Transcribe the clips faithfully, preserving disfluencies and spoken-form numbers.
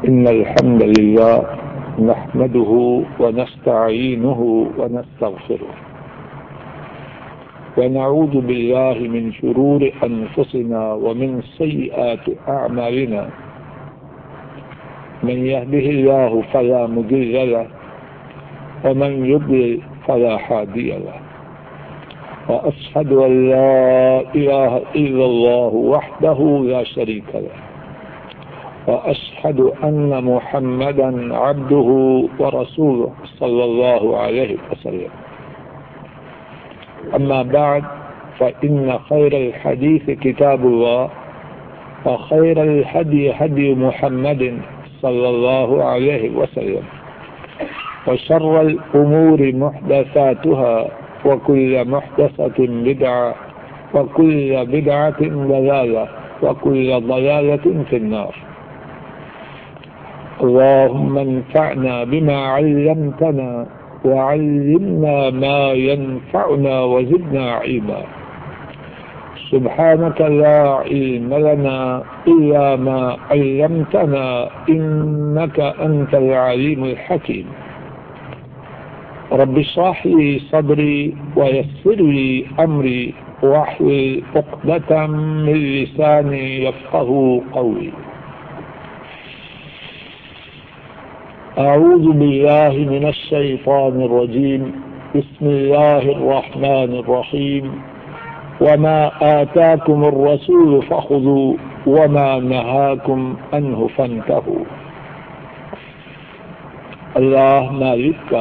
إن الحمد لله نحمده ونستعينه ونستغفره ونعوذ بالله من شرور أنفسنا ومن سيئات أعمالنا من يهده الله فلا مضل له ومن يضلل فلا هادي له وأشهد أن لا إله إلا الله وحده لا شريك له وأشهد أن محمدا عبده ورسوله صلى الله عليه وسلم. أما بعد فإن خير الحديث كتاب الله وخير الهدي هدي محمد صلى الله عليه وسلم وشر الأمور محدثاتها وكل محدثة بدعة وكل بدعة ضلالة وكل ضلالة في النار. اللهم انفعنا بما علمتنا وعلمنا ما ينفعنا وزدنا علما. سبحانك لا علم لنا إلا ما علمتنا إنك أنت العليم الحكيم. رب اشرح لي صدري ويسر لي أمري واحلل عقدة من لساني يفقهوا قولي. أعوذ بالله من الشيطان الرجيم. بسم الله الرحمن الرحيم. وما آتاكم الرسول فخذوا وما نهاكم عنه فانتهوا. اللہ مالک کا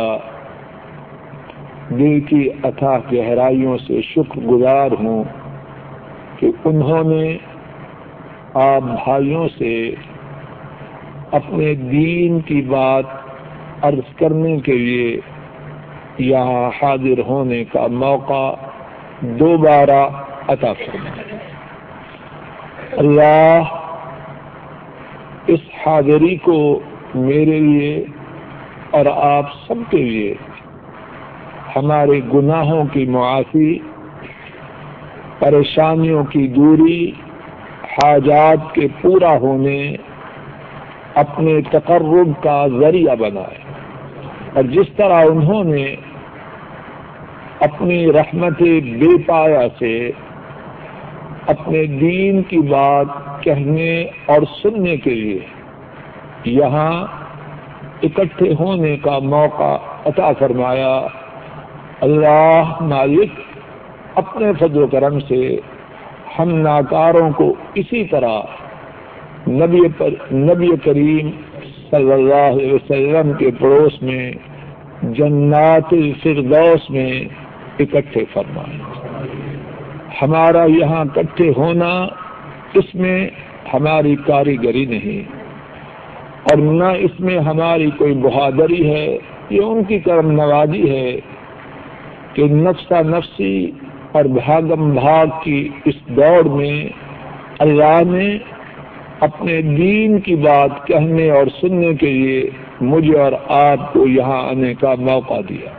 دل کی اتھاہ گہرائیوں سے شکر گزار ہوں کہ انہوں نے آپ بھائیوں سے اپنے دین کی بات عرض کرنے کے لیے یہاں حاضر ہونے کا موقع دوبارہ عطا فرمائے. اللہ اس حاضری کو میرے لیے اور آپ سب کے لیے ہمارے گناہوں کی معافی، پریشانیوں کی دوری، حاجات کے پورا ہونے، اپنے تقرب کا ذریعہ بنائے. اور جس طرح انہوں نے اپنی رحمت بے پایا سے اپنے دین کی بات کہنے اور سننے کے لیے یہاں اکٹھے ہونے کا موقع عطا فرمایا، اللہ مالک اپنے فضل و کرم سے ہم ناکاروں کو اسی طرح نبی پر نبی کریم صلی اللہ علیہ وسلم کے پڑوس میں جنات الفردوس میں اکٹھے فرمائے. ہمارا یہاں اکٹھے ہونا اس میں ہماری کاریگری نہیں اور نہ اس میں ہماری کوئی بہادری ہے، یہ ان کی کرم نوازی ہے کہ نفسا نفسی اور بھاگم بھاگ کی اس دوڑ میں اللہ نے اپنے دین کی بات کہنے اور سننے کے لیے مجھے اور آپ کو یہاں آنے کا موقع دیا.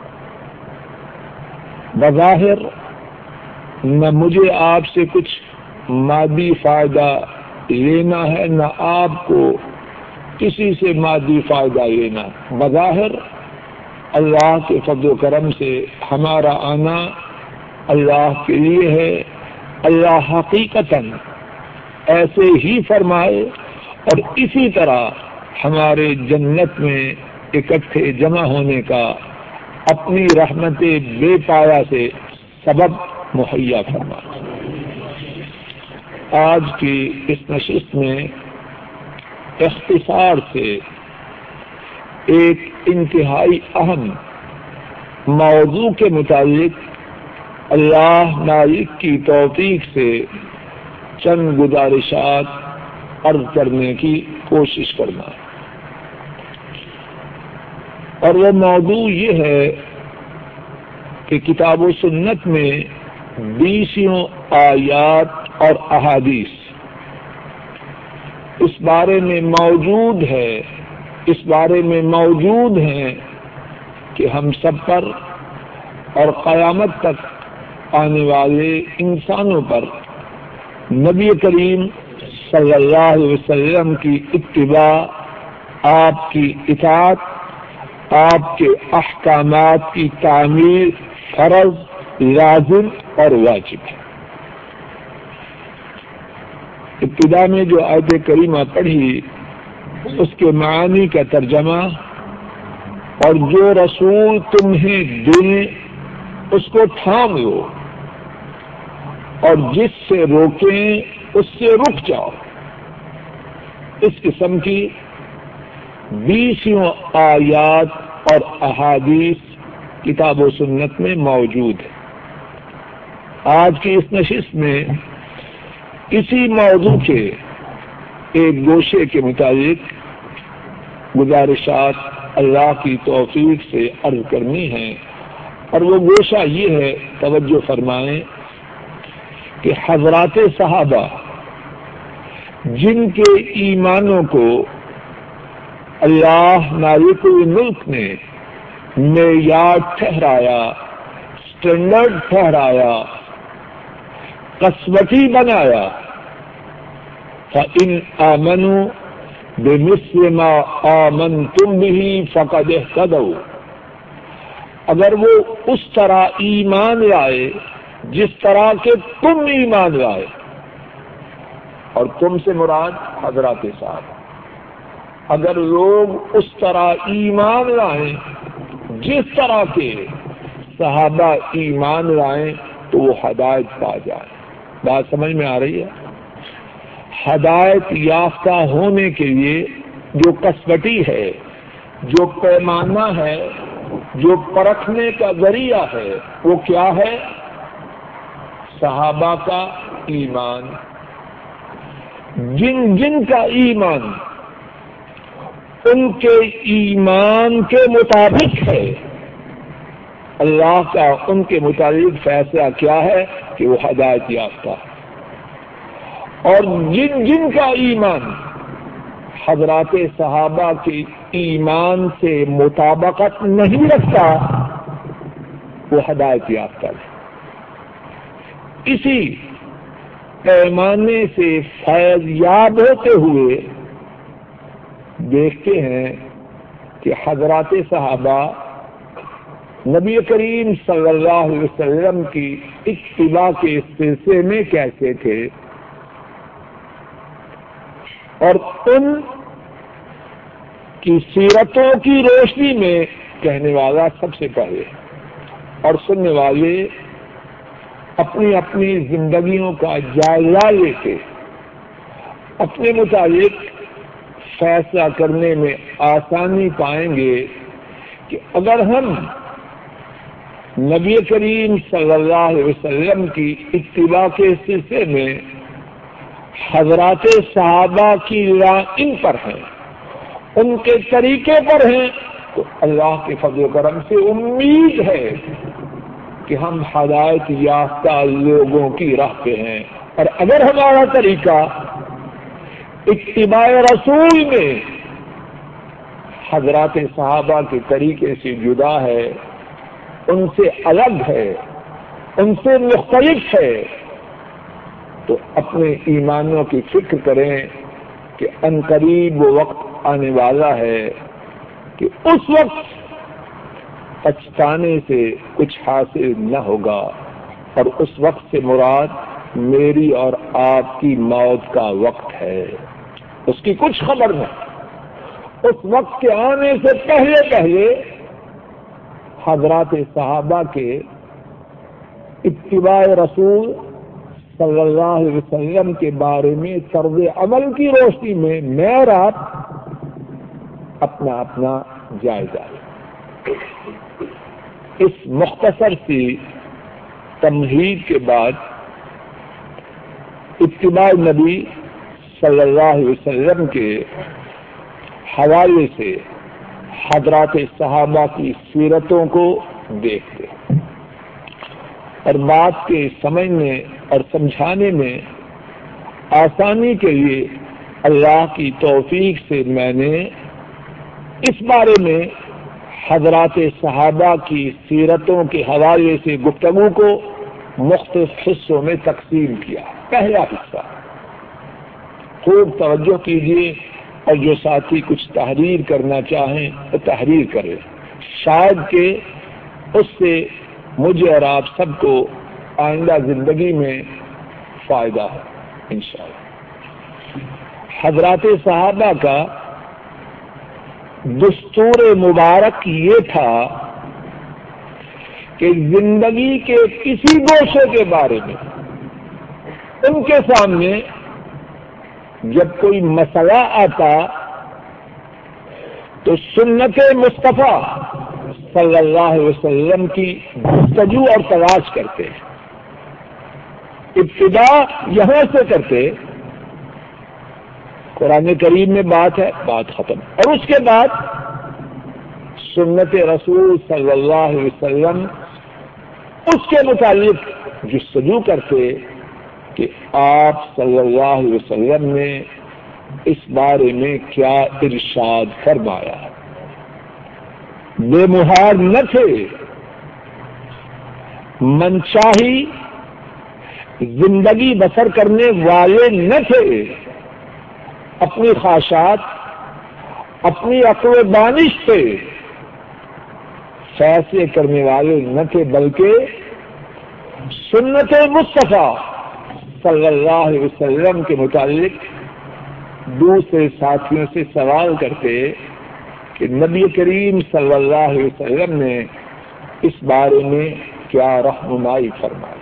بظاہر نہ مجھے آپ سے کچھ مادی فائدہ لینا ہے نہ آپ کو کسی سے مادی فائدہ لینا. بظاہر اللہ کے فضل و کرم سے ہمارا آنا اللہ کے لیے ہے. اللہ حقیقتاً ایسے ہی فرمائے اور اسی طرح ہمارے جنت میں اکٹھے جمع ہونے کا اپنی رحمت بے پایا سے سبب مہیا فرمائے. آج کی اس نشست میں اختصار سے ایک انتہائی اہم موضوع کے متعلق اللہ مالک کی توفیق سے چند گزارشات عرض کرنے کی کوشش کرنا ہے. اور وہ موضوع یہ ہے کہ کتاب و سنت میں بیسوں آیات اور احادیث اس بارے میں موجود ہے اس بارے میں موجود ہیں کہ ہم سب پر اور قیامت تک آنے والے انسانوں پر نبی کریم صلی اللہ علیہ وسلم کی اتباع آپ کی اطاعت، آپ کے احکامات کی تعمیر فرض، لازم اور واجب ہے۔ ابتدا میں جو آیت کریمہ پڑھی اس کے معانی کا ترجمہ، اور جو رسول تمہیں دیں اس کو تھام لو، اور جس سے روکیں اس سے رک جاؤ، اس قسم کی بیسوں آیات اور احادیث کتاب و سنت میں موجود ہے۔ آج کی اس نشست میں اسی موضوع کے ایک گوشے کے متعلق گزارشات اللہ کی توفیق سے عرض کرنی ہے، اور وہ گوشہ یہ ہے، توجہ فرمائیں کہ حضرات صحابہ جن کے ایمانوں کو اللہ مالک الملک نے معیار ٹھہرایا، اسٹینڈرڈ ٹھہرایا، قسمتی بنایا، فَإِنْ آمَنُوا بِمِثْلِ مَا آمَنْتُمْ بِهِ فَقَدِ اهْتَدَوْا، اگر وہ اس طرح ایمان لائے جس طرح کے تم ایمان لائے، اور تم سے مراد حضرات صاحب، اگر لوگ اس طرح ایمان لائیں جس طرح کے صحابہ ایمان لائیں تو وہ ہدایت پا جائیں۔ بات سمجھ میں آ رہی ہے؟ ہدایت یافتہ ہونے کے لیے جو کسوٹی ہے، جو پیمانہ ہے، جو پرکھنے کا ذریعہ ہے، وہ کیا ہے؟ صحابہ کا ایمان۔ جن جن کا ایمان ان کے ایمان کے مطابق ہے، اللہ کا ان کے متعلق فیصلہ کیا ہے کہ وہ ہدایت یافتہ ہے، اور جن جن کا ایمان حضرات صحابہ کے ایمان سے مطابقت نہیں رکھتا وہ ہدایت یافتہ ہے۔ اسی پیمانے سے فیض یاب ہوتے ہوئے دیکھتے ہیں کہ حضرات صحابہ نبی کریم صلی اللہ علیہ وسلم کی اتباع کے سلسلے میں کیسے تھے، اور ان کی سیرتوں کی روشنی میں کہنے والا سب سے پہلے اور سننے والے اپنی اپنی زندگیوں کا جائزہ لے کے اپنے متعلق فیصلہ کرنے میں آسانی پائیں گے کہ اگر ہم نبی کریم صلی اللہ علیہ وسلم کی اتباع کے سلسلے میں حضرات صحابہ کی لائن پر ہیں، ان کے طریقے پر ہیں، تو اللہ کے فضل و کرم سے امید ہے کہ ہم ہدایت یافتہ لوگوں کی راہ پہ ہیں۔ اور اگر ہمارا طریقہ اتباع رسول میں حضرات صحابہ کے طریقے سے جدا ہے، ان سے الگ ہے، ان سے مختلف ہے، تو اپنے ایمانوں کی فکر کریں کہ عنقریب وہ وقت آنے والا ہے کہ اس وقت پچھتانے سے کچھ حاصل نہ ہوگا، اور اس وقت سے مراد میری اور آپ کی موت کا وقت ہے، اس کی کچھ خبر نہیں۔ اس وقت کے آنے سے پہلے پہلے حضرات صحابہ کے اتباع رسول صلی اللہ علیہ وسلم کے بارے میں طرز عمل کی روشنی میں میں اور آپ اپنا اپنا جائزہ لیں۔ اس مختصر سی تمہید کے بعد اتباع نبی صلی اللہ علیہ وسلم کے حوالے سے حضرات صحابہ کی سیرتوں کو دیکھتے ہیں، اور بات کے سمجھنے اور سمجھانے میں آسانی کے لیے اللہ کی توفیق سے میں نے اس بارے میں حضرات صحابہ کی سیرتوں کے حوالے سے گفتگو کو مختلف حصوں میں تقسیم کیا۔ پہلا حصہ خوب توجہ کیجیے اور جو ساتھی کچھ تحریر کرنا چاہیں تو تحریر کریں، شاید کہ اس سے مجھے اور آپ سب کو آئندہ زندگی میں فائدہ ہے انشاءاللہ۔ حضرات صحابہ کا دستور مبارک یہ تھا کہ زندگی کے کسی گوشے کے بارے میں ان کے سامنے جب کوئی مسئلہ آتا تو سنت مصطفیٰ صلی اللہ علیہ وسلم کی جستجو اور تلاش کرتے، ابتدا یہاں سے کرتے، قرآن کریم میں بات ہے، بات ختم، اور اس کے بعد سنت رسول صلی اللہ علیہ وسلم اس کے متعلق جستجو کرتے کہ آپ صلی اللہ علیہ وسلم نے اس بارے میں کیا ارشاد فرمایا۔ بے مہار نہ تھے، منشاہی زندگی بسر کرنے والے نہ تھے، اپنی خواہشات اپنی عقل و دانش سے فیصلے کرنے والے نہ تھے، بلکہ سنت مصطفیٰ صلی اللہ علیہ وسلم کے متعلق دوسرے ساتھیوں سے سوال کرتے کہ نبی کریم صلی اللہ علیہ وسلم نے اس بارے میں کیا رہنمائی فرمائی،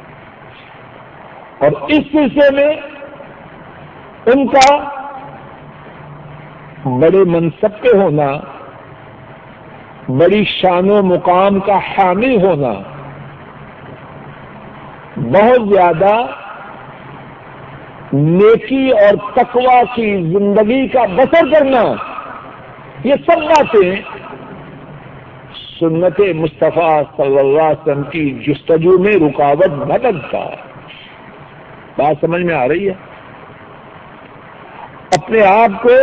اور اس سلسلے میں ان کا بڑے منصب پہ ہونا، بڑی شان و مقام کا حامل ہونا، بہت زیادہ نیکی اور تقوی کی زندگی کا بسر کرنا، یہ سب باتیں سنت مصطفیٰ صلی اللہ علیہ وسلم کی جستجو میں رکاوٹ نہ بنتا۔ بات سمجھ میں آ رہی ہے؟ اپنے آپ کو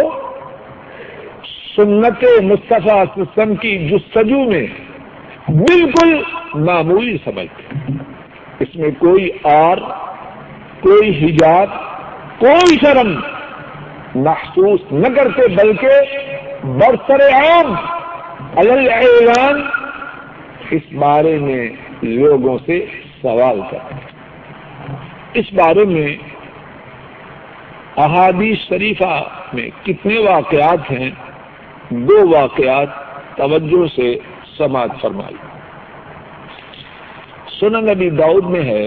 سنت مصطفیٰ صلی اللہ علیہ وسلم کی جستجو میں بالکل معمولی سمجھتے، اس میں کوئی آر، کوئی حجاب، کوئی شرم محسوس نہ کرتے، بلکہ برسر عام علی اعلان اس بارے میں لوگوں سے سوال کرتے۔ اس بارے میں احادیث شریفہ میں کتنے واقعات ہیں؟ دو واقعات توجہ سے سماعت فرمائی۔ سنن نبی داؤد میں ہے،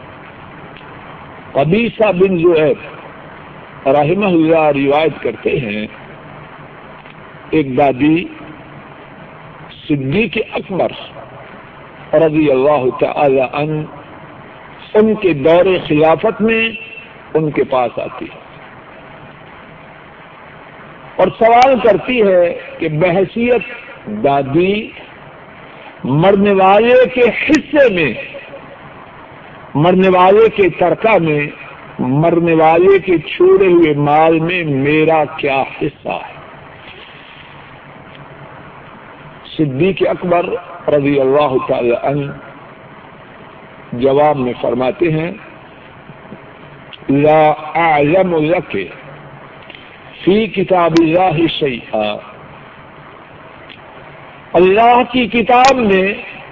قبیصہ بن زہیر رحمہ اللہ روایت کرتے ہیں، ایک دادی صدیق اکبر رضی اللہ تعالی عنہ ان کے دور خلافت میں ان کے پاس آتی ہے اور سوال کرتی ہے کہ بحیثیت دادی مرنے والے کے حصے میں، مرنے والے کے ترکہ میں، مرنے والے کے چھوڑے ہوئے مال میں میرا کیا حصہ ہے؟ صدیق اکبر رضی اللہ تعالی عنہ جواب میں فرماتے ہیں، لا اعلم لک فی کتاب اللہ شیئا، اللہ کی کتاب میں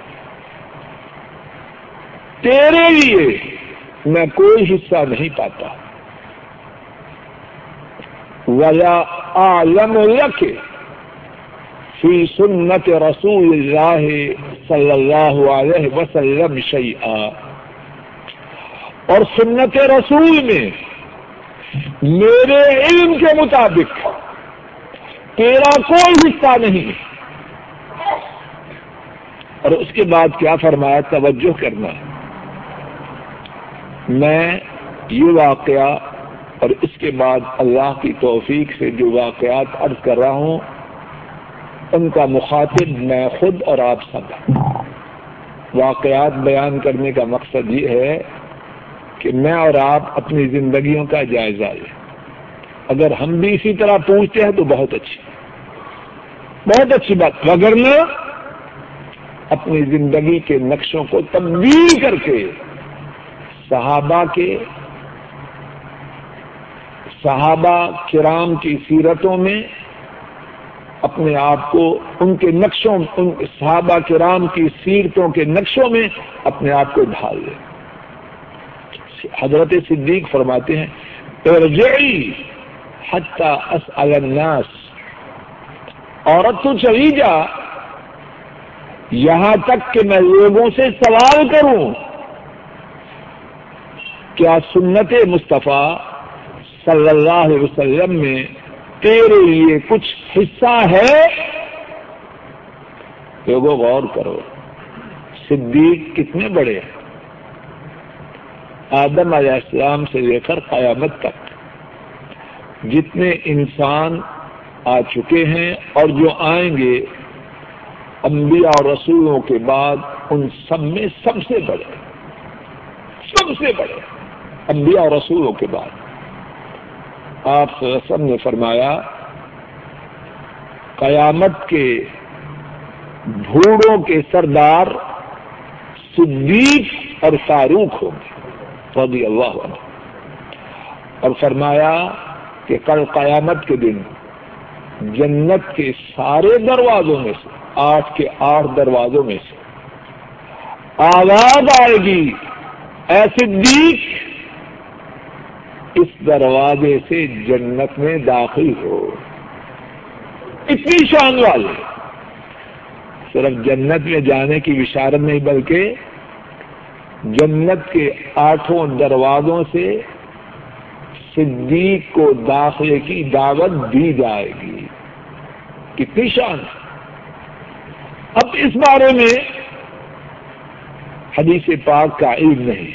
تیرے لیے میں کوئی حصہ نہیں پاتا، ولا اعلم لک فی سنت رسول اللہ صلی اللہ علیہ وسلم شیئا، اور سنت رسول میں میرے علم کے مطابق تیرا کوئی حصہ نہیں۔ اور اس کے بعد کیا فرمایا؟ توجہ کرنا، میں یہ واقعہ اور اس کے بعد اللہ کی توفیق سے جو واقعات عرض کر رہا ہوں ان کا مخاطب میں خود اور آپ سب ہیں۔ واقعات بیان کرنے کا مقصد یہ ہے کہ میں اور آپ اپنی زندگیوں کا جائزہ لیں، اگر ہم بھی اسی طرح پوچھتے ہیں تو بہت اچھی بہت اچھی بات، وگرنہ اپنی زندگی کے نقشوں کو تبدیل کر کے صحابہ کے صحابہ کرام کی سیرتوں میں اپنے آپ کو ان کے نقشوں ان صحابہ کرام کی سیرتوں کے نقشوں میں اپنے آپ کو ڈھال لیں. حضرت صدیق فرماتے ہیں ارجعی حتی اسأل الناس، عورت تو چلی جا یہاں تک کہ میں لوگوں سے سوال کروں کیا سنت مصطفیٰ صلی اللہ علیہ وسلم میں تیرے لیے کچھ حصہ ہے؟ لوگوں غور کرو، صدیق کتنے بڑے ہیں. آدم علیہ السلام سے لے کر قیامت تک جتنے انسان آ چکے ہیں اور جو آئیں گے انبیاء اور رسولوں کے بعد ان سب میں سب سے بڑے سب سے بڑے انبیاء اور رسولوں کے بعد آپ صلی اللہ علیہ وسلم نے فرمایا قیامت کے بھوڑوں کے سردار صدیق اور فاروق ہوں گے رضی اللہ عنہ، اور فرمایا کہ کل قیامت کے دن جنت کے سارے دروازوں میں سے آٹھ کے آٹھ دروازوں میں سے آواز آئے گی اے صدیق اس دروازے سے جنت میں داخل ہو. اتنی شان والے صرف جنت میں جانے کی بشارت نہیں بلکہ جنت کے آٹھوں دروازوں سے صدیق کو داخلے کی دعوت دی جائے گی. کتنی شان. اب اس بارے میں حدیث پاک کا علم نہیں،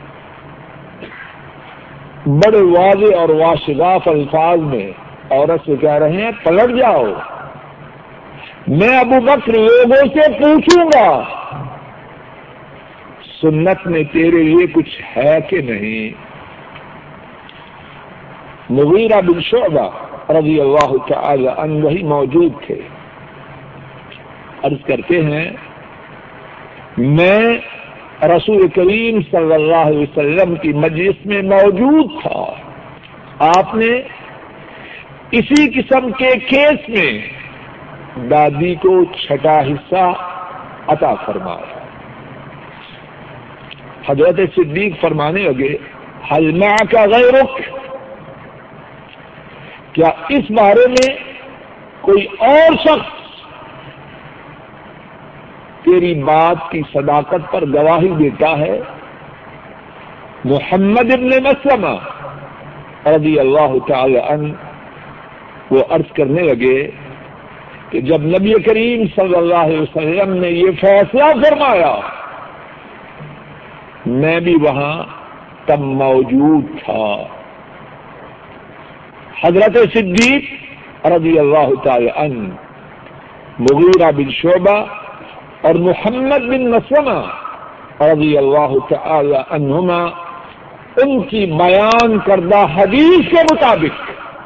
بڑے واضح اور واشگاف الفاظ میں عورت سے کہہ رہے ہیں پلٹ جاؤ، میں ابو بکر لوگوں سے پوچھوں گا سنت میں تیرے لیے کچھ ہے کہ نہیں. مغیرہ بن شعبہ رضی اللہ تعالی عنہ وہی موجود تھے. عرض کرتے ہیں میں رسول کریم صلی اللہ علیہ وسلم کی مجلس میں موجود تھا، آپ نے اسی قسم کے کیس میں دادی کو چھٹا حصہ عطا فرمایا. حضرت صدیق فرمانے لگے حل معک غیرک، کیا اس بارے میں کوئی اور شخص تیری بات کی صداقت پر گواہی دیتا ہے؟ محمد ابن مسلمہ رضی اللہ تعالی عنہ وہ عرض کرنے لگے کہ جب نبی کریم صلی اللہ علیہ وسلم نے یہ فیصلہ فرمایا میں بھی وہاں تب موجود تھا. حضرت صدیق رضی اللہ تعالی عنہ، مغیرہ بن شعبہ اور محمد بن مسلمہ رضی اللہ تعالی عنہما ان کی بیان کردہ حدیث کے مطابق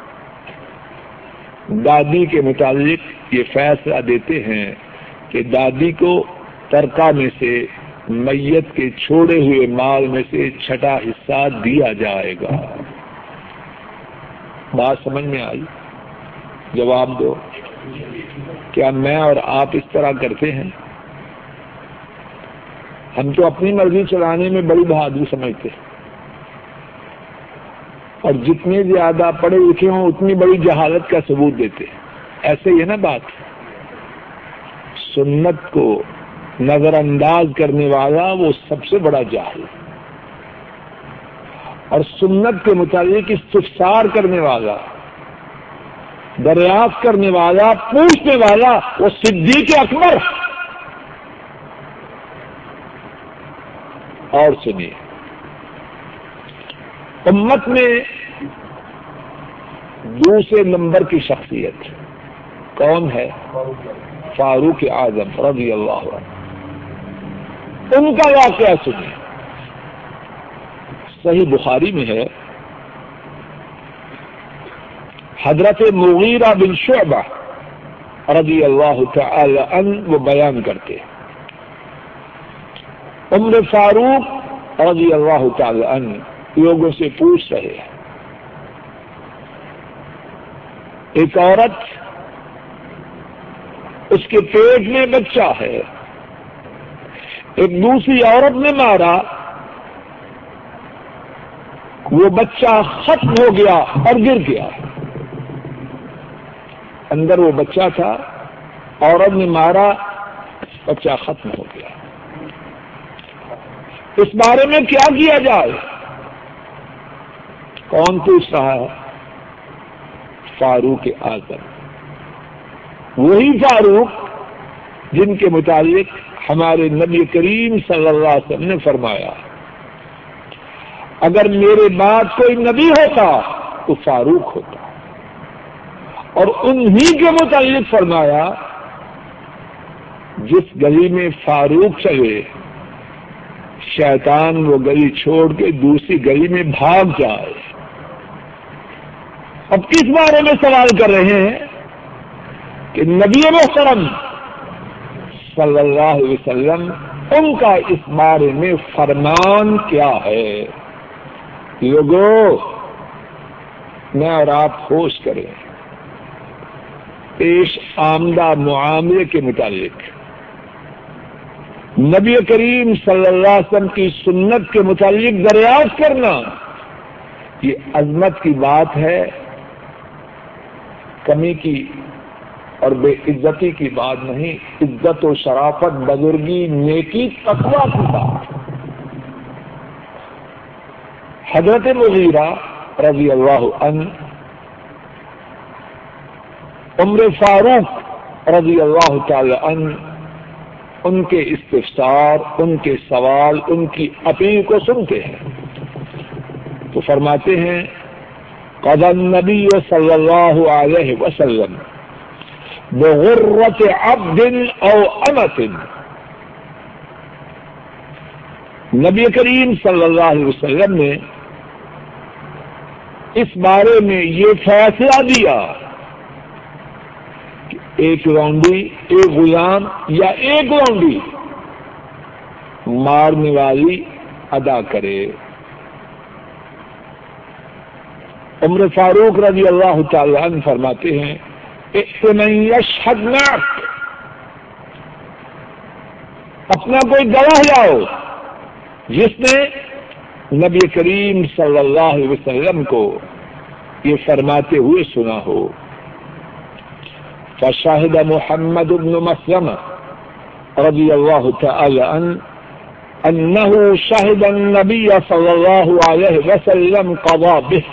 دادی کے متعلق یہ فیصلہ دیتے ہیں کہ دادی کو ترکہ میں سے میت کے چھوڑے ہوئے مال میں سے چھٹا حصہ دیا جائے گا. بات سمجھ میں آئی؟ جواب دو. کیا میں اور آپ اس طرح کرتے ہیں؟ ہم تو اپنی مرضی چلانے میں بڑی بہادری سمجھتے ہیں اور جتنے زیادہ پڑھے لکھے ہوں اتنی بڑی جہالت کا ثبوت دیتے ہیں. ایسے ہی ہے نا بات. سنت کو نظر انداز کرنے والا وہ سب سے بڑا جاہل، اور سنت کے متعلق استفسار کرنے والا، دریافت کرنے والا، پوچھنے والا وہ صدیق اکبر. اور سنیے، امت میں دوسرے نمبر کی شخصیت کون ہے؟ فاروق اعظم رضی اللہ عنہ. ان کا واقعہ سنیے. صحیح بخاری میں ہے، حضرت مغیرہ بن شعبہ رضی اللہ تعالی عنہ وہ بیان کرتے ہیں عمر فاروق رضی اللہ تعالی عنہ لوگوں سے پوچھ رہے ہیں ایک عورت، اس کے پیٹ میں بچہ ہے، ایک دوسری عورت نے مارا، وہ بچہ ختم ہو گیا اور گر گیا. اندر وہ بچہ تھا، عورت نے مارا، بچہ ختم ہو گیا. اس بارے میں کیا کیا جائے؟ کون پوچھ رہا ہے؟ فاروق اعظم. وہی فاروق جن کے متعلق ہمارے نبی کریم صلی اللہ علیہ وسلم نے فرمایا اگر میرے بعد کوئی نبی ہوتا تو فاروق ہوتا، اور انہی کے متعلق فرمایا جس گلی میں فاروق چلے شیطان وہ گلی چھوڑ کے دوسری گلی میں بھاگ جائے. اب کس بارے میں سوال کر رہے ہیں کہ نبی محترم صلی اللہ علیہ وسلم ان کا اس بارے میں فرمان کیا ہے؟ لوگوں، میں اور آپ ہوش کریں. پیش آمدہ معاملے کے متعلق نبی کریم صلی اللہ علیہ وسلم کی سنت کے متعلق دریافت کرنا یہ عظمت کی بات ہے، کمی کی اور بے عزتی کی بات نہیں. عزت و شرافت، بزرگی، نیکی، تقویٰ کی بات. حضرت مغیرہ رضی اللہ عنہ عمر فاروق رضی اللہ تعالی عنہ ان کے استفسار، ان کے سوال، ان کی اپیل کو سنتے ہیں تو فرماتے ہیں قضى النبي صلی اللہ علیہ وسلم بغرة عبد او امة. نبی کریم صلی اللہ علیہ وسلم نے اس بارے میں یہ فیصلہ دیا کہ ایک لونڈی، ایک غلام یا ایک لونڈی مارنے والی ادا کرے. عمر فاروق رضی اللہ تعالی عنہ فرماتے ہیں من یشہد معک، اپنا کوئی گواہ لاؤ جس نے نبی کریم صلی اللہ علیہ وسلم کو یہ فرماتے ہوئے سنا ہو. فشہد محمد بن مسلمہ رضی اللہ تعالی عنہ انہ شہد النبی صلی اللہ علیہ وسلم قضى به.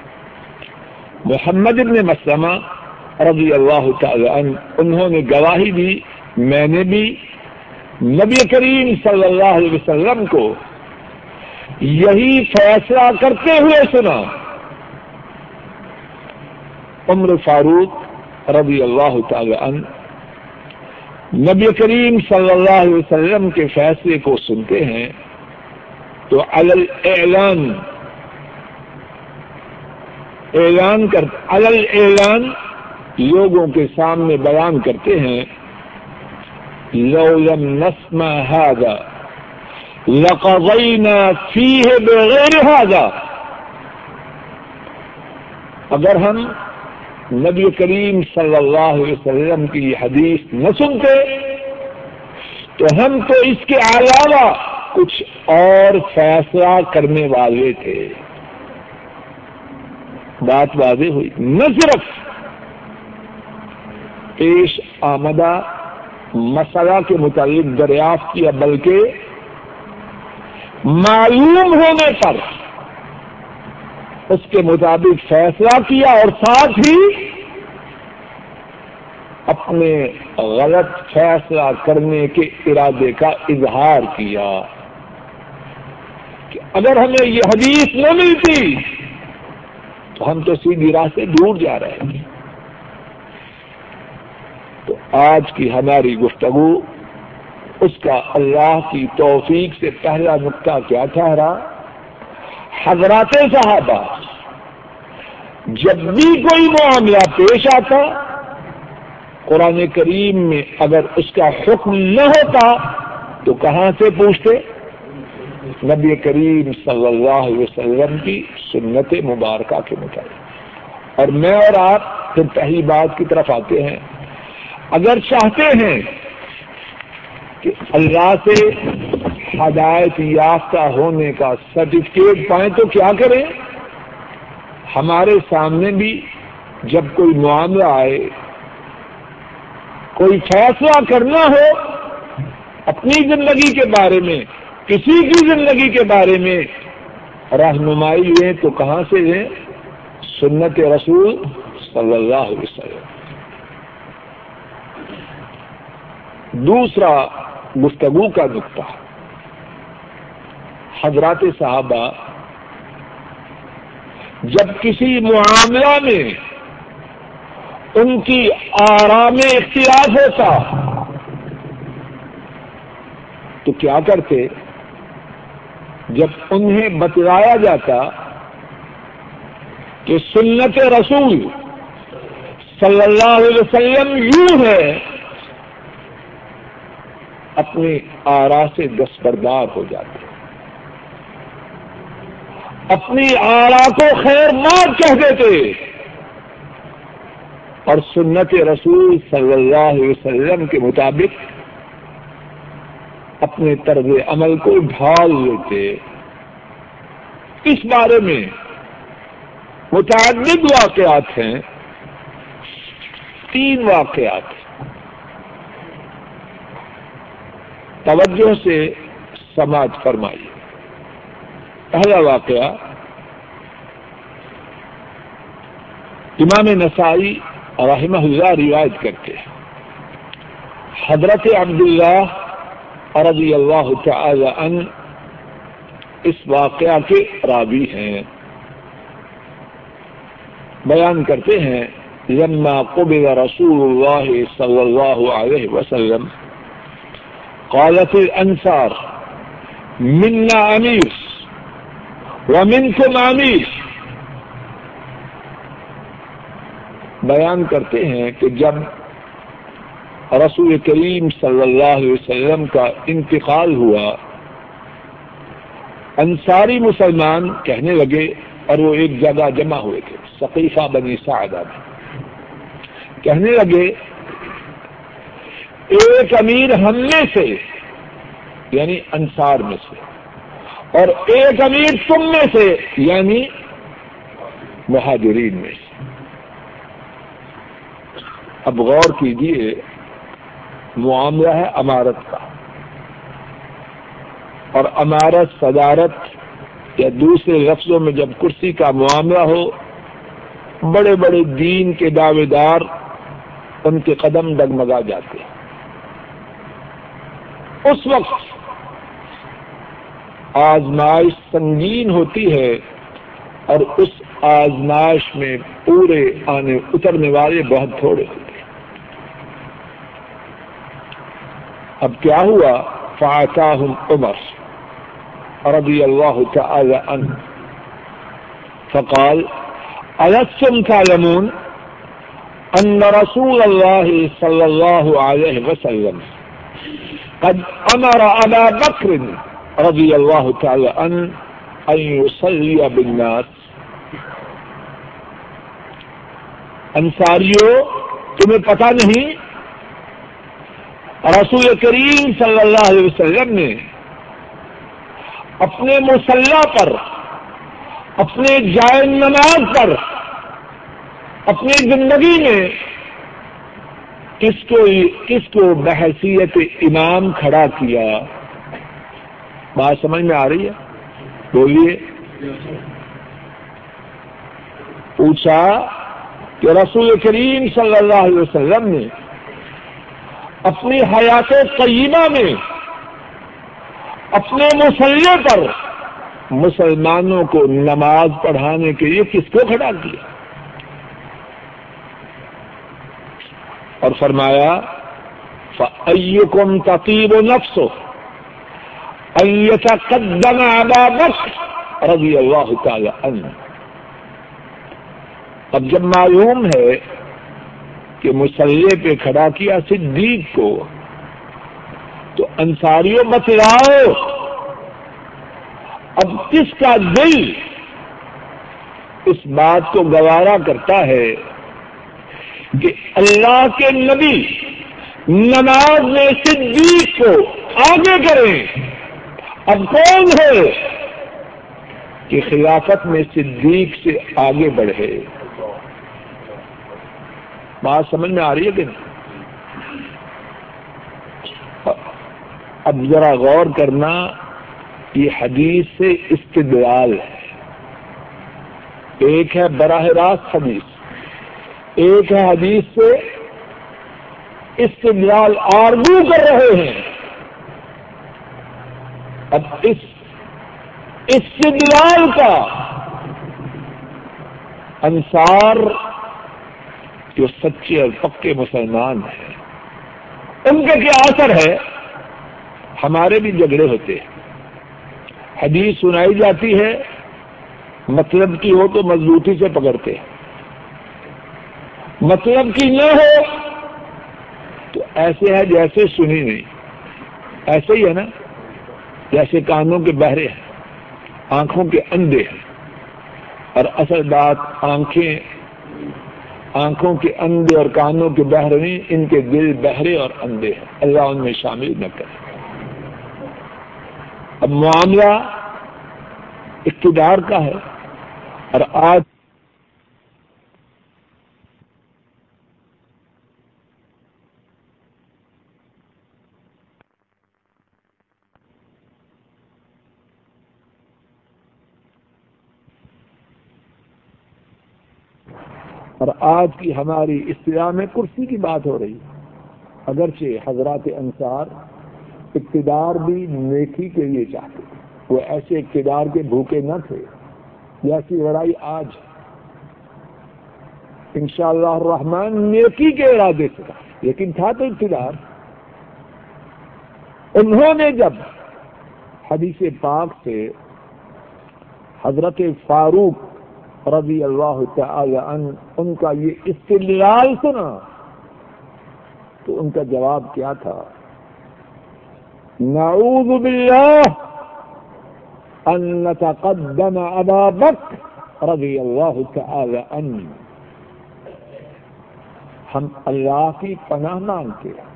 محمد بن مسلمہ رضی اللہ تعالی عنہ انہوں نے گواہی دی، میں نے بھی نبی کریم صلی اللہ علیہ وسلم کو یہی فیصلہ کرتے ہوئے سنا. عمر فاروق رضی اللہ تعالی عنہ نبی کریم صلی اللہ علیہ وسلم کے فیصلے کو سنتے ہیں تو علی الاعلان اعلان کر علی الاعلان لوگوں کے سامنے بیان کرتے ہیں لو لم نسمع هذا لقضينا فيه بغیر هذا. اگر ہم نبی کریم صلی اللہ علیہ وسلم کی حدیث نہ سنتے تو ہم تو اس کے علاوہ کچھ اور فیصلہ کرنے والے تھے. بات واضح ہوئی. نہ صرف پیش آمدہ مسئلہ کے متعلق دریافت کیا بلکہ معلوم ہونے پر اس کے مطابق فیصلہ کیا اور ساتھ ہی اپنے غلط فیصلہ کرنے کے ارادے کا اظہار کیا کہ اگر ہمیں یہ حدیث نہ ملتی تو ہم تو سیدھی راہ سے دور جا رہے ہیں. تو آج کی ہماری گفتگو اس کا اللہ کی توفیق سے پہلا نقطہ کیا ٹھہرا؟ حضرات صحابہ جب بھی کوئی معاملہ پیش آتا قرآن کریم میں اگر اس کا حکم نہ ہوتا تو کہاں سے پوچھتے؟ نبی کریم صلی اللہ علیہ وسلم کی سنت مبارکہ کے مطابق. اور میں اور آپ پھر پہلی بات کی طرف آتے ہیں. اگر چاہتے ہیں کہ اللہ سے ہدایت یافتہ ہونے کا سرٹیفکیٹ پائیں تو کیا کریں؟ ہمارے سامنے بھی جب کوئی معاملہ آئے، کوئی فیصلہ کرنا ہو اپنی زندگی کے بارے میں، کسی کی زندگی کے بارے میں، رہنمائی لیں تو کہاں سے لیں؟ سنت رسول صلی اللہ علیہ وسلم. دوسرا گفتگو کا نقطہ، حضرات صحابہ جب کسی معاملہ میں ان کی آراء میں اختلاف ہوتا تو کیا کرتے؟ جب انہیں بتلایا جاتا کہ سنت رسول صلی اللہ علیہ وسلم یوں ہے، اپنی آراء سے دستبردار ہو جاتے، اپنی آراء کو خیر ماد کہہ دیتے اور سنت رسول صلی اللہ علیہ وسلم کے مطابق اپنے طرز عمل کو ڈھال لیتے. اس بارے میں متعدد واقعات ہیں. تین واقعات توجہ سے سماعت فرمائیے. پہلا واقعہ امام نسائی رحمہ اللہ روایت کرتے ہیں. حضرت عبداللہ رضی اللہ تعالی عنہ اس واقعہ کے راوی ہیں. بیان کرتے ہیں لما قبض رسول اللہ صلی اللہ علیہ وسلم قالت الانصار منا امیر ومنکم امیر. بیان کرتے ہیں کہ جب رسول کریم صلی اللہ علیہ وسلم کا انتقال ہوا، انصاری مسلمان کہنے لگے، اور وہ ایک جگہ جمع ہوئے تھے ثقیفہ بنی ساعدہ میں، کہنے لگے ایک امیر ہم میں سے یعنی انصار میں سے اور ایک امیر تم میں سے یعنی مہاجرین میں سے. اب غور کیجیے، معاملہ ہے امارت کا، اور امارت صدارت یا دوسرے لفظوں میں جب کرسی کا معاملہ ہو، بڑے بڑے دین کے دعوے دار ان کے قدم ڈگمگا جاتے ہیں. اس وقت آزمائش سنگین ہوتی ہے اور اس آزمائش میں پورے آنے اترنے والے بہت تھوڑے ہوتے ہیں. اب کیا ہوا؟ فآتاہم عمر رضی اللہ تعالی عنہ فقال ألستم تعلمون أن رسول الله صلى الله عليه وسلم قد أمر أبا بكر رضي الله تعالى عنه أن يصلي بالناس. انصاریوں، تمہیں پتہ نہیں رسول کریم صلی اللہ علیہ وسلم نے اپنے مصلی پر، اپنے جائے نماز پر، اپنی زندگی میں کس کو کس کو بحیثیت امام کھڑا کیا؟ بات سمجھ میں آ رہی ہے؟ بولیے. پوچھا کہ رسول کریم صلی اللہ علیہ وسلم نے اپنی حیات طیبہ میں اپنے مصلی پر مسلمانوں کو نماز پڑھانے کے لیے کس کو کھڑا کیا؟ اور فرمایا فَأَيُّكُمْ تَطِيبُ نَفْسُهُ أَن يَتَقَدَّمَ أَبَا بَكْرَ رضی اللہ تعالی عنہ. اب جب معلوم ہے کہ مصلی پہ کھڑا کیا صدیق کو، تو انصاریوں بتلاؤ اب کس کا دل اس بات کو گوارا کرتا ہے کہ اللہ کے نبی نماز میں صدیق کو آگے کریں. اب کون ہے کہ خلافت میں صدیق سے آگے بڑھے؟ بات سمجھ میں آ رہی ہے کہ نہیں؟ اب ذرا غور کرنا، یہ حدیث سے استدلال ہے. ایک ہے براہ راست حدیث، ایک ہے حدیث سے استدلال آرگو کر رہے ہیں. اب اس استدلال کا انصار جو سچے اور پکے مسلمان ہیں ان کا کیا اثر ہے؟ ہمارے بھی جھگڑے ہوتے ہیں، حدیث سنائی جاتی ہے، مطلب کی ہو تو مضبوطی سے پکڑتے ہیں، مطلب کی نہ ہو تو ایسے ہے جیسے سنی نہیں. ایسے ہی ہے نا، جیسے کانوں کے بہرے ہیں، آنکھوں کے اندھے ہیں. اور اصل بات آنکھیں آنکھوں کے اندھے اور کانوں کے بہرے نہیں، ان کے دل بہرے اور اندھے ہیں. اللہ ان میں شامل نہ کرے. اب معاملہ اقتدار کا ہے، اور آج اور آج کی ہماری اصطلاح میں کرسی کی بات ہو رہی ہے. اگرچہ حضرات انصار اقتدار بھی نیکی کے لیے چاہتے تھے، وہ ایسے اقتدار کے بھوکے نہ تھے جیسی لڑائی آج. انشاءاللہ الرحمن نیکی کے ارادے سے، لیکن تھا تو اقتدار. انہوں نے جب حدیث پاک سے حضرت فاروق رضی اللہ تعالی عنہ ان کا یہ استدلال سنا تو ان کا جواب کیا تھا؟ نعوذ باللہ ان نتقدم ابا بکر رضی اللہ تعالی عنہ. ہم اللہ کی پناہ مانگتے ہیں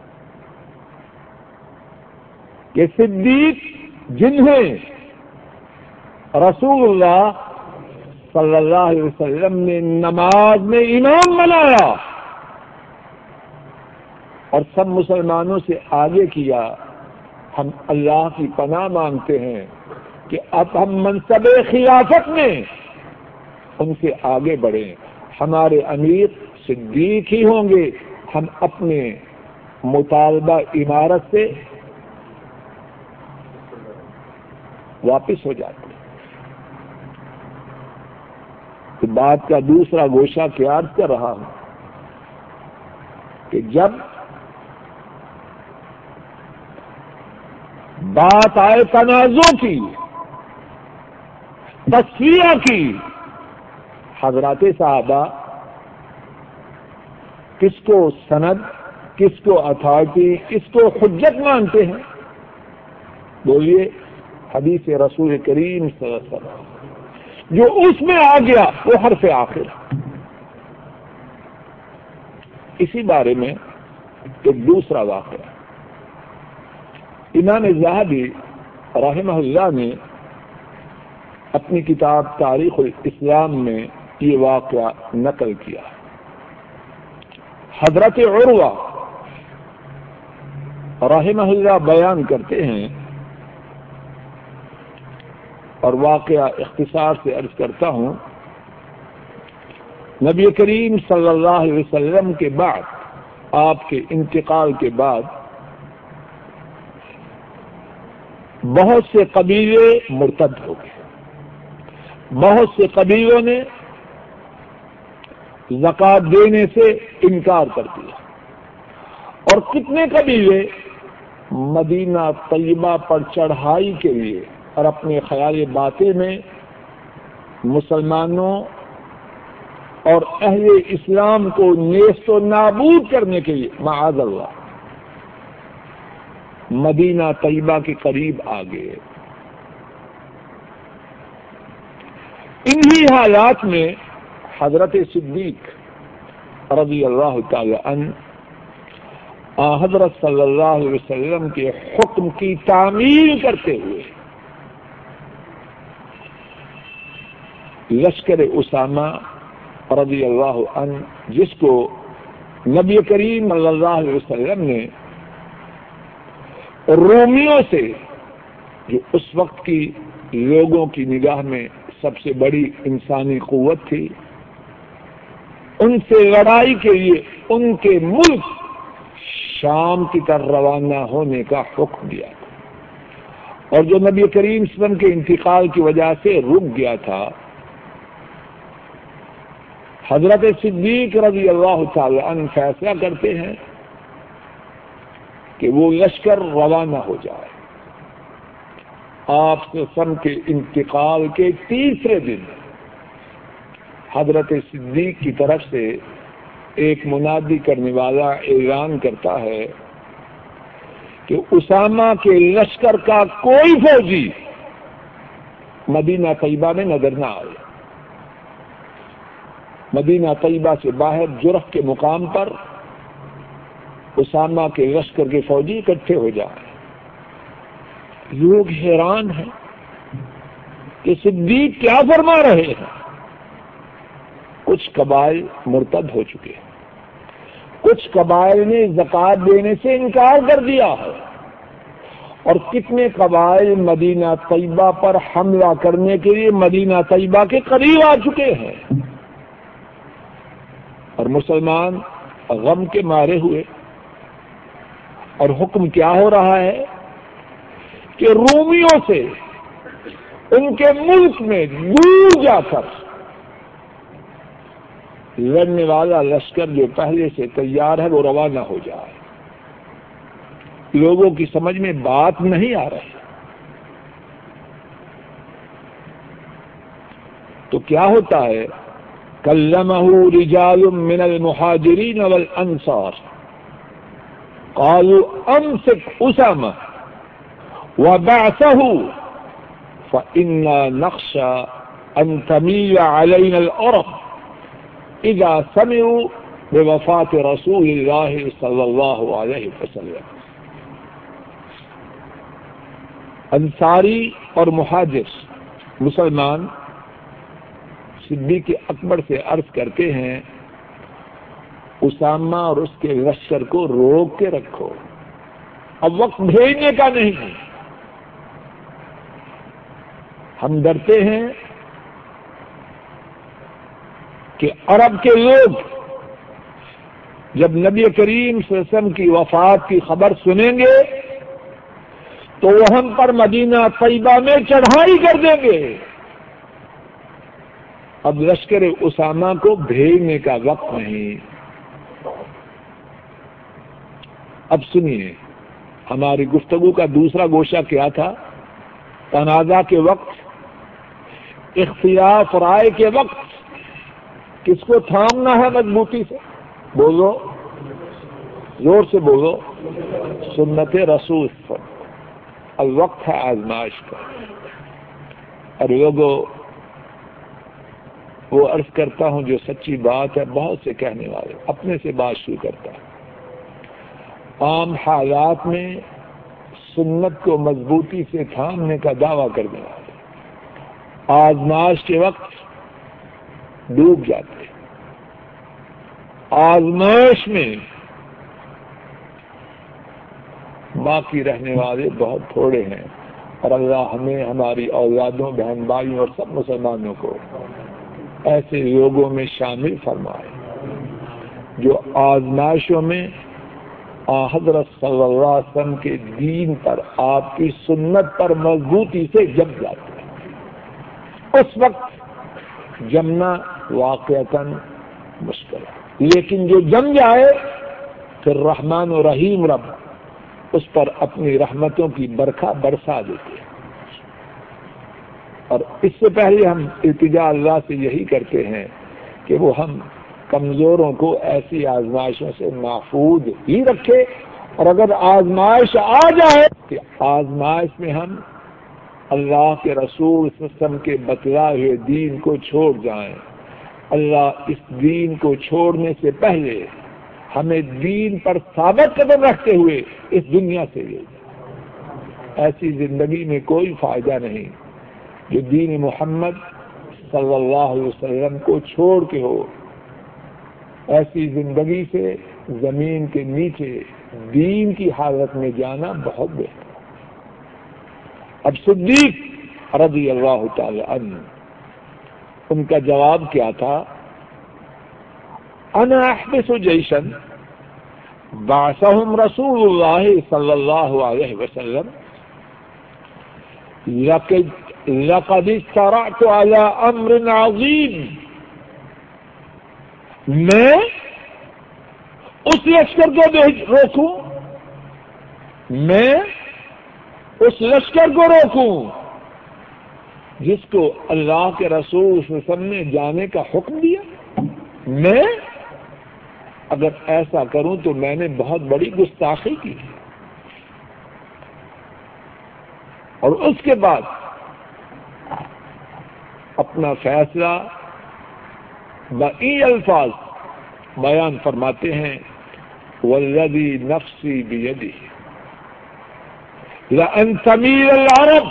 کہ صدیق جنہیں رسول اللہ صلی اللہ علیہ وسلم نے نماز میں امام بنایا اور سب مسلمانوں سے آگے کیا، ہم اللہ کی پناہ مانگتے ہیں کہ اب ہم منصب خلافت میں ان سے آگے بڑھیں. ہمارے امیر صدیق ہی ہوں گے. ہم اپنے مطالبہ امارت سے واپس ہو جاتے ہیں. تو بات کا دوسرا گوشہ کیا عرض کر رہا ہوں کہ جب بات آئے تنازع کی، تصفیہ کی، حضرات صحابہ کس کو سند، کس کو اتھارٹی، کس کو حجت مانتے ہیں؟ بولیے حدیث رسول کریم صلی اللہ علیہ وسلم. جو اس میں آ گیا وہ حرف آخر. اسی بارے میں ایک دوسرا واقعہ، امام ذہبی رحمہ اللہ نے اپنی کتاب تاریخ الاسلام میں یہ واقعہ نقل کیا. حضرت عروہ رحمہ اللہ بیان کرتے ہیں، اور واقعہ اختصار سے عرض کرتا ہوں. نبی کریم صلی اللہ علیہ وسلم کے بعد، آپ کے انتقال کے بعد، بہت سے قبیلے مرتد ہو گئے. بہت سے قبیلوں نے زکوٰۃ دینے سے انکار کر دیا، اور کتنے قبیلے مدینہ طیبہ پر چڑھائی کے لیے اور اپنے خیال باطن میں مسلمانوں اور اہل اسلام کو نیست و نابود کرنے کے لیے معاذ اللہ مدینہ طیبہ کے قریب آ گئے. انہی حالات میں حضرت صدیق رضی اللہ تعالی عنہ حضرت صلی اللہ علیہ وسلم کے حکم کی تعمیل کرتے ہوئے لشکر اسامہ رضی اللہ عنہ، جس کو نبی کریم صلی اللہ علیہ وسلم نے رومیوں سے، جو اس وقت کی لوگوں کی نگاہ میں سب سے بڑی انسانی قوت تھی، ان سے لڑائی کے لیے ان کے ملک شام کی طرف روانہ ہونے کا حکم دیا تھا، اور جو نبی کریم صلی اللہ علیہ وسلم کے انتقال کی وجہ سے رک گیا تھا، حضرت صدیق رضی اللہ تعالی عنہ فیصلہ کرتے ہیں کہ وہ لشکر روانہ ہو جائے۔ آپ صلی اللہ علیہ وسلم کے انتقال کے تیسرے دن حضرت صدیق کی طرف سے ایک منادی کرنے والا اعلان کرتا ہے کہ اسامہ کے لشکر کا کوئی فوجی مدینہ طیبہ میں نظر نہ آئے۔ مدینہ طیبہ سے باہر جرف کے مقام پر اسامہ کے لشکر کے فوجی اکٹھے ہو جائیں۔ لوگ حیران ہیں کہ صدیق کیا فرما رہے ہیں۔ کچھ قبائل مرتد ہو چکے ہیں، کچھ قبائل نے زکوٰۃ دینے سے انکار کر دیا ہے، اور کتنے قبائل مدینہ طیبہ پر حملہ کرنے کے لیے مدینہ طیبہ کے قریب آ چکے ہیں، اور مسلمان غم کے مارے ہوئے۔ اور حکم کیا ہو رہا ہے کہ رومیوں سے ان کے ملک میں دور جا کر لڑنے والا لشکر جو پہلے سے تیار ہے وہ روانہ ہو جائے۔ لوگوں کی سمجھ میں بات نہیں آ رہی، تو کیا ہوتا ہے؟ کلمہ رجال من المہاجرین والانصار قالوا امسک اسامہ وبعثه فإنا نخشى ان تميل علينا الأرض اذا سمعوا بوفاة رسول اللہ صلی اللہ علیہ وسلم۔ انصاری اور مہاجر مسلمان صدیق اکبر سے عرض کرتے ہیں، اسامہ اور اس کے لشکر کو روک کے رکھو، اب وقت بھیجنے کا نہیں ہے۔ ہم ڈرتے ہیں کہ عرب کے لوگ جب نبی کریم صلی اللہ علیہ وسلم کی وفات کی خبر سنیں گے تو وہ ہم پر مدینہ طیبہ میں چڑھائی کر دیں گے۔ اب لشکر اسامہ کو بھیجنے کا وقت نہیں۔ اب سنیے، ہماری گفتگو کا دوسرا گوشہ کیا تھا؟ تنازع کے وقت، اختلاف رائے کے وقت کس کو تھامنا ہے مضبوطی سے؟ بولو، زور سے بولو، سنت رسول پر۔ الوقت ہے آزمائش کا، اور لوگوں وہ عرض کرتا ہوں جو سچی بات ہے، بہت سے کہنے والے اپنے سے بات شروع کرتا ہے۔ عام حالات میں سنت کو مضبوطی سے تھامنے کا دعویٰ کرنے والے آزمائش کے وقت ڈوب جاتے ہیں۔ آزمائش میں باقی رہنے والے بہت تھوڑے ہیں، اور اللہ ہمیں، ہماری اولادوں، بہن بھائیوں اور سب مسلمانوں کو ایسے لوگوں میں شامل فرمائے جو آزمائشوں میں حضرت صلی اللہ علیہ وسلم کے دین پر، آپ کی سنت پر مضبوطی سے جم جاتے ہیں۔ اس وقت جمنا واقعتاً مشکل ہے، لیکن جو جم جائے پھر رحمان و رحیم رب اس پر اپنی رحمتوں کی برکھا برسا دیتے ہیں۔ اور اس سے پہلے ہم التجا اللہ سے یہی کرتے ہیں کہ وہ ہم کمزوروں کو ایسی آزمائشوں سے محفوظ ہی رکھے، اور اگر آزمائش آ جائے کہ آزمائش میں ہم اللہ کے رسول صلی اللہ علیہ وسلم کے بتلائے ہوئے دین کو چھوڑ جائیں، اللہ اس دین کو چھوڑنے سے پہلے ہمیں دین پر ثابت قدم رکھتے ہوئے اس دنیا سے لے جائے۔ ایسی زندگی میں کوئی فائدہ نہیں جو دین محمد صلی اللہ علیہ وسلم کو چھوڑ کے ہو۔ ایسی زندگی سے زمین کے نیچے دین کی حالت میں جانا بہت بہتر۔ اب صدیق رضی اللہ تعالی عنہ، ان کا جواب کیا تھا؟ انا احبس جیشا بعثهم رسول اللہ صلی اللہ علیہ وسلم لقد لقد استرعت على امر عظیم، میں اس لشکر کو روکوں میں اس لشکر کو روکوں جس کو اللہ کے رسول صلی اللہ علیہ وسلم نے جانے کا حکم دیا؟ میں اگر ایسا کروں تو میں نے بہت بڑی گستاخی کی۔ اور اس کے بعد اپنا فیصلہ بئی الفاظ بیان فرماتے ہیں، والذی نفسی بیدہ لأن تمیل العرب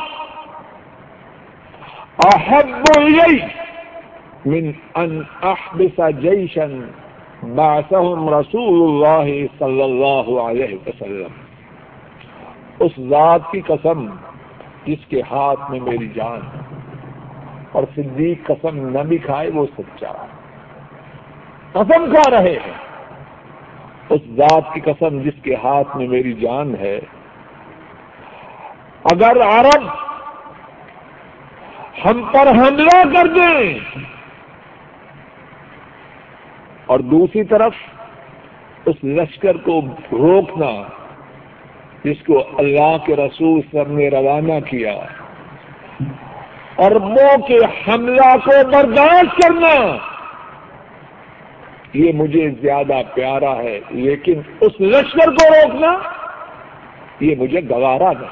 احب الی من ان احبس جیشا بعثهم رسول اللہ صلی اللہ علیہ وسلم۔ اس ذات کی قسم جس کے ہاتھ میں میری جان ہے، اور صدیق قسم نہ بھی کھائے وہ سچا ہے، قسم کھا رہے ہیں، اس ذات کی قسم جس کے ہاتھ میں میری جان ہے، اگر عرب ہم پر حملہ کر دیں اور دوسری طرف اس لشکر کو روکنا جس کو اللہ کے رسول صلی اللہ علیہ وسلم نے روانہ کیا، عربوں کے حملہ کو برداشت کرنا، یہ مجھے زیادہ پیارا ہے، لیکن اس لشکر کو روکنا یہ مجھے گوارا نہیں۔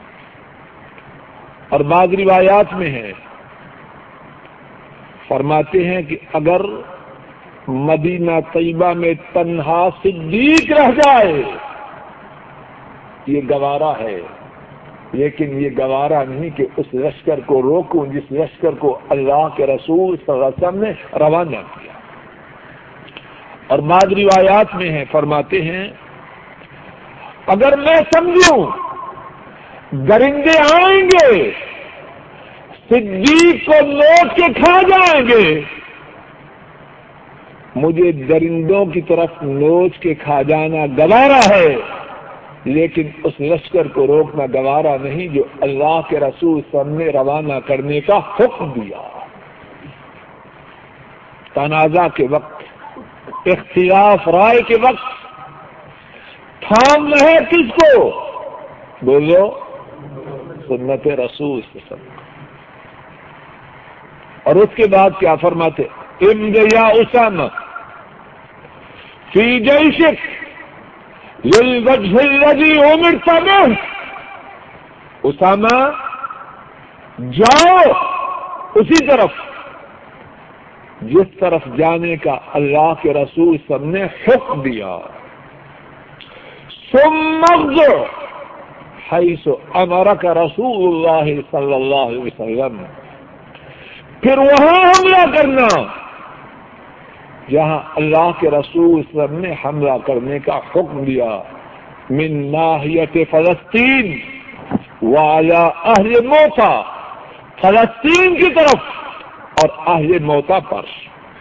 اور بعض روایات میں ہے، فرماتے ہیں کہ اگر مدینہ طیبہ میں تنہا صدیق رہ جائے یہ گوارا ہے، لیکن یہ گوارا نہیں کہ اس لشکر کو روکوں جس لشکر کو اللہ کے رسول صلی اللہ علیہ وسلم نے روانہ کیا۔ اور بعض روایات میں ہے، فرماتے ہیں اگر میں سمجھوں درندے آئیں گے صدیق کو لوٹ کے کھا جائیں گے، مجھے درندوں کی طرف نوچ کے کھا جانا گوارا ہے، لیکن اس لشکر کو روکنا گوارا نہیں جو اللہ کے رسول صلی اللہ علیہ وسلم نے روانہ کرنے کا حکم دیا۔ تنازع کے وقت، اختلاف رائے کے وقت تھامنا ہے کس کو؟ بولو، سنت رسول صلی اللہ علیہ وسلم۔ اور اس کے بعد کیا فرماتے؟ امض یا اسامہ فی جیشک للوجہ الذی امرت بہ، اسامہ جاؤ اسی طرف جس طرف جانے کا اللہ کے رسول صلی اللہ علیہ وسلم نے حکم دیا۔ ثم اغزو حیث امرک رسول اللہ صلی اللہ علیہ وسلم، پھر وہاں حملہ کرنا جہاں اللہ کے رسول صلی اللہ علیہ وسلم نے حملہ کرنے کا حکم دیا، من ناحیت فلسطین وعلی اہل موتا، فلسطین کی طرف اور اہل موتا پر۔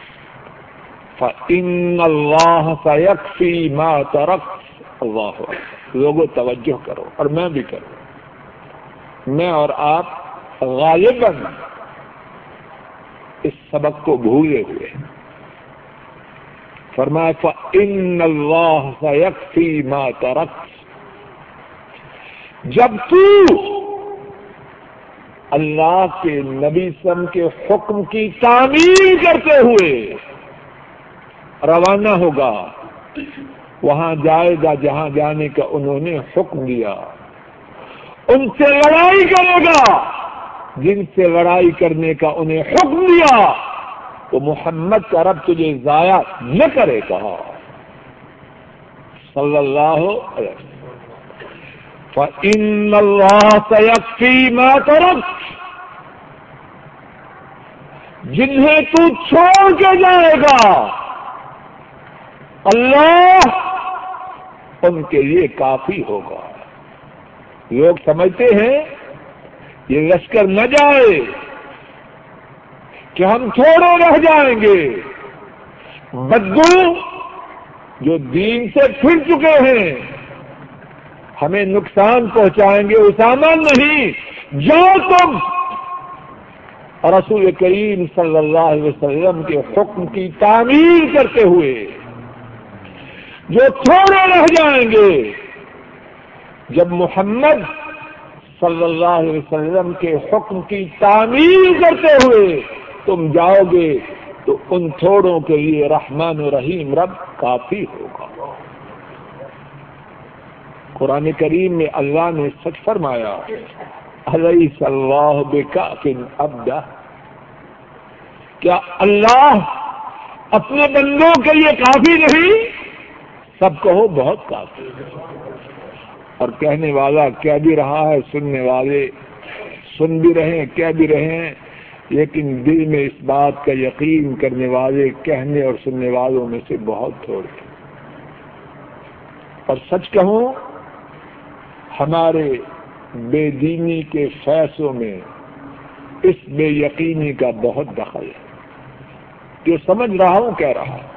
فإن اللہ سیکفی ما ترکت، اللہ اکبر، لوگوں توجہ کرو اور میں بھی کروں، میں اور آپ غالباً اس سبق کو بھولے ہوئے۔ فرمایا فإن اللہ سیکفی ما ترکت، جب تو اللہ کے نبی صلی اللہ علیہ وسلم کے حکم کی تعمیل کرتے ہوئے روانہ ہوگا، وہاں جائے گا جہاں جانے کا انہوں نے حکم دیا، ان سے لڑائی کرے گا جن سے لڑائی کرنے کا انہیں حکم دیا، تو محمد کا رب تجھے ضائع نہ کرے گا صلی اللہ علیہ وسلم۔ فَإِنَّ اللَّهَ سَيَكْفِي مَا تَرَكْتَ، جنہیں تو چھوڑ کے جائے گا اللہ ان کے لیے کافی ہوگا۔ لوگ سمجھتے ہیں یہ لشکر نہ جائے کہ ہم تھوڑے رہ جائیں گے، بدگو جو دین سے پھر چکے ہیں ہمیں نقصان پہنچائیں گے۔ اسامہ نہیں، جاؤ تم رسول کریم صلی اللہ علیہ وسلم کے حکم کی تعمیل کرتے ہوئے، جو تھوڑے رہ جائیں گے جب محمد صلی اللہ علیہ وسلم کے حکم کی تعمیل کرتے ہوئے تم جاؤ گے تو ان تھوڑوں کے لیے رحمان و رحیم رب کافی ہوگا۔ قرآن کریم میں اللہ نے سچ فرمایا، الیس اللہ بکاف عبدہ، کیا اللہ اپنے بندوں کے لیے کافی نہیں؟ سب کہو بہت کافی ہے۔ اور کہنے والا کہہ بھی رہا ہے، سننے والے سن بھی رہے ہیں، کہہ بھی رہے ہیں، لیکن دل میں اس بات کا یقین کرنے والے کہنے اور سننے والوں میں سے بہت تھوڑے۔ اور سچ کہوں، ہمارے بے دینی کے فیصلوں میں اس بے یقینی کا بہت دخل ہے۔ جو سمجھ رہا ہوں کہہ رہا ہوں،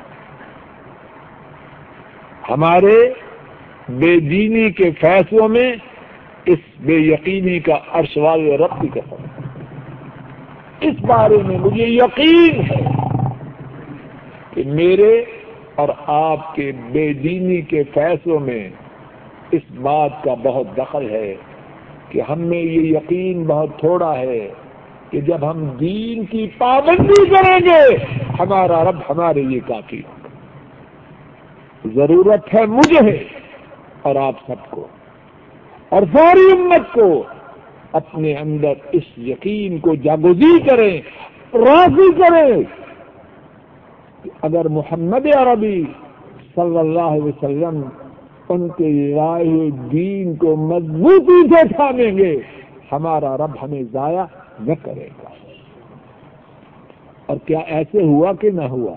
ہمارے بے دینی کے فیصلوں میں اس بے یقینی کا عرش والے رب کی قسم، اس بارے میں مجھے یقین ہے کہ میرے اور آپ کے بے دینی کے فیصلوں میں اس بات کا بہت دخل ہے کہ ہم میں یہ یقین بہت تھوڑا ہے کہ جب ہم دین کی پابندی کریں گے ہمارا رب ہمارے لیے کافی ہوگا۔ ضرورت ہے مجھے اور آپ سب کو اور ساری امت کو اپنے اندر اس یقین کو جاگزی کریں، راضی کریں کہ اگر محمد عربی صلی اللہ علیہ وسلم ان کے لائے ہوئے دین کو مضبوطی سے تھامیں گے ہمارا رب ہمیں ضائع نہ کرے گا۔ اور کیا ایسے ہوا کہ نہ ہوا؟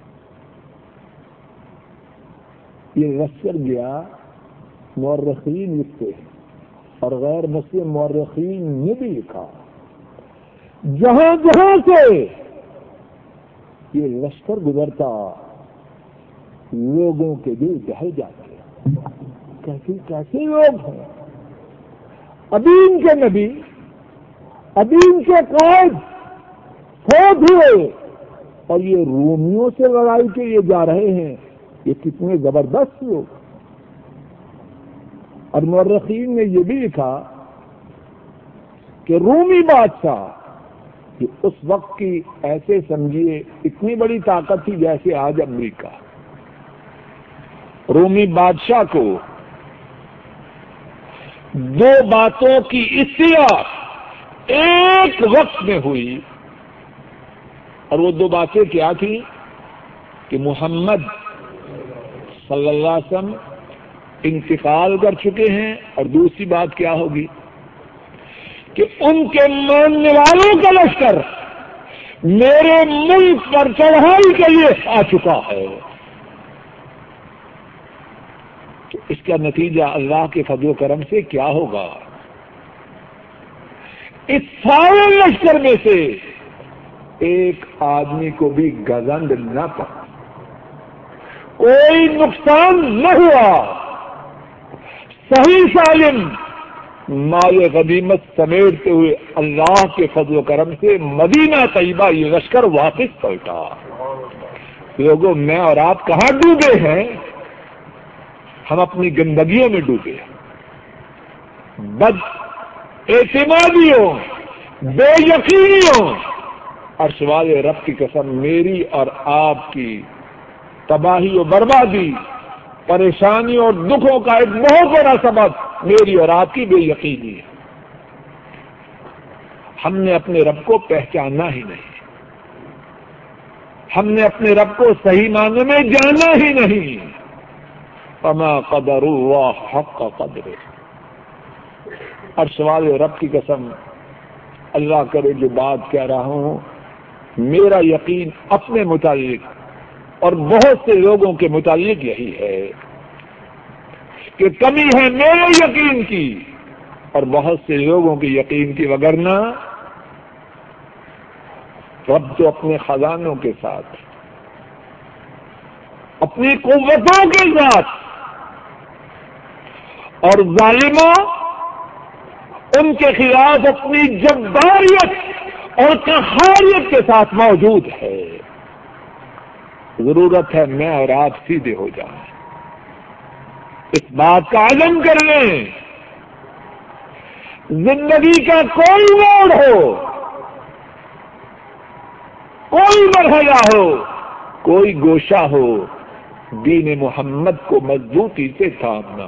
یہ لشکر گیا، مورخین لکھتے ہیں اور غیر مسلم مورخین نے بھی لکھا، جہاں جہاں سے یہ لشکر گزرتا لوگوں کے دل دہل جاتے ہیں۔ کیسے کیسے لوگ ہیں، ابین کے نبی، ابین کے قائد فوت ہوئے اور یہ رومیوں سے لڑائی کے لیے جا رہے ہیں، یہ کتنے زبردست لوگ۔ اور مورخین نے یہ بھی لکھا کہ رومی بادشاہ کہ اس وقت کی ایسے سمجھیے اتنی بڑی طاقت تھی جیسے آج امریکہ، رومی بادشاہ کو دو باتوں کی اطلاع ایک وقت میں ہوئی، اور وہ دو باتیں کیا تھیں کہ محمد صلی اللہ علیہ وسلم انتقال کر چکے ہیں، اور دوسری بات کیا ہوگی کہ ان کے ماننے والوں کا لشکر میرے ملک پر چڑھائی کے لیے آ چکا ہے۔ تو اس کا نتیجہ اللہ کے فضل و کرم سے کیا ہوگا؟ اس سارے لشکر میں سے ایک آدمی کو بھی گزند نہ پڑا، کوئی نقصان نہ ہوا، صحیح سالم مال غنیمت سمیٹتے ہوئے اللہ کے فضل و کرم سے مدینہ طیبہ یہ لشکر واپس پلٹا۔ لوگوں، میں اور آپ کہاں ڈوبے ہیں؟ ہم اپنی گندگیوں میں ڈوبے، بد اعتمادیوں، بے یقینیوں، عرش والے رب کی قسم میری اور آپ کی تباہی و بربادی، پریشانی اور دکھوں کا ایک بہت بڑا سبب میری اور آپ کی بے یقینی ہے۔ ہم نے اپنے رب کو پہچانا ہی نہیں۔ ہم نے اپنے رب کو صحیح معنوں میں جانا ہی نہیں. فما قدر اللہ حق قدرہ. عرش والے رب کی قسم، اللہ کرے جو بات کہہ رہا ہوں میرا یقین اپنے متعلق اور بہت سے لوگوں کے متعلق یہی ہے کہ کمی ہے میرے یقین کی اور بہت سے لوگوں کے یقین کی، وگرنہ رب تو اپنے خزانوں کے ساتھ، اپنی قوتوں کے ساتھ اور ظالموں ان کے خلاف اپنی جباریت اور قہاریت کے ساتھ موجود ہے. ضرورت ہے میں اور آپ سیدھے ہو جائیں، اس بات کا عزم کر لیں. زندگی کا کوئی موڑ ہو، کوئی مرحلہ ہو، کوئی گوشہ ہو، دین محمد کو مضبوطی سے تھامنا.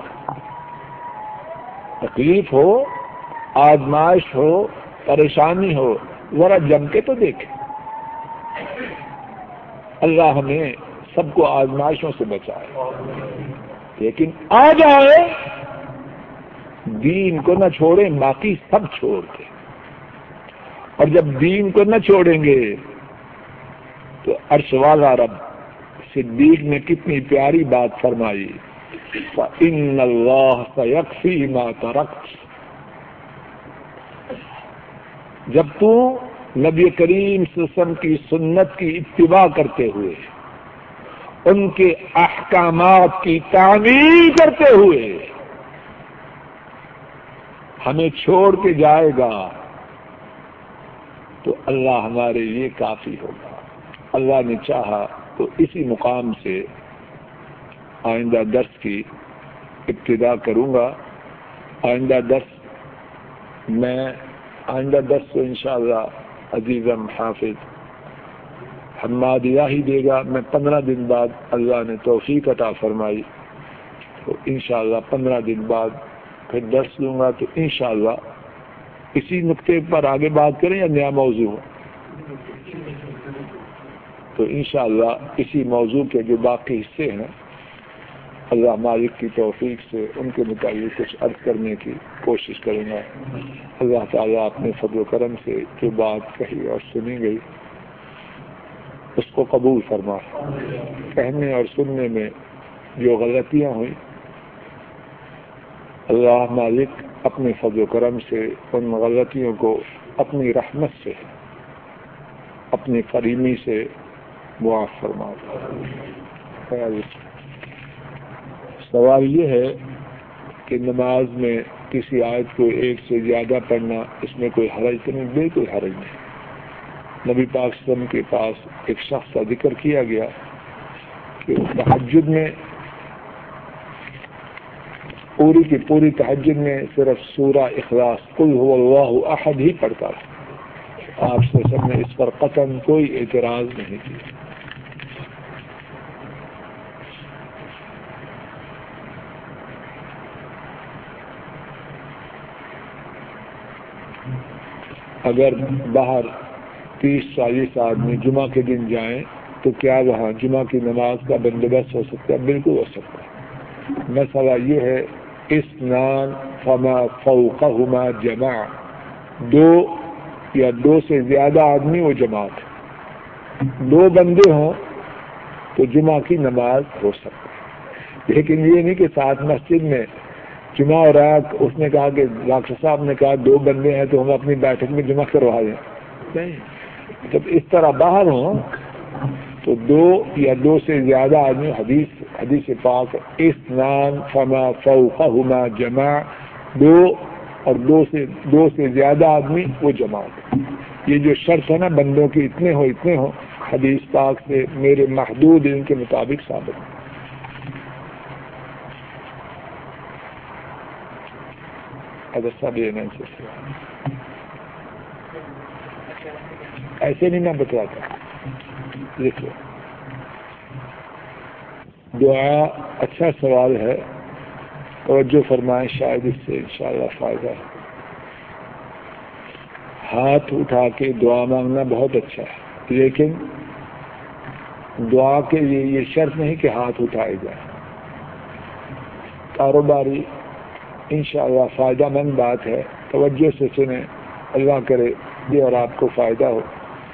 تکلیف ہو، آزمائش ہو، پریشانی ہو، ذرا جم کے تو دیکھیں. اللہ ہمیں سب کو آزمائشوں سے بچائے، لیکن آ جائے دین کو نہ چھوڑیں، باقی سب چھوڑ دیں. اور جب دین کو نہ چھوڑیں گے تو عرش والا رب صدیق نے کتنی پیاری بات فرمائی، فَإِنَّ اللَّهَ سَيَكْفِي مَا تَرَكْتَ. جب تو نبی کریم صلی اللہ علیہ وسلم کی سنت کی اتباع کرتے ہوئے، ان کے احکامات کی تعمیل کرتے ہوئے ہمیں چھوڑ کے جائے گا تو اللہ ہمارے لیے کافی ہوگا. اللہ نے چاہا تو اسی مقام سے آئندہ درس کی ابتدا کروں گا. آئندہ درس میں آئندہ درس کو انشاءاللہ عزیزم حافظ حماد الہی دے گا. میں پندرہ دن بعد اللہ نے توفیق عطا فرمائی تو انشاءاللہ پندرہ دن بعد پھر درس لوں گا. تو انشاءاللہ اسی نقطے پر آگے بات کریں یا نیا موضوع ہو؟ تو انشاءاللہ اسی موضوع کے جو باقی حصے ہیں اللہ مالک کی توفیق سے ان کے مطابق کچھ عرض کرنے کی کوشش کروں گا. اللہ تعالیٰ اپنے فضل و کرم سے جو بات کہی اور سنی گئی اس کو قبول فرما. کہنے اور سننے میں جو غلطیاں ہوئیں اللہ مالک اپنے فضل و کرم سے ان غلطیوں کو اپنی رحمت سے، اپنی کریمی سے معاف فرما. سوال یہ ہے کہ نماز میں کسی آیت کو ایک سے زیادہ پڑھنا اس میں کوئی حرج تو نہیں؟ بالکل حرج نہیں. نبی پاک صلی اللہ علیہ وسلم کے پاس ایک شخص کا ذکر کیا گیا کہ تہجد میں پوری کی پوری تہجد میں صرف سورہ اخلاص قل هو اللہ احد ہی پڑھتا ہے. آپ صلی اللہ علیہ وسلم نے اس پر قطعاً کوئی اعتراض نہیں کیا. اگر باہر تیس چالیس آدمی جمعہ کے دن جائیں تو کیا وہاں جمعہ کی نماز کا بندوبست ہو سکتا ہے؟ بالکل ہو سکتا ہے. مسئلہ یہ ہے اثنان فما فوقہما جمع، دو یا دو سے زیادہ آدمی وہ جماعت ہے. دو بندے ہوں تو جمعہ کی نماز ہو سکتا ہے. لیکن یہ نہیں کہ ساتھ مسجد میں جمعہ ہو رہا ہے اس نے کہا کہ ڈاکٹر صاحب نے کہا دو بندے ہیں تو ہم اپنی بیٹھک میں جمع کروا دیں. نہیں، جب اس طرح باہر ہوں تو دو یا دو سے زیادہ آدمی، حدیث حدیث پاک اثنان فما فوقہما جمع، دو اور دو سے دو سے زیادہ آدمی وہ جماعت. یہ جو شرط ہے نا بندوں کی اتنے ہو اتنے ہو، حدیث پاک سے میرے محدود ان کے مطابق ثابت ہے. اگر سب یہ نہیں سکتے ایسے نہیں میں بتلاتا. دیکھو دعا اچھا سوال ہے، توجہ فرمائیں، شاید اس سے انشاءاللہ فائدہ ہے. ہاتھ اٹھا کے دعا مانگنا بہت اچھا ہے، لیکن دعا کے لیے یہ شرط نہیں کہ ہاتھ اٹھائے جائیں. کاروباری انشاءاللہ فائدہ مند بات ہے، توجہ سے سنیں، اللہ کرے یہ اور آپ کو فائدہ ہو.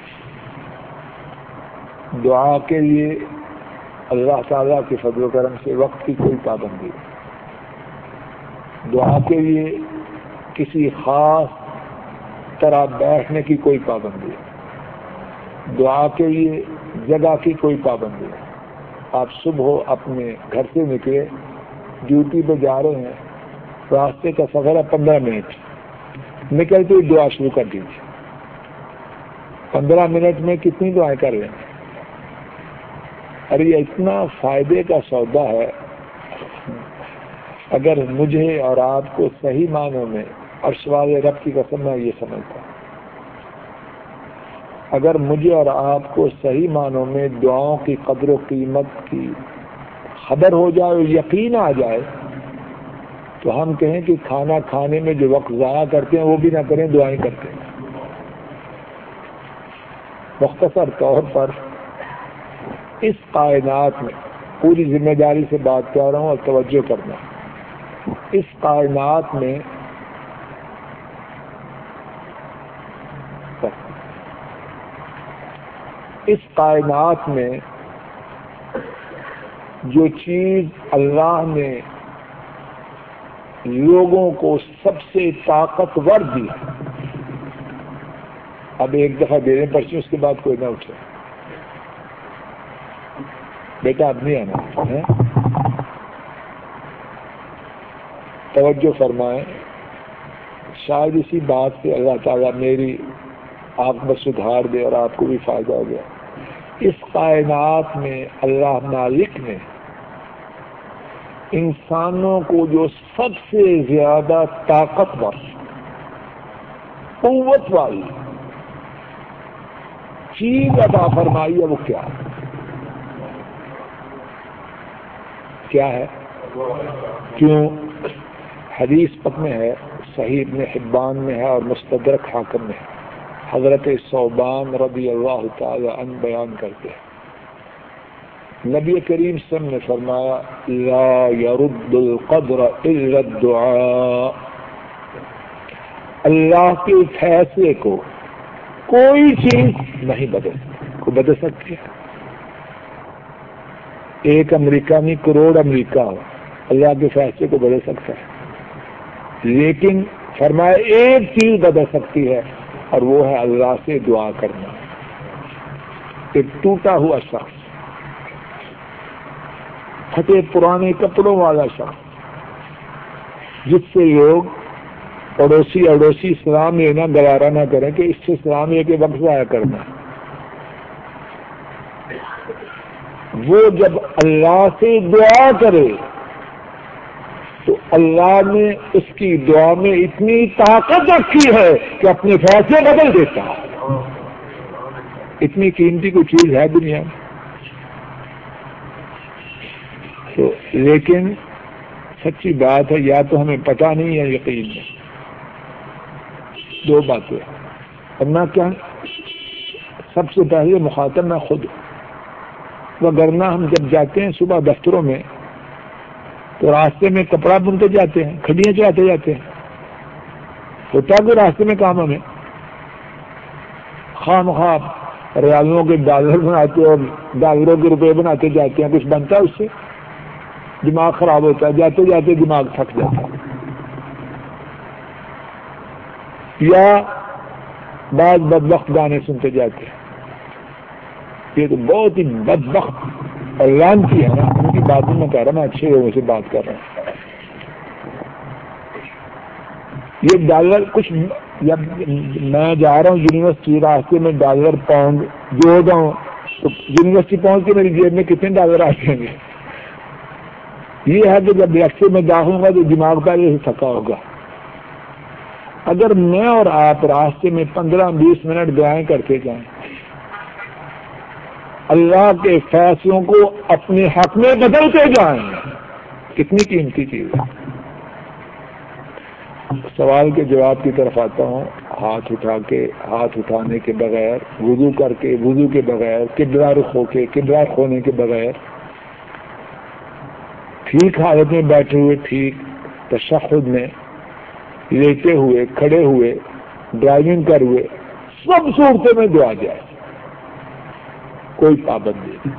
دعا کے لیے اللہ تعالیٰ کے فضل و کرم سے وقت کی کوئی پابندی نہیں. دعا کے لیے کسی خاص طرح بیٹھنے کی کوئی پابندی نہیں. دعا کے لیے جگہ کی کوئی پابندی نہیں. آپ صبح اپنے گھر سے نکلے، ڈیوٹی پہ جا رہے ہیں، راستے کا سفر ہے پندرہ منٹ، نکلتے ہی دعا شروع کر دیجیے. پندرہ منٹ میں کتنی دعائیں کر لیں گے؟ ارے یہ اتنا فائدے کا سودا ہے. اگر مجھے اور آپ کو صحیح معنوں میں عرش والے رب کی قسم میں یہ سمجھتا ہوں، اگر مجھے اور آپ کو صحیح معنوں میں دعاؤں کی قدر و قیمت کی خبر ہو جائے، یقین آ جائے، تو ہم کہیں کہ کھانا کھانے میں جو وقت ضائع کرتے ہیں وہ بھی نہ کریں، دعائیں کرتے ہیں. مختصر طور پر اس کائنات میں، پوری ذمہ داری سے بات کر رہا ہوں اور توجہ کرنا، اس کائنات میں اس کائنات میں جو چیز اللہ نے لوگوں کو سب سے طاقتور دی، اب ایک دفعہ دے دیں پرچی، اس کے بعد کوئی نہ اٹھے. بیٹا اب نہیں آنا ہے، توجہ فرمائیں. شاید اسی بات سے اللہ تعالیٰ میری آپ میں سدھار دے اور آپ کو بھی فائدہ ہو گیا. اس کائنات میں اللہ مالک نے انسانوں کو جو سب سے زیادہ طاقتور، قوت والی چیز عطا فرمائی ہے، وہ کیا ہے؟ کیا ہے؟ کیوں؟ حدیث پک میں ہے، صحیح ابن حبان میں ہے اور مستدرک حاکم میں ہے. حضرت ثوبان رضی اللہ تعالی عنہ بیان کرتے ہیں، نبی کریم صلی اللہ علیہ وسلم نے فرمایا، لا يرد القدر الا الدعاء. اللہ کے فیصلے کو کوئی چیز نہیں بدل کو بدل سکتی ہے. ایک امریکہ نہیں، کروڑ امریکہ ہو، اللہ کے فیصلے کو بدل سکتا ہے. لیکن فرمایا ایک چیز بدل سکتی ہے، اور وہ ہے اللہ سے دعا کرنا. ایک ٹوٹا ہوا شخص، پھٹے پرانے کپڑوں والا شخص، جس سے لوگ پڑوسی اڑوسی سلام لینا گوارا نہ کریں کہ اس سے سلام لے کے وقت ضائع کرنا، وہ جب اللہ سے دعا کرے تو اللہ نے اس کی دعا میں اتنی طاقت رکھی ہے کہ اپنے فیصلے بدل دیتا ہے. اتنی قیمتی کوئی چیز ہے دنیا میں؟ تو لیکن سچی بات ہے، یا تو ہمیں پتہ نہیں ہے، یقین نہیں. دو باتیں. کرنا کیا؟ سب سے پہلے مخاطب میں خود، وگرنہ ہم جب جاتے ہیں صبح دفتروں میں تو راستے میں کپڑا بنتے جاتے ہیں، کھڑیاں چلاتے جاتے ہیں. ہوتا کہ راستے میں کام ہمیں خواہ مخواہ ریالوں کے ڈالر بناتے اور ڈالروں کے روپے بناتے جاتے ہیں. کچھ بنتا ہے اس سے؟ دماغ خراب ہوتا ہے، جاتے جاتے دماغ تھک جاتا ہے. یا بعض بدبخت گانے سنتے جاتے ہیں. یہ تو بہت ہی بدبخت اور لعنتی ہے نا. ان کی باتوں میں کہہ رہا میں اچھے لوگوں سے بات کر رہا ہوں. یہ ڈالر کچھ، جب میں جا رہا ہوں یونیورسٹی، راستے میں ڈالر پاؤنڈ جوڑ رہا ہوں تو یونیورسٹی پہنچ کے میری جیب میں کتنے ڈالر آ جائیں گے؟ یہ ہے کہ جب راستے میں جاؤں گا تو دماغ پہلے سے تھکا ہوگا. اگر میں اور آپ راستے میں پندرہ بیس منٹ دعائیں کرتے جائیں، اللہ کے فیصلوں کو اپنے حق میں بدلتے جائیں، کتنی قیمتی چیز ہے. سوال کے جواب کی طرف آتا ہوں. ہاتھ اٹھا کے ہاتھ اٹھانے کے بغیر، وضو کر کے وضو کے بغیر، قبلہ رخ ہو کے قبلہ رخ ہونے کے بغیر، ٹھیک حالت میں بیٹھے ہوئے، ٹھیک تشہد میں، لیٹے ہوئے، کھڑے ہوئے، ڈرائیونگ کر ہوئے، سب صورتوں میں دعا جائے، کوئی پابندی نہیں۔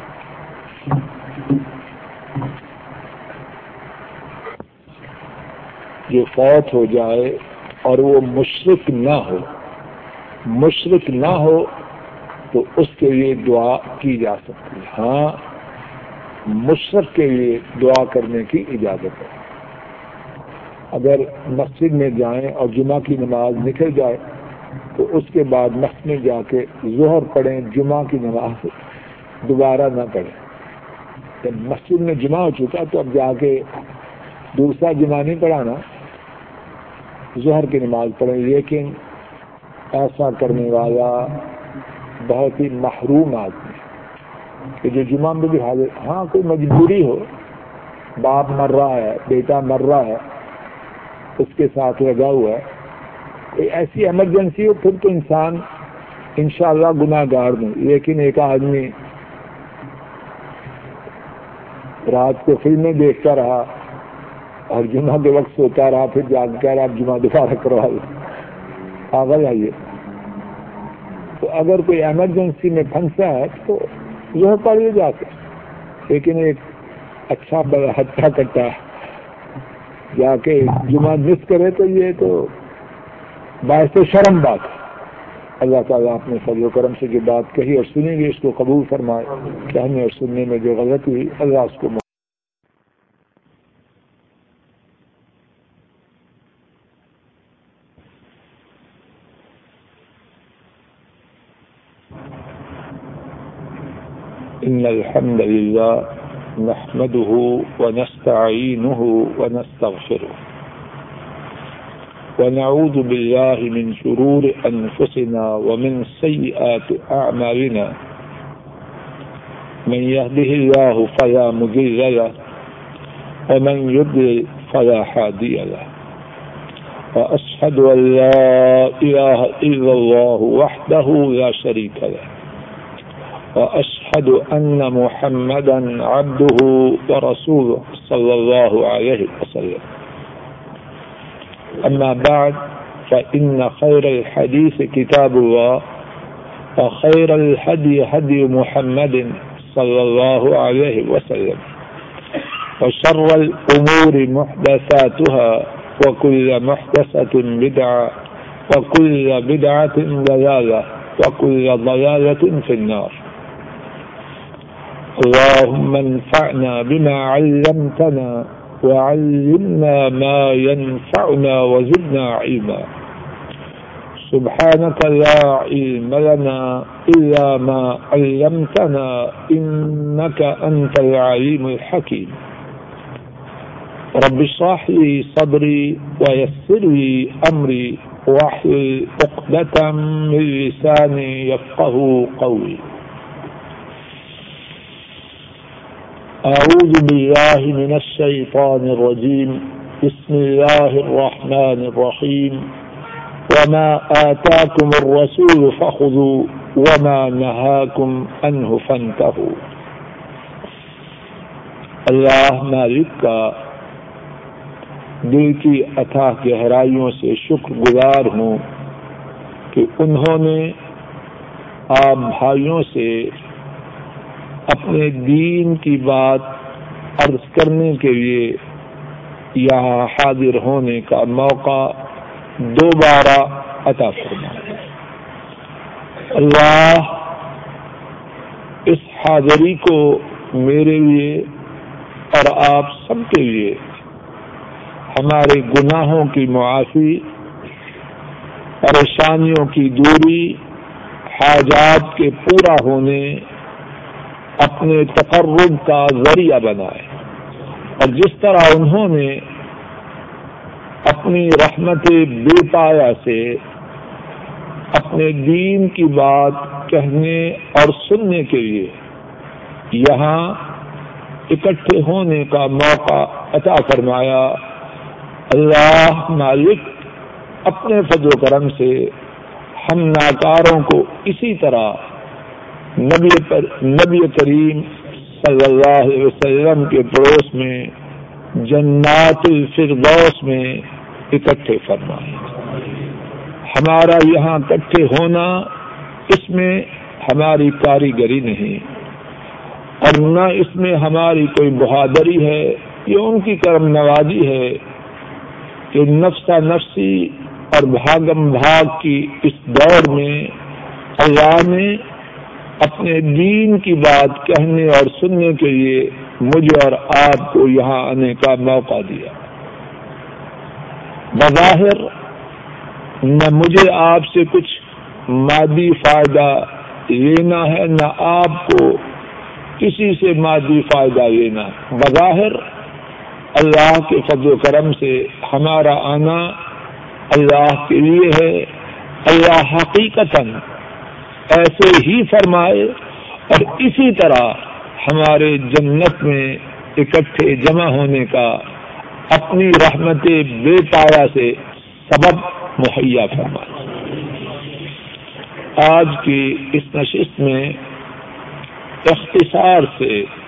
جو فوت ہو جائے اور وہ مشرک نہ ہو مشرک نہ ہو تو اس کے لیے دعا کی جا سکتی ہے۔ ہاں، مشرک کے لیے دعا کرنے کی اجازت ہے۔ اگر مسجد میں جائیں اور جمعہ کی نماز نکل جائے تو اس کے بعد مسجد میں جا کے ظہر پڑھیں، جمعہ کی نماز دوبارہ نہ پڑھیں۔ جب مسجد میں جمعہ ہو چکا تو اب جا کے دوسرا جمعہ نہیں پڑھانا، ظہر کی نماز پڑھیں۔ لیکن ایسا کرنے والا بہت ہی محروم آدمی کہ جو جمعہ میں بھی حاضر، ہاں کوئی مجبوری ہو، باپ مر رہا ہے، بیٹا مر رہا ہے، اس کے ساتھ لگا ہوا ہے، کوئی ایسی ایمرجنسی ہو، پھر تو انسان انشاءاللہ گناہ گار نہیں۔ لیکن ایک آدمی رات کو فلمیں دیکھتا رہا اور جمعہ کے وقت سوتا رہا، پھر جاگ کر آپ جمعہ دوبارہ کروا لیں، پاگل آئیے۔ تو اگر کوئی ایمرجنسی میں پھنسا ہے تو یہ پڑھ لے جا کے، لیکن ایک اچھا بڑا ہٹا کٹا جا کے جمعہ مس کرے تو یہ تو باعث شرم بات ہے۔ اللہ تعالیٰ اپنے فضل و کرم سے جو بات کہی اور سنیں گے اس کو قبول فرمائے، کہنے اور سننے میں جو غلط ہوئی اللہ اس کو إن الحمد لله نحمده ونستعينه ونستغفره ونعوذ بالله من شرور أنفسنا ومن سيئات أعمالنا من يهده الله فلا مضل له ومن يضلل فلا هادي له وأشهد أن لا إله إلا الله وحده لا شريك له وأشهد أن محمدا عبده ورسوله صلى الله عليه وسلم أما بعد فإن خير الحديث كتاب الله وخير الهدي هدي محمد صلى الله عليه وسلم وشر الأمور محدثاتها وكل محدثة بدعة وكل بدعة ضلالة وكل ضلالة في النار اللهم انفعنا بما علمتنا وعلمنا ما ينفعنا وزدنا علما سبحانك لا علم لنا إلا ما علمتنا إنك أنت العليم الحكيم رب اشرح لي صدري ويسر لي أمري واحلل عقدة من لساني يفقهوا قولي أعوذ بالله من الشيطان الرجيم بسم الله الرحمن الرحيم وما آتاكم الرسول فخذوا وما نهاكم عنه فانتهوا۔ اللہ مالک کا دل کی اتھاہ گہرائیوں سے شکر گزار ہوں کہ انہوں نے آپ بھائیوں سے اپنے دین کی بات عرض کرنے کے لیے یہاں حاضر ہونے کا موقع دوبارہ عطا فرمائے۔ اللہ اس حاضری کو میرے لیے اور آپ سب کے لیے ہمارے گناہوں کی معافی، پریشانیوں کی دوری، حاجات کے پورا ہونے، اپنے تقرب کا ذریعہ بنائے، اور جس طرح انہوں نے اپنی رحمت بے پایا سے اپنے دین کی بات کہنے اور سننے کے لیے یہاں اکٹھے ہونے کا موقع عطا فرمایا، اللہ مالک اپنے فضل و کرم سے ہم ناکاروں کو اسی طرح نبی پر نبی کریم صلی اللہ علیہ وسلم کے پڑوس میں جنات الفردوس میں اکٹھے فرمائے. ہمارا یہاں اکٹھے ہونا اس میں ہماری کاریگری نہیں اور نہ اس میں ہماری کوئی بہادری ہے، یہ ان کی کرم نوازی ہے کہ نفسا نفسی اور بھاگم بھاگ کی اس دور میں اللہ نے اپنے دین کی بات کہنے اور سننے کے لیے مجھے اور آپ کو یہاں آنے کا موقع دیا. بظاہر نہ مجھے آپ سے کچھ مادی فائدہ لینا ہے، نہ آپ کو کسی سے مادی فائدہ لینا. بظاہر اللہ کے فضل و کرم سے ہمارا آنا اللہ کے لیے ہے. اللہ حقیقتاً ایسے ہی فرمائے اور اسی طرح ہمارے جنت میں اکٹھے جمع ہونے کا اپنی رحمت بے پایا سے سبب مہیا فرمائے. آج کی اس نشست میں اختصار سے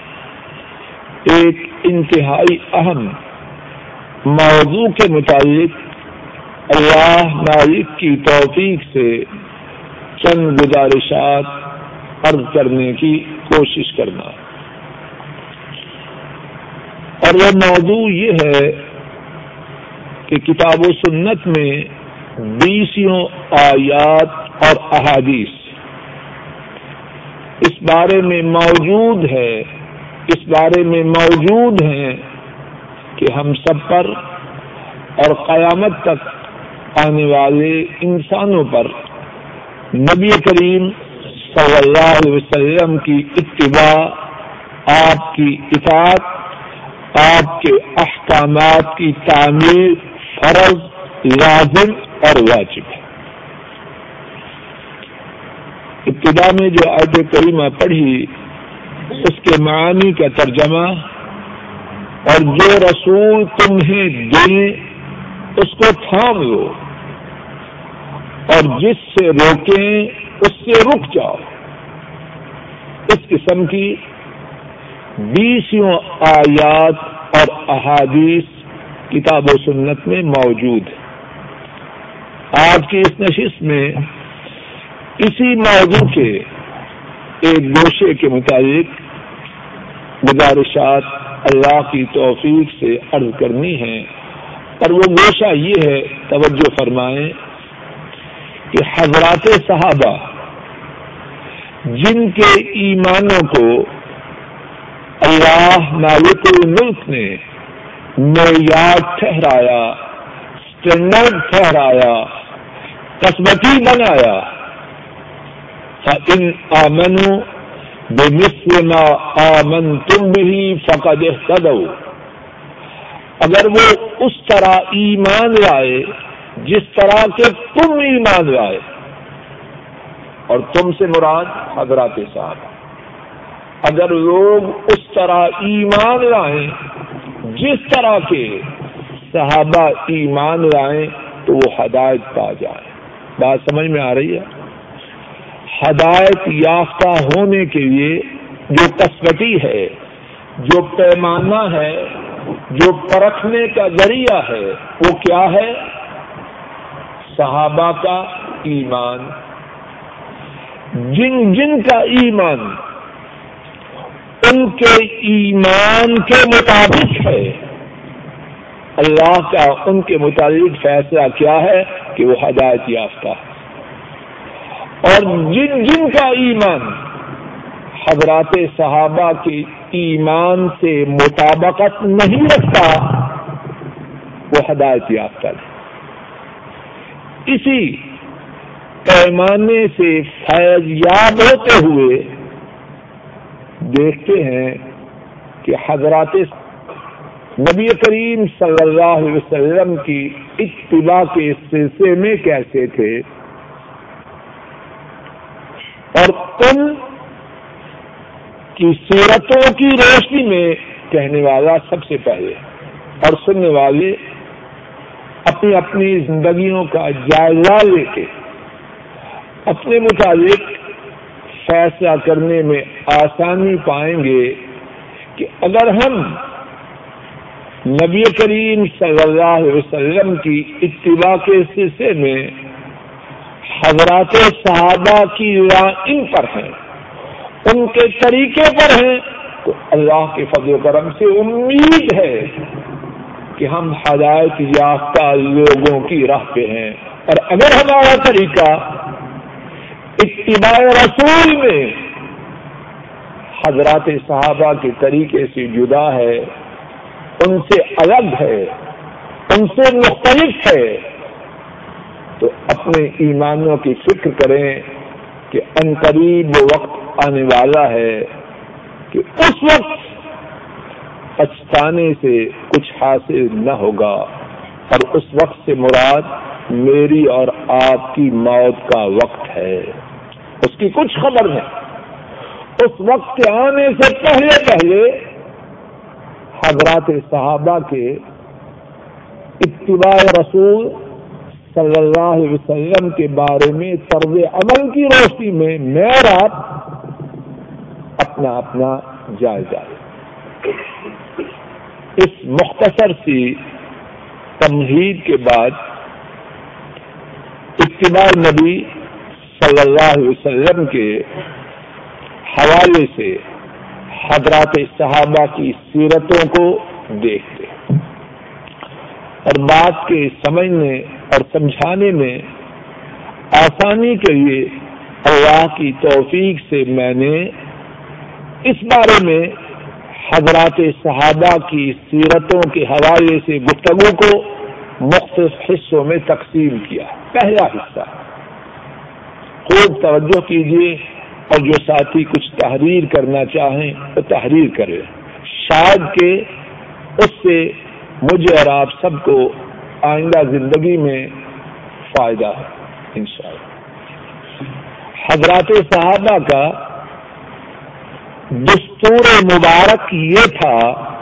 ایک انتہائی اہم موضوع کے متعلق اللہ مالک کی توفیق سے چند گزارشات عرض کرنے کی کوشش کرنا. اور وہ موضوع یہ ہے کہ کتاب و سنت میں بیسیوں آیات اور احادیث اس بارے میں موجود ہے اس بارے میں موجود ہیں کہ ہم سب پر اور قیامت تک آنے والے انسانوں پر نبی کریم صلی اللہ علیہ وسلم کی اتباع، آپ کی اطاعت، آپ کے احکامات کی تعمیل فرض، لازم اور واجب ہے. ابتدا میں جو آیت کریمہ پڑھی اس کے معانی کا ترجمہ، اور جو رسول تمہیں دیں اس کو تھام لو اور جس سے روکیں اس سے رک جاؤ. اس قسم کی بیسیوں آیات اور احادیث کتاب و سنت میں موجود ہے. آج کی اس نشست میں اسی موضوع کے ایک گوشے کے متعلق گزارشات اللہ کی توفیق سے عرض کرنی ہے، اور وہ گوشہ یہ ہے، توجہ فرمائیں کہ حضرات صحابہ جن کے ایمانوں کو اللہ مالک الملک نے معیار ٹھہرایا، اسٹینڈرڈ ٹھہرایا، قسمتی بنایا، فَإِنْ آمَنُوا بِمِثْلِ مَا آمَنْتُمْ بِهِ فَقَدِ اهْتَدَوْا، اگر وہ اس طرح ایمان لائے جس طرح کے تم ایمان لائے، اور تم سے مراد حضرات صحابہ، اگر لوگ اس طرح ایمان لائیں جس طرح کے صحابہ ایمان لائیں تو وہ ہدایت پا جائیں. بات سمجھ میں آ رہی ہے؟ ہدایت یافتہ ہونے کے لیے جو قسمتی ہے، جو پیمانہ ہے، جو پرکھنے کا ذریعہ ہے، وہ کیا ہے؟ صحابہ کا ایمان. جن جن کا ایمان ان کے ایمان کے مطابق ہے، اللہ کا ان کے متعلق فیصلہ کیا ہے کہ وہ ہدایت یافتہ ہے. اور جن جن کا ایمان حضرات صحابہ کے ایمان سے مطابقت نہیں رکھتا وہ ہدایت یافتہ ہے. اسی پیمانے سے فیض یاب ہوتے ہوئے دیکھتے ہیں کہ حضرات نبی کریم صلی اللہ علیہ وسلم کی اتباع کے سلسلے میں کیسے تھے، اور ان کی سیرتوں کی روشنی میں کہنے والا سب سے پہلے اور سننے والے اپنی اپنی زندگیوں کا جائزہ لے کے اپنے متعلق فیصلہ کرنے میں آسانی پائیں گے کہ اگر ہم نبی کریم صلی اللہ علیہ وسلم کی اتباع کے سلسلے میں حضرات صحابہ کی راہ ان پر ہیں، ان کے طریقے پر ہیں، تو اللہ کے فضل و کرم سے امید ہے کہ ہم ہدایت یافتہ لوگوں کی راہ پہ ہیں۔ اور اگر ہمارا طریقہ اتباع رسول میں حضرات صحابہ کے طریقے سے جدا ہے، ان سے الگ ہے، ان سے مختلف ہے، تو اپنے ایمانوں کی فکر کریں کہ عنقریب وہ وقت آنے والا ہے کہ اس وقت پچھتانے سے کچھ حاصل نہ ہوگا، اور اس وقت سے مراد میری اور آپ کی موت کا وقت ہے۔ اس کی کچھ خبر نہیں۔ اس وقت کے آنے سے پہلے پہلے حضرات صحابہ کے اتباع رسول صلی اللہ علیہ وسلم کے بارے میں طرز عمل کی روشنی میں میں اور آپ اپنا اپنا جائزہ لیں۔ اس مختصر سی تمہید کے بعد اتباع نبی صلی اللہ علیہ وسلم کے حوالے سے حضرات صحابہ کی سیرتوں کو دیکھتے اور بات کے سمجھنے اور سمجھانے میں آسانی کے لیے اللہ کی توفیق سے میں نے اس بارے میں حضرات صحابہ کی سیرتوں کے حوالے سے گفتگو کو مختلف حصوں میں تقسیم کیا۔ پہلا حصہ خوب توجہ کیجیے، اور جو ساتھی کچھ تحریر کرنا چاہیں تو تحریر کریں، شاید کہ اس سے مجھے اور آپ سب کو آئندہ زندگی میں فائدہ ہے انشاءاللہ۔ حضرات صحابہ کا دستور مبارک یہ تھا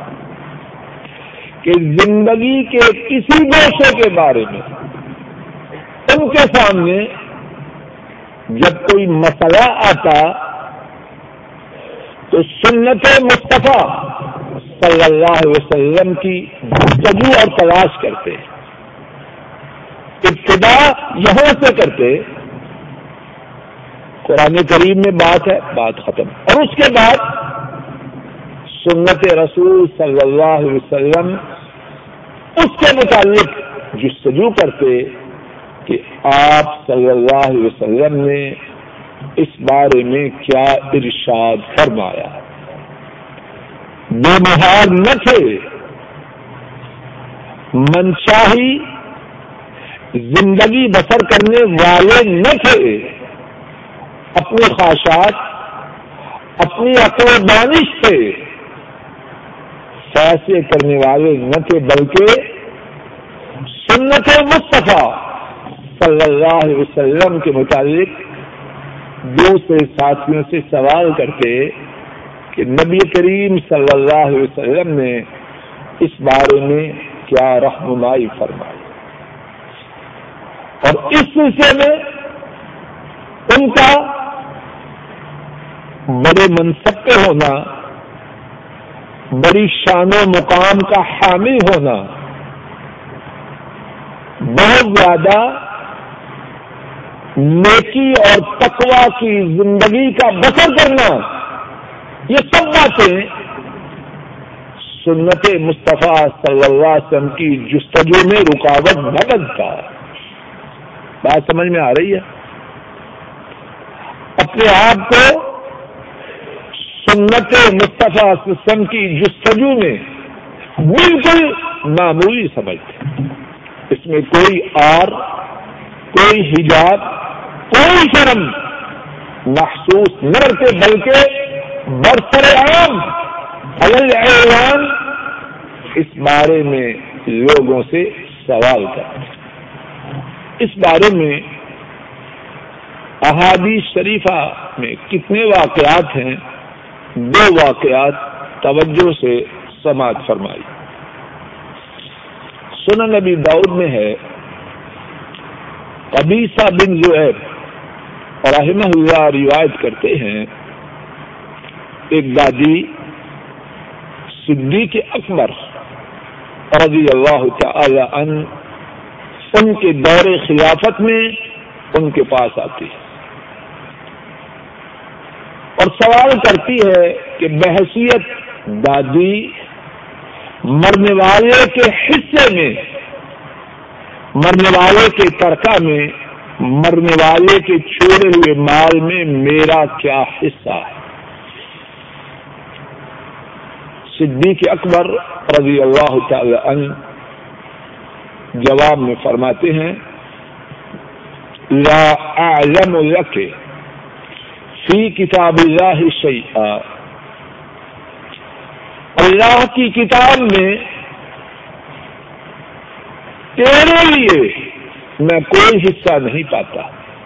کہ زندگی کے کسی گوشے کے بارے میں ان کے سامنے جب کوئی مسئلہ آتا تو سنت مصطفیٰ صلی اللہ علیہ وسلم کی جستجو اور تلاش کرتے، ابتدا یہاں سے کرتے، قرآن کریم میں بات ہے، بات ختم، اور اس کے بعد سنت رسول صلی اللہ علیہ وسلم اس کے متعلق جستجو کرتے کہ آپ صلی اللہ علیہ وسلم نے اس بارے میں کیا ارشاد فرمایا۔ بے مہار نہ تھے، منشاہی زندگی بسر کرنے والے نہ تھے، اپنے خواہشات اپنی عقل و دانش تھے، فیصلے کرنے والے نہ تھے، بلکہ سنت مصطفیٰ صلی اللہ علیہ وسلم کے متعلق دوسرے ساتھیوں سے سوال کرتے کہ نبی کریم صلی اللہ علیہ وسلم نے اس بارے میں کیا رہنمائی فرمائی، اور اس سلسلے میں ان کا بڑے منصب پہ ہونا، بڑی شان و مقام کا حامل ہونا، بہت زیادہ نیکی اور تقوی کی زندگی کا بسر کرنا، یہ سب باتیں سنت مصطفیٰ صلی اللہ علیہ وسلم کی جستجو میں رکاوٹ نہ بنتا۔ بات سمجھ میں آ رہی ہے؟ اپنے آپ کو سنت مصطفیٰ صلی اللہ علیہ وسلم کی جستجو میں بالکل معمولی سمجھتے، اس میں کوئی آر، کوئی حجاب، کوئی شرم محسوس نہ کرتے، بلکہ برسر عام علل اعلان اس بارے میں لوگوں سے سوال کرتے۔ اس بارے میں احادیث شریفہ میں کتنے واقعات ہیں؟ دو واقعات توجہ سے سماعت فرمائی۔ سنن نبی داؤد میں ہے، قبیصہ بن زہیر رحمہ اللہ روایت کرتے ہیں ایک دادی صدیق اکبر رضی اللہ تعالی عنہ ان کے دور خلافت میں ان کے پاس آتی ہے اور سوال کرتی ہے کہ بحیثیت دادی مرنے والے کے حصے میں، مرنے والے کے ترکہ میں، مرنے والے کے چھوڑے ہوئے مال میں میرا کیا حصہ ہے؟ صدیق اکبر رضی اللہ تعالی عنہ جواب میں فرماتے ہیں لا اعلم لک فی کتاب اللہ شیئا، اللہ کی کتاب میں تیرے لیے میں کوئی حصہ نہیں پاتا،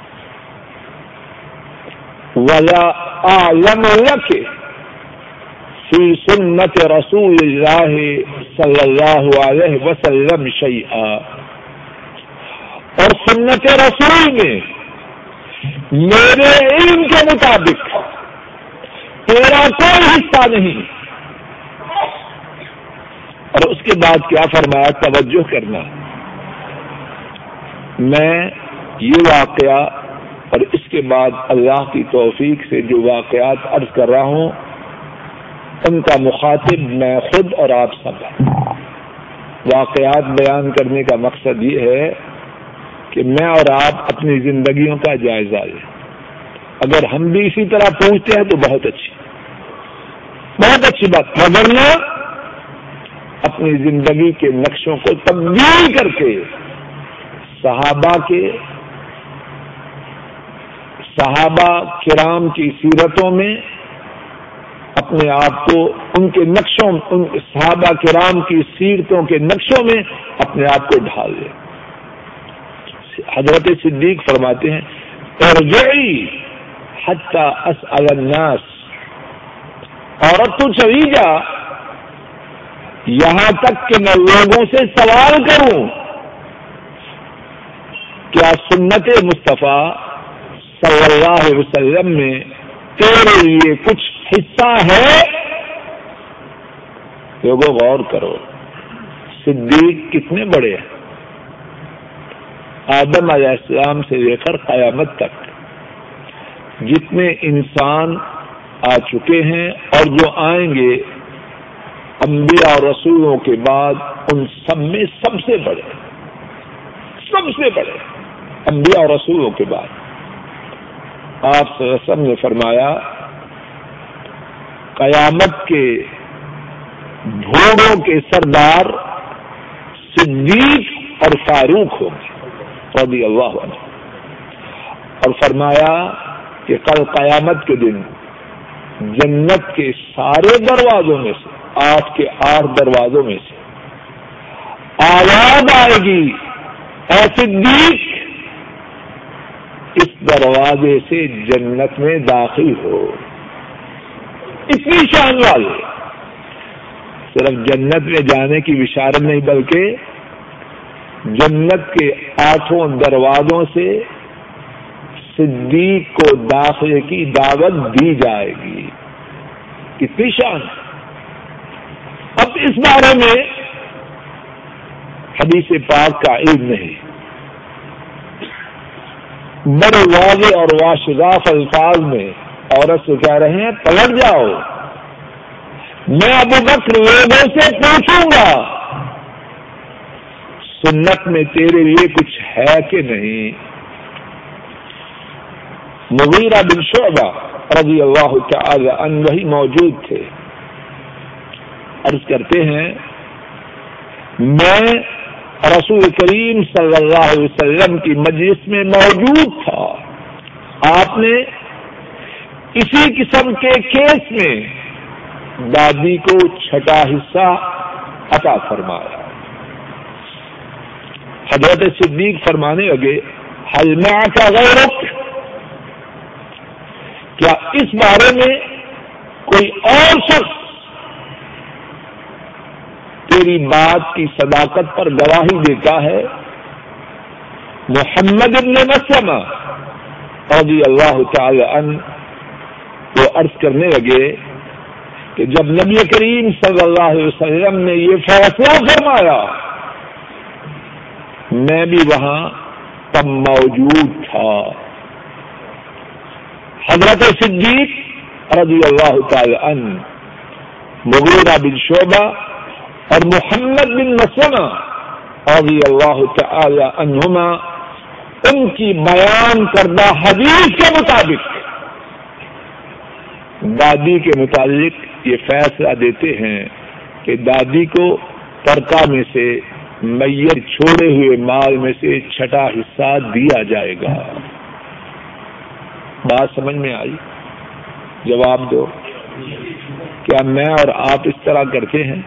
ولا اعلم لک فی سنت رسول اللہ صلی اللہ علیہ وسلم شیئا، اور سنت رسول میں میرے علم کے مطابق تیرا کوئی حصہ نہیں۔ اور اس کے بعد کیا فرمایا، توجہ کرنا، میں یہ واقعہ اور اس کے بعد اللہ کی توفیق سے جو واقعات عرض کر رہا ہوں ان کا مخاطب میں خود اور آپ سب ہیں۔ واقعات بیان کرنے کا مقصد یہ ہے کہ میں اور آپ اپنی زندگیوں کا جائزہ لیں، اگر ہم بھی اسی طرح پوچھتے ہیں تو بہت اچھی بہت اچھی بات، ورنہ اپنی زندگی کے نقشوں کو تبدیل کر کے صحابہ کے صحابہ کرام کی سیرتوں میں اپنے آپ کو ان کے نقشوں ان صحابہ کرام کی سیرتوں کے نقشوں میں اپنے آپ کو ڈھال لے۔ حضرت صدیق فرماتے ہیں ارجعی حتی اسأل الناس، عورت تو چلی جا یہاں تک کہ میں لوگوں سے سوال کروں کیا سنت مصطفیٰ صلی اللہ علیہ وسلم میں تیرے لیے کچھ حصہ ہے؟ لوگوں غور کرو، صدیق کتنے بڑے ہیں، آدم علیہ السلام سے لے کر قیامت تک جتنے انسان آ چکے ہیں اور جو آئیں گے انبیاء اور رسولوں کے بعد ان سب میں سب سے بڑے سب سے بڑے انبیاء اور رسولوں کے بعد آپ صلی اللہ علیہ وسلم نے فرمایا قیامت کے بھوڑوں کے سردار صدیق اور فاروق ہوں گے رضی اللہ عنہ، اور فرمایا کہ کل قیامت کے دن جنت کے سارے دروازوں میں سے آٹھ کے آٹھ دروازوں میں سے آواز آئے گی اے صدیق اس دروازے سے جنت میں داخل ہو۔ اتنی شان والے، صرف جنت میں جانے کی بشارت نہیں بلکہ جنت کے آٹھوں دروازوں سے صدیق کو داخلے کی دعوت دی جائے گی۔ کتنی شان۔ اب اس بارے میں حدیث پاک کا علم نہیں، بڑے واضح اور واشراف الفاظ میں عورت سے کہہ رہے ہیں پلٹ جاؤ، میں ابو بکر لوگوں سے پوچھوں گا سنت میں تیرے لیے کچھ ہے کہ نہیں۔ مغیرہ بن شعبہ رضی اللہ تعالی عنہ وہی موجود تھے، عرض کرتے ہیں میں رسول کریم صلی اللہ علیہ وسلم کی مجلس میں موجود تھا، آپ نے اسی قسم کے کیس میں دادی کو چھٹا حصہ عطا فرمایا۔ حضرت صدیق فرمانے لگے حل معک غیرک، کیا اس بارے میں کوئی اور شخص تیری بات کی صداقت پر گواہی دیتا ہے؟ محمد ابن مسلمہ رضی اللہ تعالی عنہ وہ عرض کرنے لگے کہ جب نبی کریم صلی اللہ علیہ وسلم نے یہ فیصلہ فرمایا میں بھی وہاں تب موجود تھا. حضرت صدیق رضی اللہ تعالی عنہ، مغیرہ بن شعبہ اور محمد بن مسلمہ رضی اللہ تعالی عنہما ان کی بیان کردہ حدیث کے مطابق دادی کے متعلق یہ فیصلہ دیتے ہیں کہ دادی کو ترکہ میں سے میت چھوڑے ہوئے مال میں سے چھٹا حصہ دیا جائے گا. بات سمجھ میں آئی؟ جواب دو. کیا میں اور آپ اس طرح کرتے ہیں؟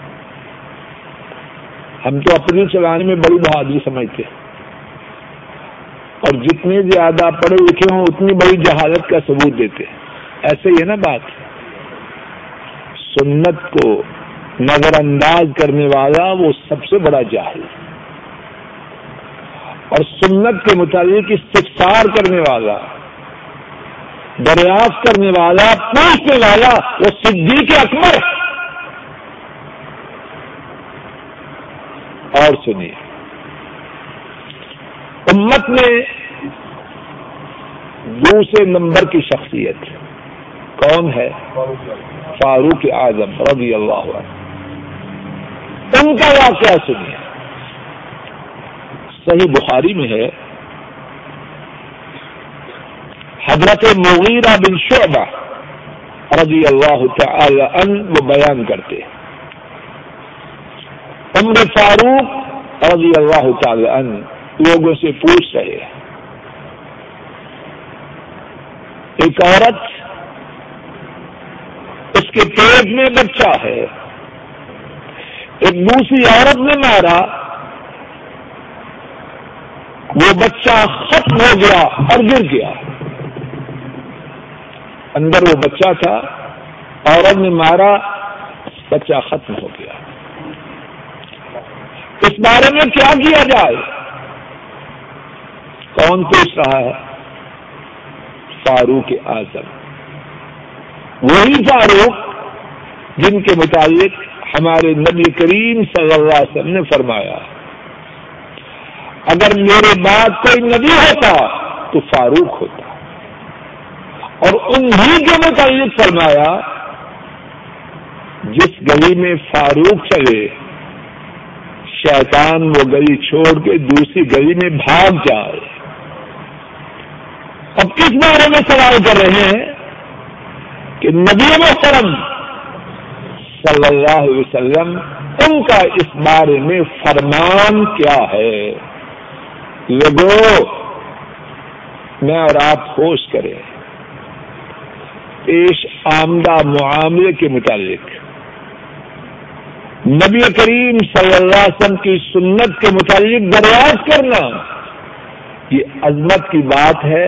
ہم تو اپنی چلانے میں بڑی بہادری سمجھتے ہیں اور جتنے زیادہ پڑھے لکھے ہوں اتنی بڑی جہالت کا ثبوت دیتے ہیں. ایسے ہی ہے نا بات؟ سنت کو نظر انداز کرنے والا وہ سب سے بڑا جاہل، اور سنت کے متعلق استفسار کرنے والا، دریافت کرنے والا، پوچھنے والا وہ صدیق اکبر. اور سنیے، امت میں دوسرے نمبر کی شخصیت کون ہے؟ فاروق اعظم رضی اللہ عنہ. ان کا واقعہ سنیے. صحیح بخاری میں ہے، حضرت مغیرہ بن شعبہ رضی اللہ تعالی عنہ وہ بیان کرتے ہیں عمر فاروق رضی اللہ تعالی عنہ لوگوں سے پوچھ رہے ہیں، ایک عورت اس کے پیٹ میں بچہ ہے، ایک دوسری عورت نے مارا، وہ بچہ ختم ہو گیا اور گر گیا. اندر وہ بچہ تھا، عورت نے مارا، بچہ ختم ہو گیا. اس بارے میں کیا کیا جائے؟ کون پوچھ رہا ہے؟ فاروق اعظم. وہی فاروق جن کے متعلق ہمارے نبی کریم صلی اللہ علیہ وسلم نے فرمایا اگر میرے بعد کوئی نبی ہوتا تو فاروق ہوتا، اور انہی کے متعلق فرمایا جس گلی میں فاروق چلے شیطان وہ گلی چھوڑ کے دوسری گلی میں بھاگ جائے. اب کس بارے میں سوال کر رہے ہیں کہ نبی محترم صلی اللہ علیہ وسلم ان کا اس بارے میں فرمان کیا ہے؟ لوگوں میں اور آپ ہوش کریں. پیش آمدہ معاملے کے متعلق نبی کریم صلی اللہ علیہ وسلم کی سنت کے متعلق دریافت کرنا یہ عظمت کی بات ہے،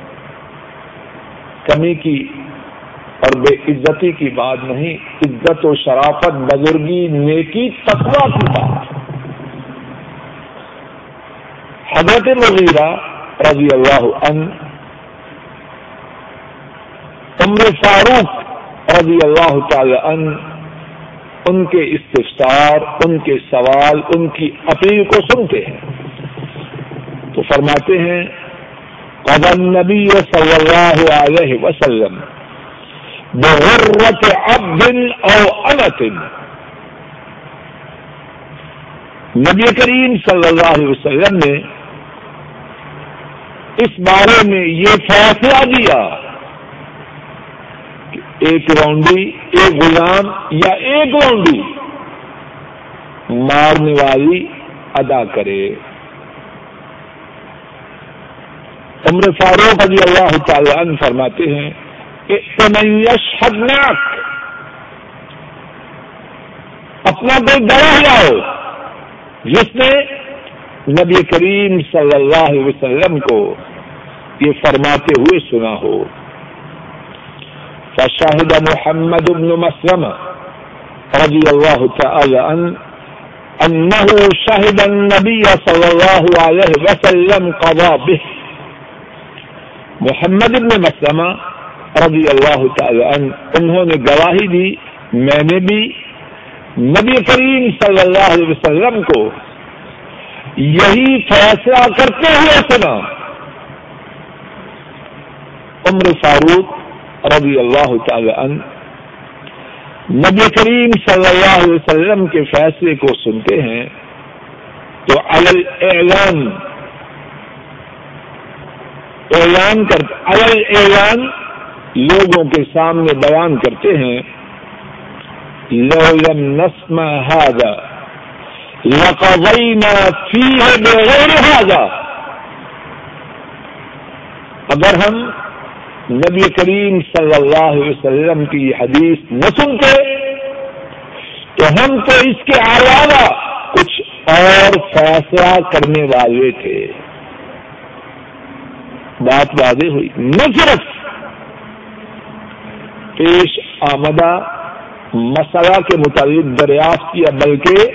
کمی کی اور بے عزتی کی بات نہیں. عزت و شرافت، بزرگی، نیکی، تقویٰ کی بات. حضرت مغیرہ رضی اللہ عنہ عمر فاروق رضی اللہ تعالی عنہ ان کے استفسار، ان کے سوال، ان کی اپیل کو سنتے ہیں تو فرماتے ہیں قضى النبي صلی اللہ علیہ وسلم بغرة عبد او امة. نبی کریم صلی اللہ علیہ وسلم نے اس بارے میں یہ فیصلہ دیا کہ ایک لونڈی، ایک غلام یا ایک لونڈی مارنے والی ادا کرے. عمر فاروق رضی اللہ تعالی عنہ فرماتے ہیں کہ من یشہد معک، اپنا کوئی گواہ لاؤ جس نے نبی کریم صلی اللہ علیہ وسلم کو یہ فرماتے ہوئے سنا ہو. فشہد محمد بن مسلمہ رضی اللہ تعالی عنہ انہ شہد النبی صلی اللہ علیہ وسلم قضى به. محمد بن مسلمہ رضی اللہ تعالی عنہ انہوں نے گواہی دی میں نے بھی نبی کریم صلی اللہ علیہ وسلم کو یہی فیصلہ کرتے ہوئے سنا. عمر فاروق رضی اللہ تعالی عنہ نبی کریم صلی اللہ علیہ وسلم کے فیصلے کو سنتے ہیں تو علی الاعلان اعلان کر علی الاعلان لوگوں کے سامنے بیان کرتے ہیں لو لم نسمع هذا لقضينا فيه بغير هذا. اگر ہم نبی کریم صلی اللہ علیہ وسلم کی حدیث نہ سنتے تو ہم تو اس کے علاوہ کچھ اور فیصلہ کرنے والے تھے. بات واضح ہوئی. نہ صرف پیش آمدہ مسئلہ کے متعلق دریافت کیا بلکہ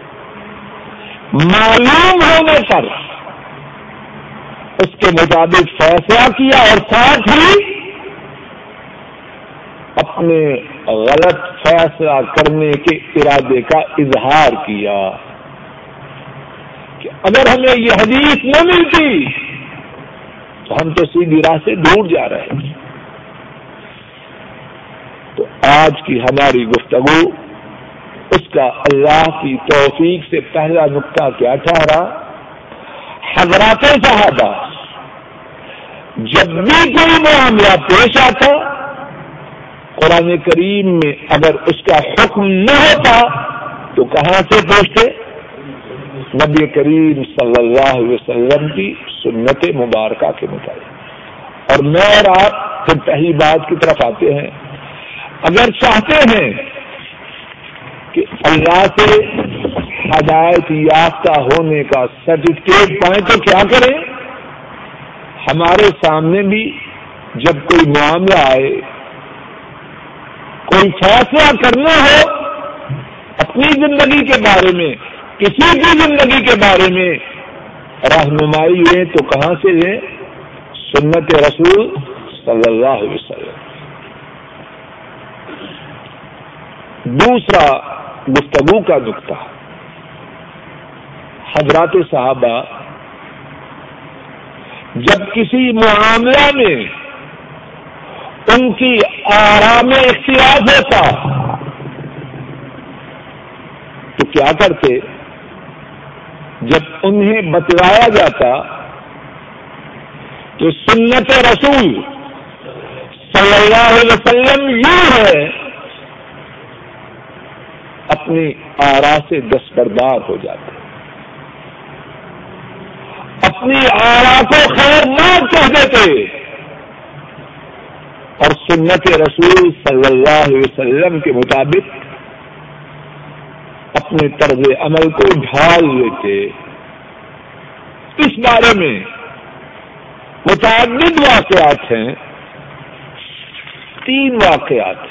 معلوم ہونے پر اس کے مطابق فیصلہ کیا اور ساتھ ہی اپنے غلط فیصلہ کرنے کے ارادے کا اظہار کیا کہ اگر ہمیں یہ حدیث نہ ملتی تو ہم تو سیدھی راہ سے دور جا رہے ہیں. تو آج کی ہماری گفتگو اس کا اللہ کی توفیق سے پہلا نقطہ کیا ٹھہرا؟ حضرات صحابہ جب بھی کوئی معاملہ پیش آتا قرآن کریم میں اگر اس کا حکم نہ ہوتا تو کہاں سے پوچھتے؟ نبی کریم صلی اللہ علیہ وسلم کی سنت مبارکہ کے مطابق. اور میں اور آپ پھر پہلی بات کی طرف آتے ہیں. اگر چاہتے ہیں کہ اللہ سے ہدایت یافتہ ہونے کا سرٹیفکیٹ پائیں تو کیا کریں؟ ہمارے سامنے بھی جب کوئی معاملہ آئے کوئی فیصلہ کرنا ہو اپنی زندگی کے بارے میں کسی کی زندگی کے بارے میں رہنمائی لیں تو کہاں سے لیں؟ سنت رسول صلی اللہ علیہ وسلم. دوسرا گفتگو کا نقطہ حضرات صحابہ جب کسی معاملہ میں ان کی آراء میں اختلاف ہوتا تو کیا کرتے؟ جب انہیں بتلایا جاتا تو سنت رسول صلی اللہ علیہ وسلم یہ ہے اپنی آراء سے دستبردار ہو جاتے اپنی آراء کو خیر ماد کہہ دیتے اور سنت رسول صلی اللہ علیہ وسلم کے مطابق اپنے طرز عمل کو ڈھال لیتے. اس بارے میں متعدد واقعات ہیں. تین واقعات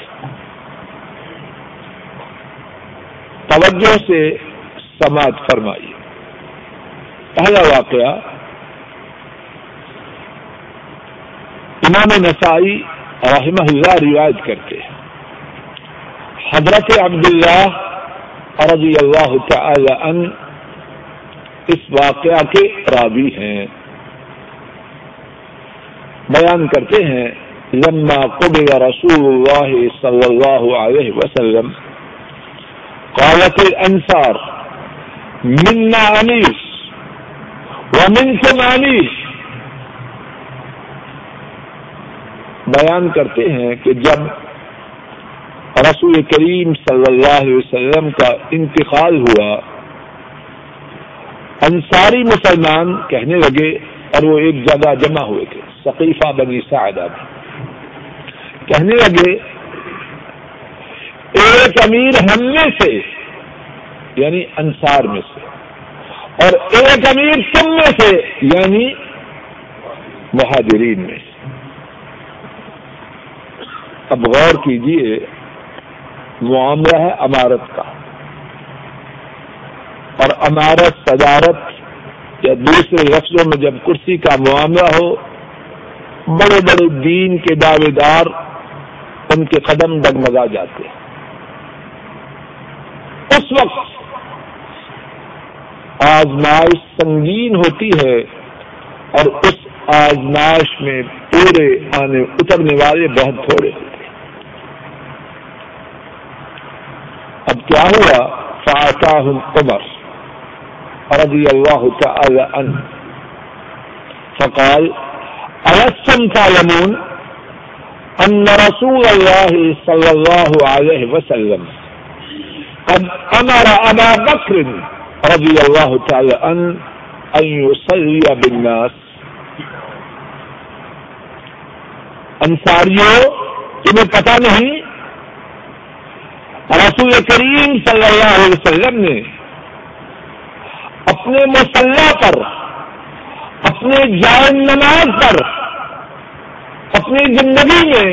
توجہ سے سماعت فرمائیے. پہلا واقعہ امام نسائی رحمہ اللہ روایت کرتے ہیں. حضرت عبداللہ رضی اللہ تعالی عنہ اس واقعہ کے راوی ہیں. بیان کرتے ہیں لما قبض رسول اللہ صلی اللہ علیہ وسلم قالت الانصار منا انیس ومنکم انیس. بیان کرتے ہیں کہ جب رسول کریم صلی اللہ علیہ وسلم کا انتقال ہوا انصاری مسلمان کہنے لگے اور وہ ایک جگہ جمع ہوئے تھے ثقیفہ بنی ساعدہ میں. کہنے لگے ایک امیر ہم میں سے یعنی انصار میں سے اور ایک امیر تم میں سے یعنی مہاجرین میں سے. اب غور کیجئے معاملہ ہے امارت کا اور امارت صدارت یا دوسرے لفظوں میں جب کرسی کا معاملہ ہو بڑے بڑے دین کے دعوے دار ان کے قدم ڈگمگا جاتے ہیں. اس وقت آزمائش سنگین ہوتی ہے اور اس آزمائش میں پورے آنے اترنے والے بہت تھوڑے ہوتے ہیں. اب کیا ہوا؟ فآتاہم عمر رضی اللہ تعالی عنہ فقال ألستم تعلمون أن رسول الله صلى الله عليه وسلم قد أمر أبا بكر رضي الله تعالى عنه أن يصلي بالناس. انصاریوں تمہیں پتہ نہیں رسول کریم صلی اللہ علیہ وسلم نے اپنے مصلی پر، اپنے جائے نماز پر، اپنی زندگی میں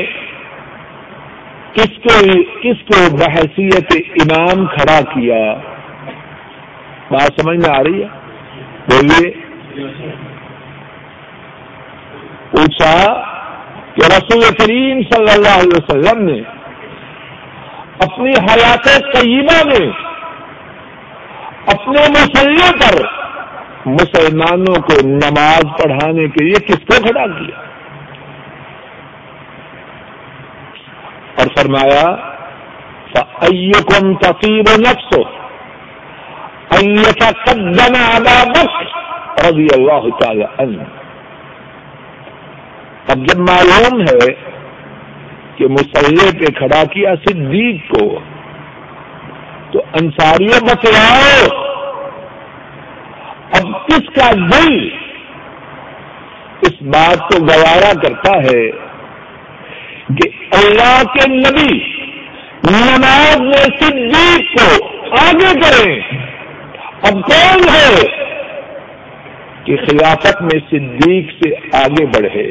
کس کو کس کو بحیثیت امام کھڑا کیا؟ بات سمجھ میں آ رہی ہے؟ بولیے. پوچھا کہ رسول کریم صلی اللہ علیہ وسلم نے اپنی حیات طیبہ میں اپنے مصلی پر مسلمانوں کو نماز پڑھانے کے لیے کس کو کھڑا کیا؟ اور فرمایا فَأَيُّكُمْ تَطِيبُ نَفْسُهُ أَن يَتَقَدَّمَ أَبَا بَكْرَ رضی اللہ تعالی عنہ. اب جب معلوم ہے کہ مصلی پہ کھڑا کیا صدیق کو، تو انصاریوں بتلاؤ اب کس کا دل اس بات کو گوارا کرتا ہے کہ اللہ کے نبی نماز میں صدیق کو آگے کریں؟ اب کون ہے کہ خلافت میں صدیق سے آگے بڑھے؟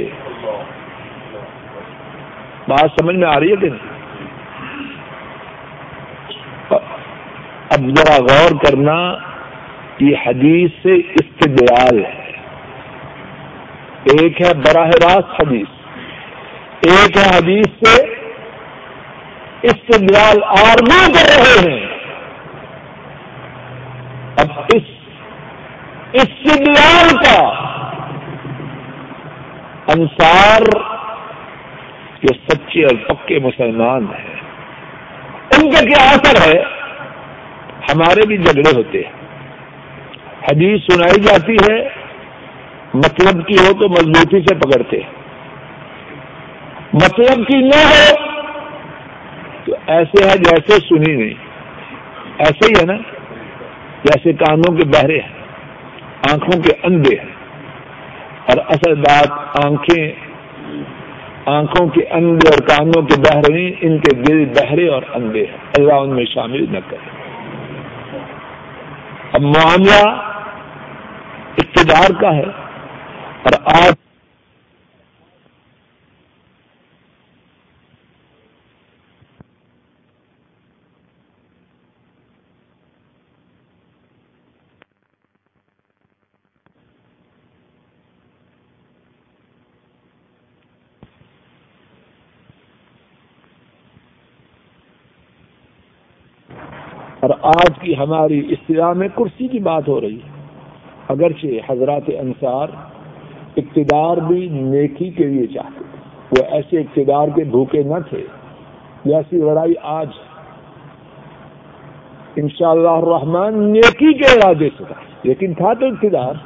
بات سمجھ میں آ رہی ہے کہ نہیں؟ اب ذرا غور کرنا، یہ حدیث سے استدلال ہے. ایک ہے براہ راست حدیث، ایک ہے حدیث سے استدلال آرزو کر رہے ہیں. اب اس استدلال کا انصار جو سچے اور پکے مسلمان ہیں ان کا کیا اثر ہے؟ ہمارے بھی جھگڑے ہوتے ہیں، حدیث سنائی جاتی ہے، مطلب کی ہو تو مضبوطی سے پکڑتے ہیں، مطلب کی نہ ہو تو ایسے ہے جیسے سنی نہیں. ایسے ہی ہے نا، جیسے کانوں کے بہرے ہیں، آنکھوں کے اندھے ہیں. اور اصل بات آنکھیں آنکھوں کے اندھے اور کانوں کے بہرے نہیں، ان کے دل بہرے اور اندھے ہیں. اللہ ان میں شامل نہ کرے. اب معاملہ اقتدار کا ہے، اور آج اور آج کی ہماری اصطلاح میں کرسی کی بات ہو رہی ہے. اگرچہ حضرات انصار اقتدار بھی نیکی کے لیے چاہتے تھے، وہ ایسے اقتدار کے بھوکے نہ تھے جیسی لڑائی آج. انشاءاللہ الرحمن نیکی کے ارادے سے تھا، لیکن تھا تو اقتدار.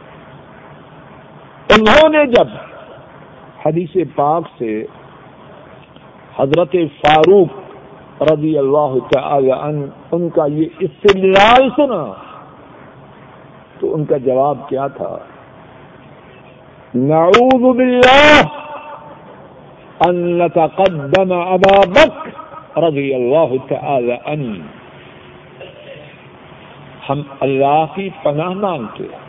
انہوں نے جب حدیث پاک سے حضرت فاروق رضی اللہ تعالی عنہ ان کا یہ استدلال سنا تو ان کا جواب کیا تھا؟ نعوذ باللہ ان نتقدم ابا بکر رضی اللہ تعالی عنہ. ہم اللہ کی پناہ مانگتے ہیں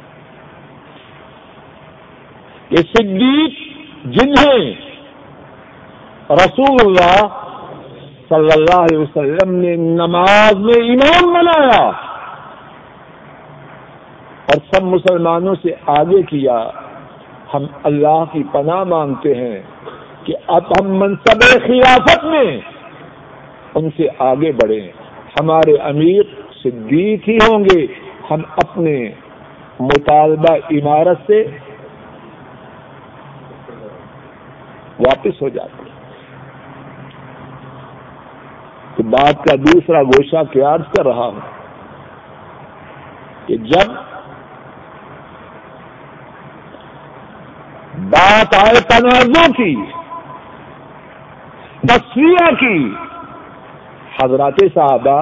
کہ صدیق جنہیں رسول اللہ صلی اللہ علیہ وسلم نے نماز میں امام بنایا اور سب مسلمانوں سے آگے کیا، ہم اللہ کی پناہ مانگتے ہیں کہ اب ہم منصب خلافت میں ان سے آگے بڑھیں. ہمارے امیر صدیق ہی ہوں گے. ہم اپنے مطالبہ امارت سے واپس ہو جاتے ہیں. تو بات کا دوسرا گوشہ کیا عرض کر رہا ہوں کہ جب بات آئے تنازع کی، تسویہ کی، حضرات صحابہ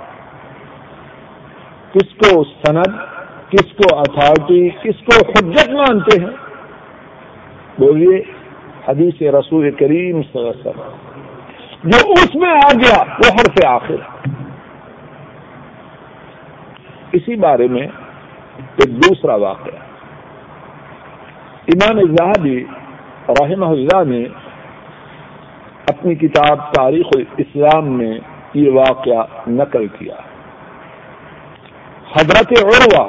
کس کو سند، کس کو اتھارٹی، کس کو حجت مانتے ہیں؟ بولیے حدیث رسول کریم صلی اللہ علیہ وسلم. جو اس میں آ گیا وہ حرف آخر. اسی بارے میں ایک دوسرا واقعہ امام ذہبی رحمہ اللہ نے اپنی کتاب تاریخ الاسلام میں یہ واقعہ نقل کیا. حضرت عروہ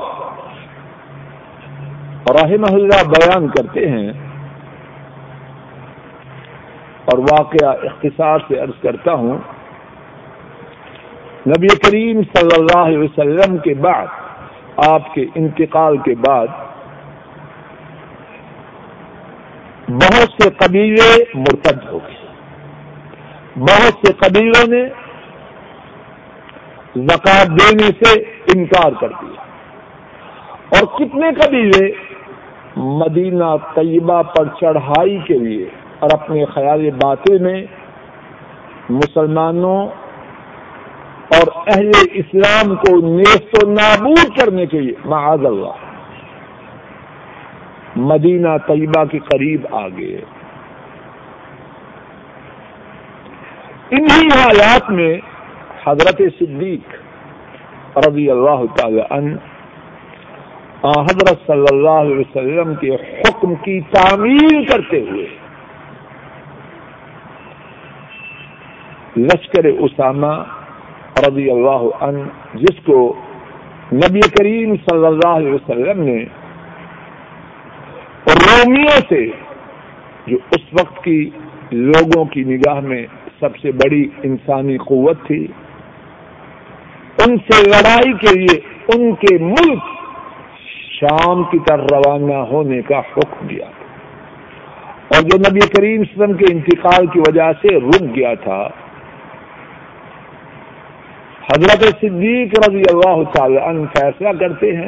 رحمہ اللہ بیان کرتے ہیں اور واقعہ اختصار سے عرض کرتا ہوں. نبی کریم صلی اللہ علیہ وسلم کے بعد، آپ کے انتقال کے بعد، بہت سے قبیلے مرتد ہو گئے. بہت سے قبیلوں نے زکوٰۃ دینے سے انکار کر دیا اور کتنے قبیلے مدینہ طیبہ پر چڑھائی کے لیے اور اپنے خیال باطل میں مسلمانوں اور اہل اسلام کو نیست و نابود کرنے کے لیے معاذ اللہ مدینہ طیبہ کے قریب آ گئے. انہی حالات میں حضرت صدیق رضی اللہ تعالی عنہ حضرت صلی اللہ علیہ وسلم کے حکم کی تعمیل کرتے ہوئے لشکر اسامہ رضی اللہ عنہ، جس کو نبی کریم صلی اللہ علیہ وسلم نے رومیوں سے، جو اس وقت کی لوگوں کی نگاہ میں سب سے بڑی انسانی قوت تھی، ان سے لڑائی کے لیے ان کے ملک شام کی طرف روانہ ہونے کا حکم دیا اور جو نبی کریم صلی اللہ علیہ وسلم کے انتقال کی وجہ سے رک گیا تھا، حضرت صدیق رضی اللہ تعالی عنہ فیصلہ کرتے ہیں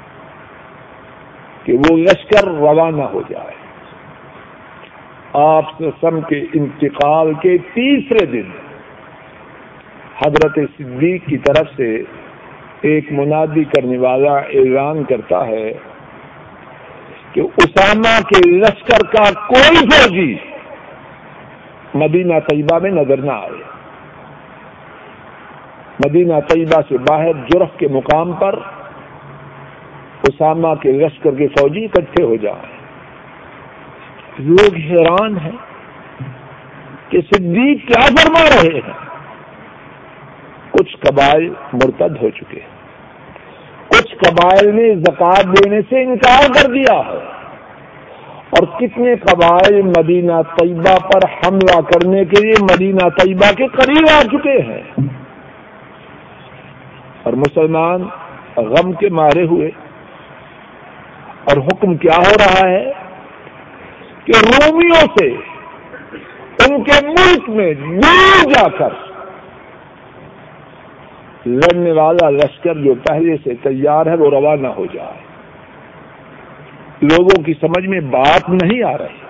کہ وہ لشکر روانہ ہو جائے. آپ صلی اللہ علیہ وسلم کے انتقال کے تیسرے دن حضرت صدیق کی طرف سے ایک منادی کرنے والا اعلان کرتا ہے کہ اسامہ کے لشکر کا کوئی فوجی مدینہ طیبہ میں نظر نہ آئے. مدینہ طیبہ سے باہر جرف کے مقام پر اسامہ کے لشکر کے فوجی اکٹھے ہو جائیں. لوگ حیران ہیں کہ صدیق کیا فرما رہے ہیں. کچھ قبائل مرتد ہو چکے ہیں، کچھ قبائل نے زکوٰۃ دینے سے انکار کر دیا ہے اور کتنے قبائل مدینہ طیبہ پر حملہ کرنے کے لیے مدینہ طیبہ کے قریب آ چکے ہیں. اور مسلمان غم کے مارے ہوئے، اور حکم کیا ہو رہا ہے کہ رومیوں سے ان کے ملک میں دور جا کر لڑنے والا لشکر جو پہلے سے تیار ہے وہ روانہ ہو جائے. لوگوں کی سمجھ میں بات نہیں آ رہی.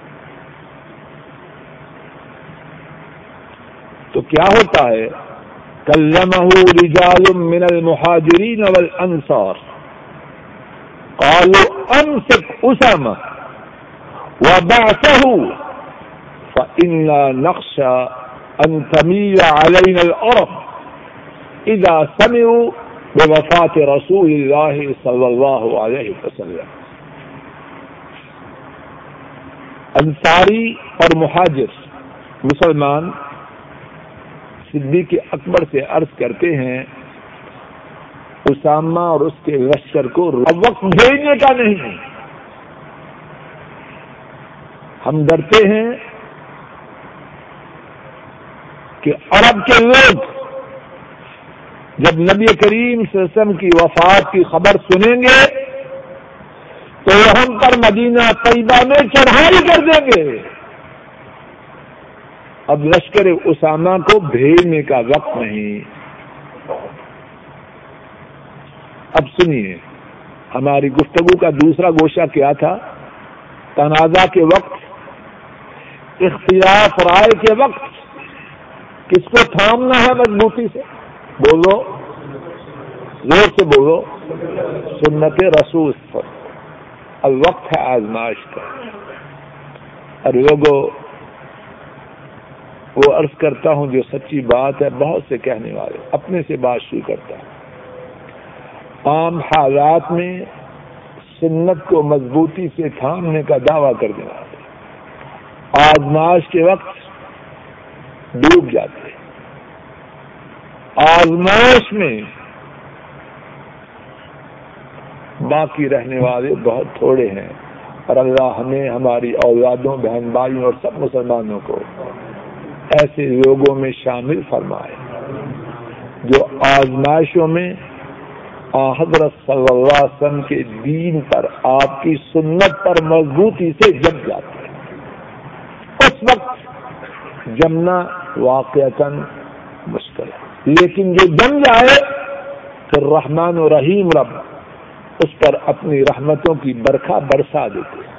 تو کیا ہوتا ہے؟ کلمہ رجال من المہاجرین والانصار قالوا امسک اسامہ وبعثه فإنا نخشى ان تميل علينا الارض اذا سمعوا بوفاة رسول اللہ صلی اللہ علیہ وسلم. انصاری اور مہاجر مسلمان صدیق اکبر سے عرض کرتے ہیں اسامہ اور اس کے لشکر کو وقت بھیجنے کا نہیں، ہم ڈرتے ہیں کہ عرب کے لوگ جب نبی کریم صلی اللہ علیہ وسلم کی وفات کی خبر سنیں گے تو ہم پر مدینہ طیبہ میں چڑھائی کر دیں گے. اب لشکر اسامہ کو بھیجنے کا وقت نہیں. اب سنیے ہماری گفتگو کا دوسرا گوشہ کیا تھا؟ تنازع کے وقت، اختلاف رائے کے وقت کس کو تھامنا ہے مضبوطی سے؟ بولو، زور سے بولو. سنت رسول پر. اب وقت ہے آزمائش کا. اور لوگوں، وہ عرض کرتا ہوں جو سچی بات ہے، بہت سے کہنے والے اپنے سے بات شروع کرتا ہے. عام حالات میں سنت کو مضبوطی سے تھامنے کا دعویٰ کرنے والے آزمائش کے وقت ڈوب جاتے ہیں. آزمائش میں باقی رہنے والے بہت تھوڑے ہیں، اور اللہ ہمیں، ہماری اولادوں، بہن بھائیوں اور سب مسلمانوں کو ایسے لوگوں میں شامل فرمائے جو آزمائشوں میں حضرت صلی اللہ علیہ وسلم کے دین پر، آپ کی سنت پر مضبوطی سے جم جاتے ہیں. اس وقت جمنا واقعتاً مشکل ہے، لیکن جو جم جائے پھر رحمان و رحیم رب اس پر اپنی رحمتوں کی برکھا برسا دیتے ہیں.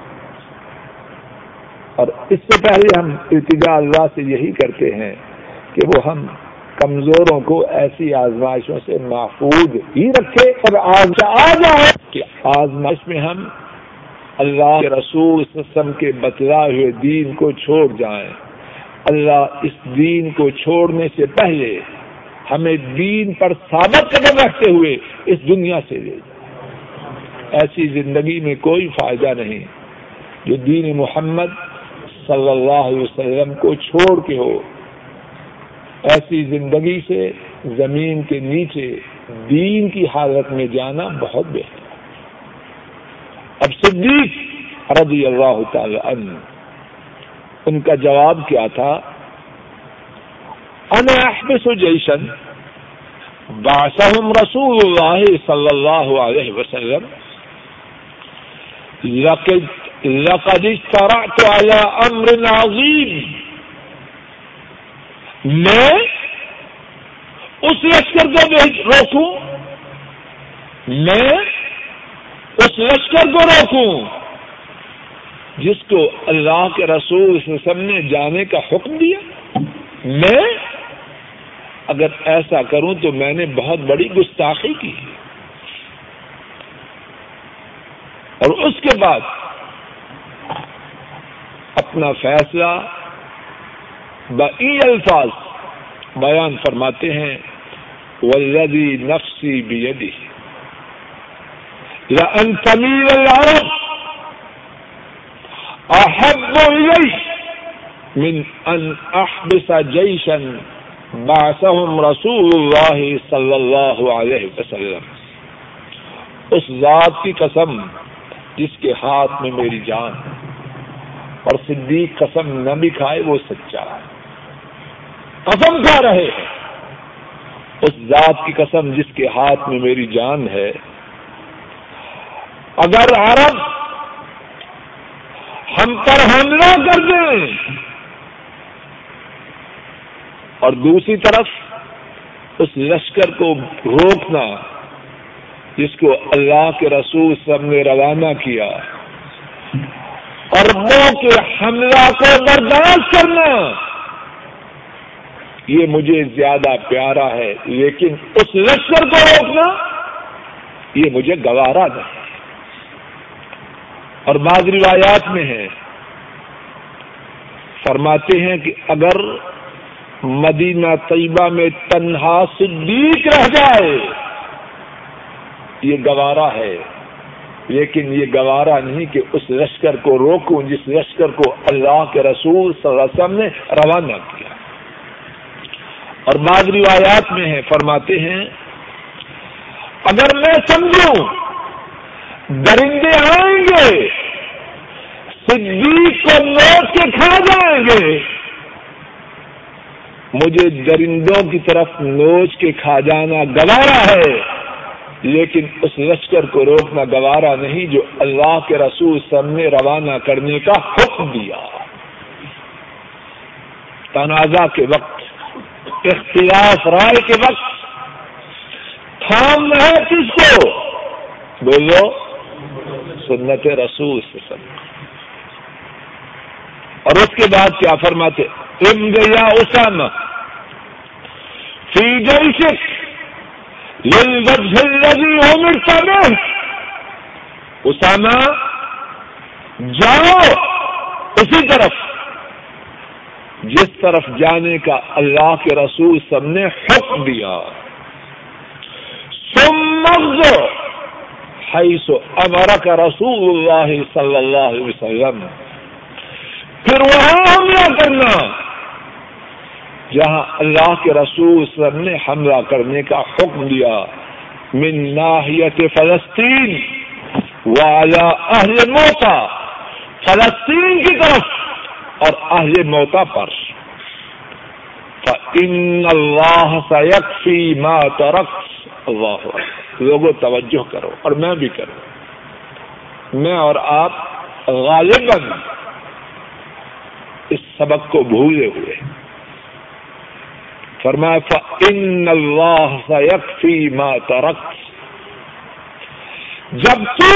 اور اس سے پہلے ہم التجا اللہ سے یہی کرتے ہیں کہ وہ ہم کمزوروں کو ایسی آزمائشوں سے محفوظ ہی رکھے اور آج آ جائے کہ آزمائش میں ہم اللہ کے رسول صلی اللہ علیہ وسلم کے بتلائے ہوئے دین کو چھوڑ جائیں. اللہ اس دین کو چھوڑنے سے پہلے ہمیں دین پر ثابت قدم رکھتے ہوئے اس دنیا سے لے جائے. ایسی زندگی میں کوئی فائدہ نہیں جو دین محمد صلی اللہ علیہ وسلم کو چھوڑ کے ہو. ایسی زندگی سے زمین کے نیچے دین کی حالت میں جانا بہت بہتر ہے. اب صدیق رضی اللہ تعالی عنہ، ان کا جواب کیا تھا؟ انا احبس جیشا بعثهم رسول اللہ صلی اللہ علیہ وسلم لقد لقد اشترعت على امر عظیم. میں اس لشکر کو روکوں، میں اس لشکر کو روکوں جس کو اللہ کے رسول صلی اللہ علیہ وسلم نے جانے کا حکم دیا؟ میں اگر ایسا کروں تو میں نے بہت بڑی گستاخی کی. اور اس کے بعد اپنا فیصلہ بئی الفاظ بیان فرماتے ہیں، والذی نفسی بیدہ لأن تمیل العرب احب الی من ان احبس جیشا بعثهم رسول اللہ صلی اللہ علیہ وسلم. اس ذات کی قسم جس کے ہاتھ میں میری جان، اور صدیق قسم نہ بھی کھائے وہ سچا ہے، قسم کھا رہے ہیں. اس ذات کی قسم جس کے ہاتھ میں میری جان ہے، اگر عرب ہم پر حملہ کر دیں اور دوسری طرف اس لشکر کو روکنا جس کو اللہ کے رسول صلی اللہ علیہ وسلم نے روانہ کیا، عربوں کے حملہ کو برداشت کرنا، یہ مجھے زیادہ پیارا ہے، لیکن اس لشکر کو روکنا یہ مجھے گوارا نہیں. اور بعض روایات میں ہے، فرماتے ہیں کہ اگر مدینہ طیبہ میں تنہا صدیق رہ جائے یہ گوارا ہے، لیکن یہ گوارا نہیں کہ اس لشکر کو روکوں جس لشکر کو اللہ کے رسول صلی اللہ علیہ وسلم نے روانہ کیا. اور بعض روایات میں ہے، فرماتے ہیں اگر میں سمجھوں درندے آئیں گے، صدیق کو نوچ کے کھا جائیں گے، مجھے درندوں کی طرف نوچ کے کھا جانا گوارا ہے، لیکن اس لشکر کو روکنا گوارا نہیں جو اللہ کے رسول صلی اللہ علیہ وسلم نے روانہ کرنے کا حکم دیا۔ تنازع کے وقت، اختلاف رائے کے وقت تھامنا ہے کس کو؟ بولو، سنت رسول صلی اللہ علیہ وسلم۔ اور اس کے بعد کیا فرماتے؟ امض یا اسامہ فی جیشک للوجہ الذی امرت بہ، اسامہ جاؤ اسی طرف جس طرف جانے کا اللہ کے رسول صلی اللہ علیہ وسلم نے حکم دیا۔ ثم اغزو حیث امرک رسول اللہ صلی اللہ علیہ وسلم، پھر وہاں حملہ کرنا جہاں اللہ کے رسول صلی اللہ علیہ وسلم نے حملہ کرنے کا حکم دیا، من ناحیت فلسطین وعلی اہل موتا، فلسطین کی طرف اور اہل موتا پر۔ فإن اللہ سیکفی ما ترکت، اللہ لوگوں توجہ کرو اور میں بھی کروں، میں اور آپ غالباً اس سبق کو بھولے ہوئے۔ فرمایا فإن اللہ سیکفی ما ترکت، جب تو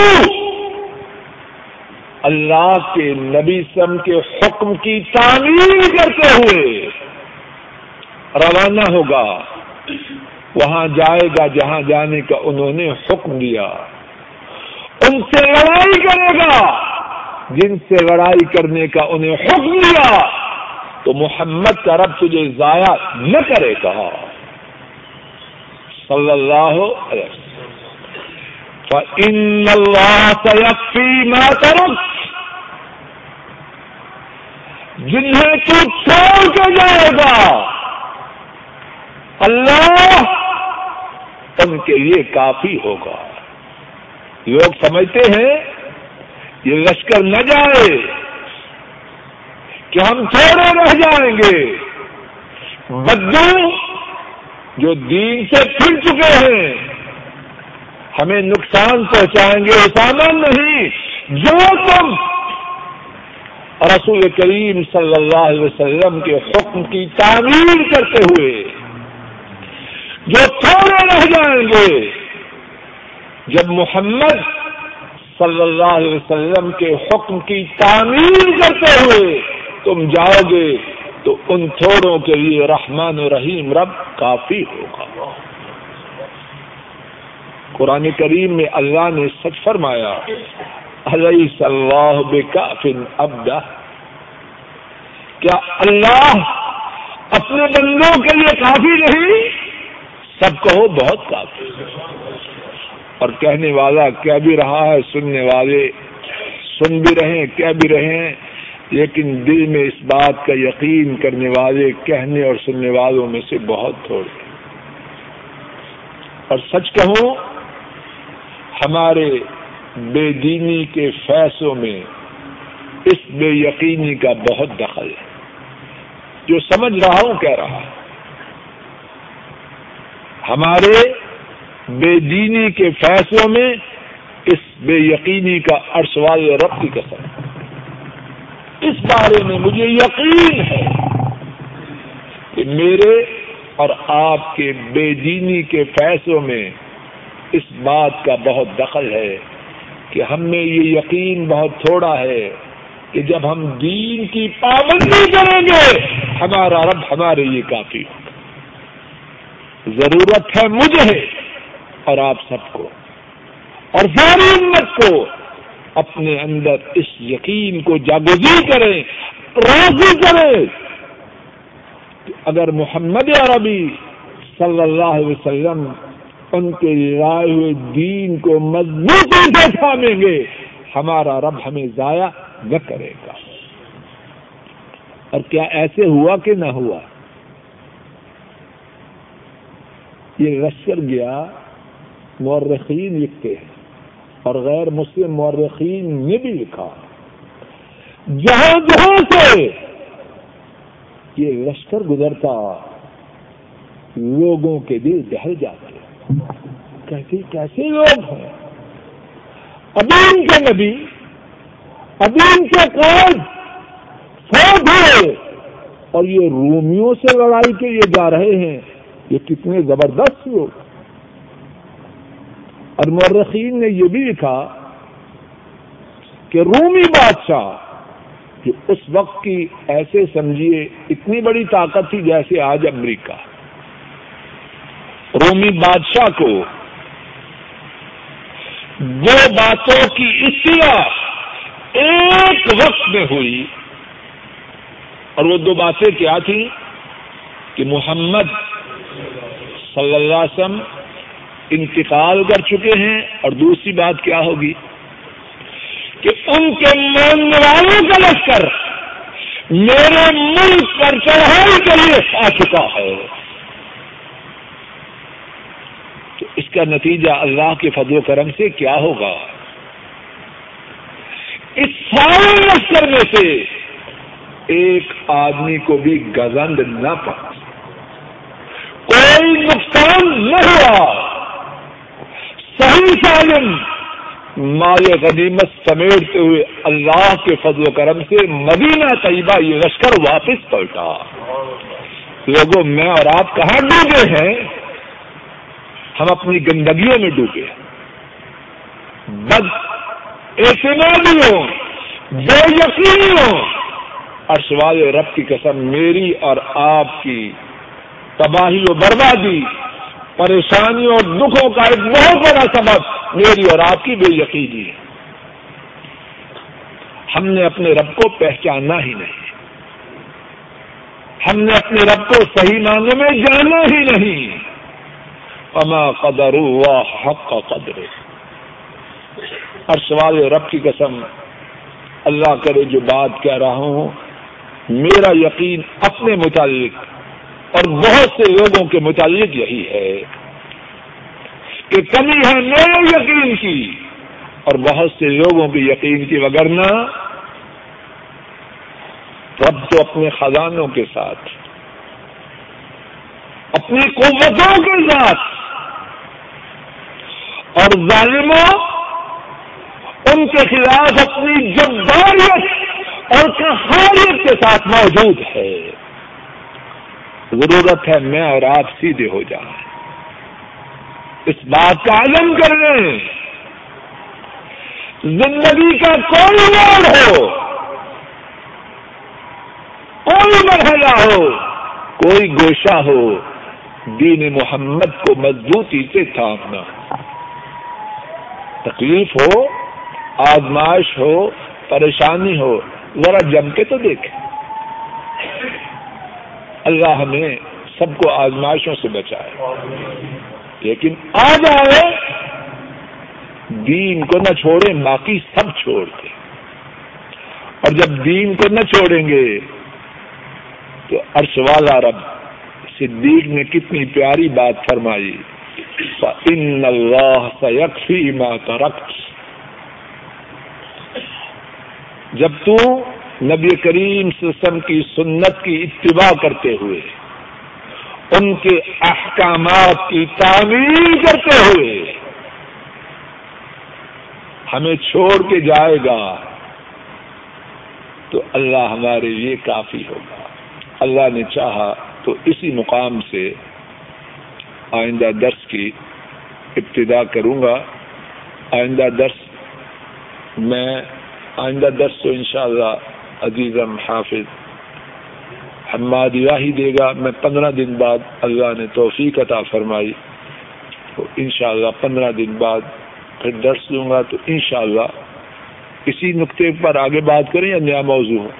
اللہ کے نبی صلی اللہ علیہ وسلم کے حکم کی تعمیل کرتے ہوئے روانہ ہوگا، وہاں جائے گا جہاں جانے کا انہوں نے حکم دیا، ان سے لڑائی کرے گا جن سے لڑائی کرنے کا انہیں حکم دیا، تو محمد کا رب تجھے ضائع نہ کرے گا صلی اللہ علیہ وسلم۔ فإن اللہ سیکفی ما ترکت، جنہیں تو چھوڑ کے جائے گا اللہ ان کے لیے کافی ہوگا۔ لوگ سمجھتے ہیں یہ لشکر نہ جائے کہ ہم تھوڑے رہ جائیں گے، بدو جو دین سے پھر چکے ہیں ہمیں نقصان پہنچائیں گے۔ اسامہ نہیں، جو تم رسول کریم صلی اللہ علیہ وسلم کے حکم کی تعمیل کرتے ہوئے جو تھوڑے رہ جائیں گے، جب محمد صلی اللہ علیہ وسلم کے حکم کی تعمیل کرتے ہوئے تم جاؤ گے تو ان تھوڑوں کے لیے رحمان و رحیم رب کافی ہوگا۔ قرآن کریم میں اللہ نے سچ فرمایا، الیس اللہ بکاف عبدہ، کیا اللہ اپنے بندوں کے لیے کافی نہیں؟ سب کہو بہت کافی۔ اور کہنے والا کہہ بھی رہا ہے، سننے والے سن بھی رہے کہہ بھی رہے ہیں، لیکن دل میں اس بات کا یقین کرنے والے کہنے اور سننے والوں میں سے بہت تھوڑے۔ اور سچ کہوں، ہمارے بے دینی کے فیصلوں میں اس بے یقینی کا بہت دخل ہے۔ جو سمجھ رہا ہوں کہہ رہا ہے، ہمارے بے دینی کے فیصلوں میں اس بے یقینی کا عرش والے رب کی قسم، اس بارے میں مجھے یقین ہے کہ میرے اور آپ کے بے دینی کے فیصلوں میں اس بات کا بہت دخل ہے کہ ہم میں یہ یقین بہت تھوڑا ہے کہ جب ہم دین کی پابندی کریں گے ہمارا رب ہمارے لیے کافی ہوگا۔ ضرورت ہے مجھے اور آپ سب کو اور ساری امت کو اپنے اندر اس یقین کو جاگزی کریں، راضی کریں کہ اگر محمد عربی صلی اللہ علیہ وسلم ان کے لائے ہوئے دین کو مضبوطی سے تھامیں گے، ہمارا رب ہمیں ضائع نہ کرے گا۔ اور کیا ایسے ہوا کہ نہ ہوا؟ یہ لشکر گیا، مورخین لکھتے ہیں اور غیر مسلم مورخین نے بھی لکھا جہاں جہاں سے یہ لشکر گزرتا لوگوں کے دل دہل جاتے، کیسے کیسے لوگ ہیں، ابھی کے نبی، ابھی کے قائد فوج ہے، اور یہ رومیوں سے لڑائی کے لیے جا رہے ہیں، یہ کتنے زبردست لوگ۔ اور مورخین نے یہ بھی لکھا کہ رومی بادشاہ جو اس وقت کی ایسے سمجھیے اتنی بڑی طاقت تھی جیسے آج امریکہ، رومی بادشاہ کو دو باتوں کی اطلاع ایک وقت میں ہوئی، اور وہ دو باتیں کیا تھیں کہ محمد صلی اللہ علیہ وسلم انتقال کر چکے ہیں، اور دوسری بات کیا ہوگی کہ ان کے ماننے والوں کا لشکر میرے ملک پر چڑھائی کے لیے آ چکا ہے۔ تو اس کا نتیجہ اللہ کے فضل و کرم سے کیا ہوگا؟ اس سارے لشکر میں سے ایک آدمی کو بھی گزند نہ پڑا، کوئی نقصان نہ ہوا، صحیح سالم مال غنیمت سمیٹتے ہوئے اللہ کے فضل و کرم سے مدینہ طیبہ یہ لشکر واپس پلٹا۔ لوگوں، میں اور آپ کہاں ڈوبے ہیں؟ ہم اپنی گندگیوں میں ڈوبے، بد اعتمادیوں، بے یقینیوں، اور سوال رب کی قسم میری اور آپ کی تباہی و بربادی، پریشانیوں اور دکھوں کا ایک بہت بڑا سبب میری اور آپ کی بے یقینی ہے۔ ہم نے اپنے رب کو پہچانا ہی نہیں، ہم نے اپنے رب کو صحیح معنوں میں جانا ہی نہیں۔ وما قدر اللہ حق قدر، اور سوال رب کی قسم اللہ کرے جو بات کہہ رہا ہوں میرا یقین اپنے متعلق اور بہت سے لوگوں کے متعلق یہی ہے کہ کمی ہے میرے یقین کی اور بہت سے لوگوں کی یقین کی، وگرنہ رب تو اپنے خزانوں کے ساتھ، اپنی قوتوں کے ساتھ، اور ظالموں ان کے خلاف اپنی جباریت اور قہاریت کے ساتھ موجود ہے۔ ضرورت ہے میں اور آپ سیدھے ہو جائیں، اس بات کا علم کر لیں، زندگی کا کوئی موڑ ہو، کوئی مرحلہ ہو، کوئی گوشہ ہو، دین محمد کو مضبوطی سے تھامنا، تکلیف ہو، آزمائش ہو، پریشانی ہو، ذرا جم کے تو دیکھیں۔ اللہ ہمیں سب کو آزمائشوں سے بچائے، لیکن آ جائے دین کو نہ چھوڑیں، باقی سب چھوڑ دیں، اور جب دین کو نہ چھوڑیں گے تو عرش والا رب صدیق نے کتنی پیاری بات فرمائی، فَإِنَّ اللَّهَ سَيَكْفِي مَا تَرَكْتَ۔ جب تو نبی کریم صلی اللہ علیہ وسلم کی سنت کی اتباع کرتے ہوئے، ان کے احکامات کی تعمیل کرتے ہوئے ہمیں چھوڑ کے جائے گا تو اللہ ہمارے لیے کافی ہوگا۔ اللہ نے چاہا تو اسی مقام سے آئندہ درس کی ابتدا کروں گا۔ آئندہ درس میں آئندہ درس تو انشاءاللہ عزیزم حافظ حماد الہی دے گا۔ میں پندرہ دن بعد اللہ نے توفیق عطا فرمائی تو انشاءاللہ پندرہ دن بعد پھر درس لوں گا، تو انشاءاللہ اسی نقطے پر آگے بات کریں یا نیا موضوع ہو؟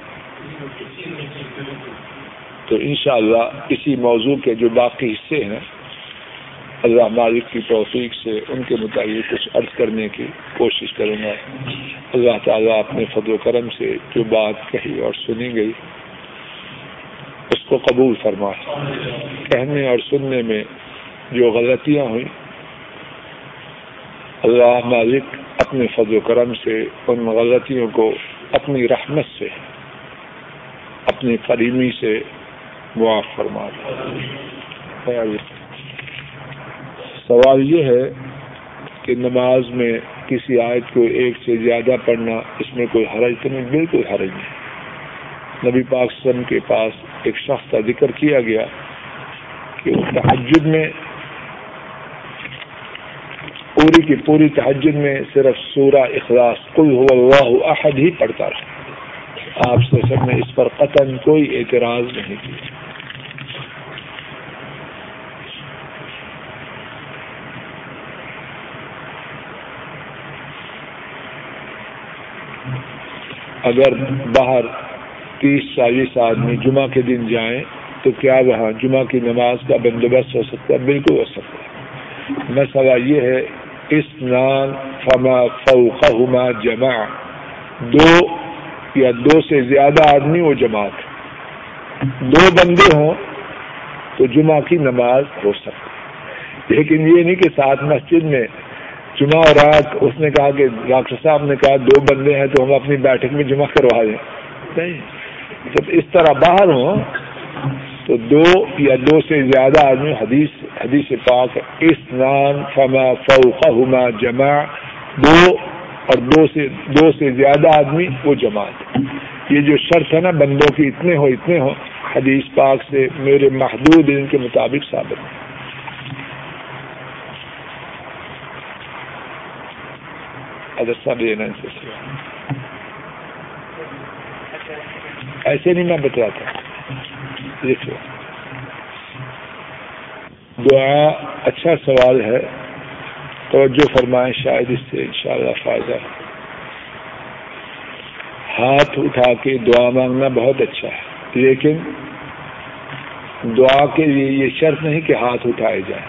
تو انشاءاللہ اسی موضوع کے جو باقی حصے ہیں اللہ مالک کی توفیق سے ان کے مطابق کچھ عرض کرنے کی کوشش کروں گا۔ اللہ تعالیٰ اپنے فضل و کرم سے جو بات کہی اور سنی گئی اس کو قبول فرمائے، کہنے اور سننے میں جو غلطیاں ہوئیں اللہ مالک اپنے فضل و کرم سے ان غلطیوں کو اپنی رحمت سے اپنی کریمی سے معاف فرما دے۔ سوال یہ ہے کہ نماز میں کسی آیت کو ایک سے زیادہ پڑھنا اس میں کوئی حرج تو نہیں؟ بالکل حرج نہیں۔ نبی پاک صلی اللہ علیہ وسلم کے پاس ایک شخص کا ذکر کیا گیا کہ وہ تہجد میں پوری کی پوری تہجد میں صرف سورہ اخلاص قل هو اللہ احد ہی پڑھتا رہا۔ آپ سے سب نے اس پر قطعاً کوئی اعتراض نہیں کیا۔ اگر باہر تیس چالیس آدمی جمعہ کے دن جائیں تو کیا وہاں جمعہ کی نماز کا بندوبست ہو سکتا ہے؟ بالکل ہو سکتا ہے۔ مسئلہ یہ ہے اثنان فما فوقہما جمع، دو یا دو سے زیادہ آدمی وہ جماعت، دو بندے ہوں تو جمعہ کی نماز ہو سکتی ہے، لیکن یہ نہیں کہ ساتھ مسجد میں جمعہ اور رات اس نے کہا کہ ڈاکٹر صاحب نے کہا دو بندے ہیں تو ہم اپنی بیٹھک میں جمعہ کروا دیں۔ نہیں، جب اس طرح باہر ہوں تو دو یا دو سے زیادہ آدمی، حدیث حدیث پاک اثنان فما فوقہما جمع، دو اور دو سے دو سے زیادہ آدمی وہ جماعت۔ یہ جو شرط ہے نا بندوں کی اتنے ہو اتنے ہو، حدیث پاک سے میرے محدود علم کے مطابق ثابت ہے۔ ایسے نہیں میں بتاتا، دیکھو دعا اچھا سوال ہے، توجہ فرمائیں، شاید اس سے انشاءاللہ فائدہ ہے۔ ہاتھ اٹھا کے دعا مانگنا بہت اچھا ہے، لیکن دعا کے لیے یہ شرط نہیں کہ ہاتھ اٹھائے جائیں۔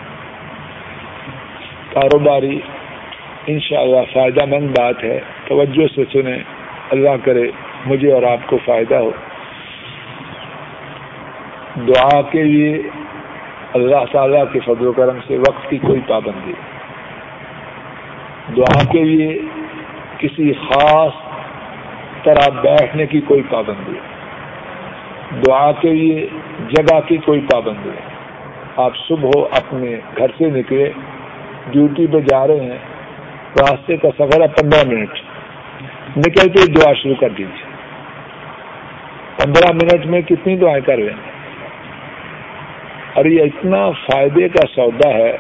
کاروباری انشاءاللہ فائدہ مند بات ہے، توجہ سے سنیں، اللہ کرے مجھے اور آپ کو فائدہ ہو۔ دعا کے لیے اللہ تعالیٰ کے فضل و کرم سے وقت کی کوئی پابندی، دعا کے لیے کسی خاص طرح بیٹھنے کی کوئی پابندی، دعا کے لیے جگہ کی کوئی پابندی۔ آپ صبح اپنے گھر سے نکلے، ڈیوٹی پہ جا رہے ہیں، راستے کا سفر ہے پندرہ منٹ، نکلتے ہی دعا شروع کر دیجیے۔ پندرہ منٹ میں کتنی دعائیں کر رہے ہیں، اور یہ اتنا فائدے کا سودا ہے۔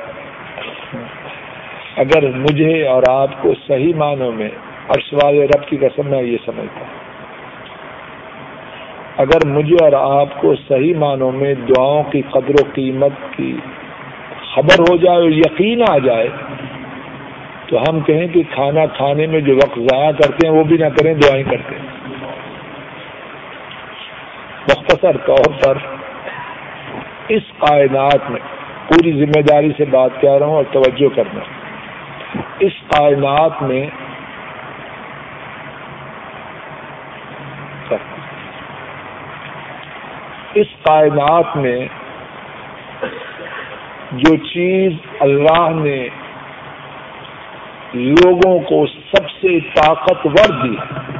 اگر مجھے اور آپ کو صحیح معنوں میں، اور سوال رب کی قسم میں یہ سمجھتا ہوں، اگر مجھے اور آپ کو صحیح معنوں میں دعاؤں کی قدر و قیمت کی خبر ہو جائے اور یقین آ جائے تو ہم کہیں کہ کھانا کھانے میں جو وقت ضائع کرتے ہیں وہ بھی نہ کریں، دعائیں کرتے ہیں۔ مختصر طور پر اس کائنات میں، پوری ذمہ داری سے بات کہہ رہا ہوں اور توجہ کرنا، اس کائنات میں اس کائنات میں جو چیز اللہ نے لوگوں کو سب سے طاقتور دی،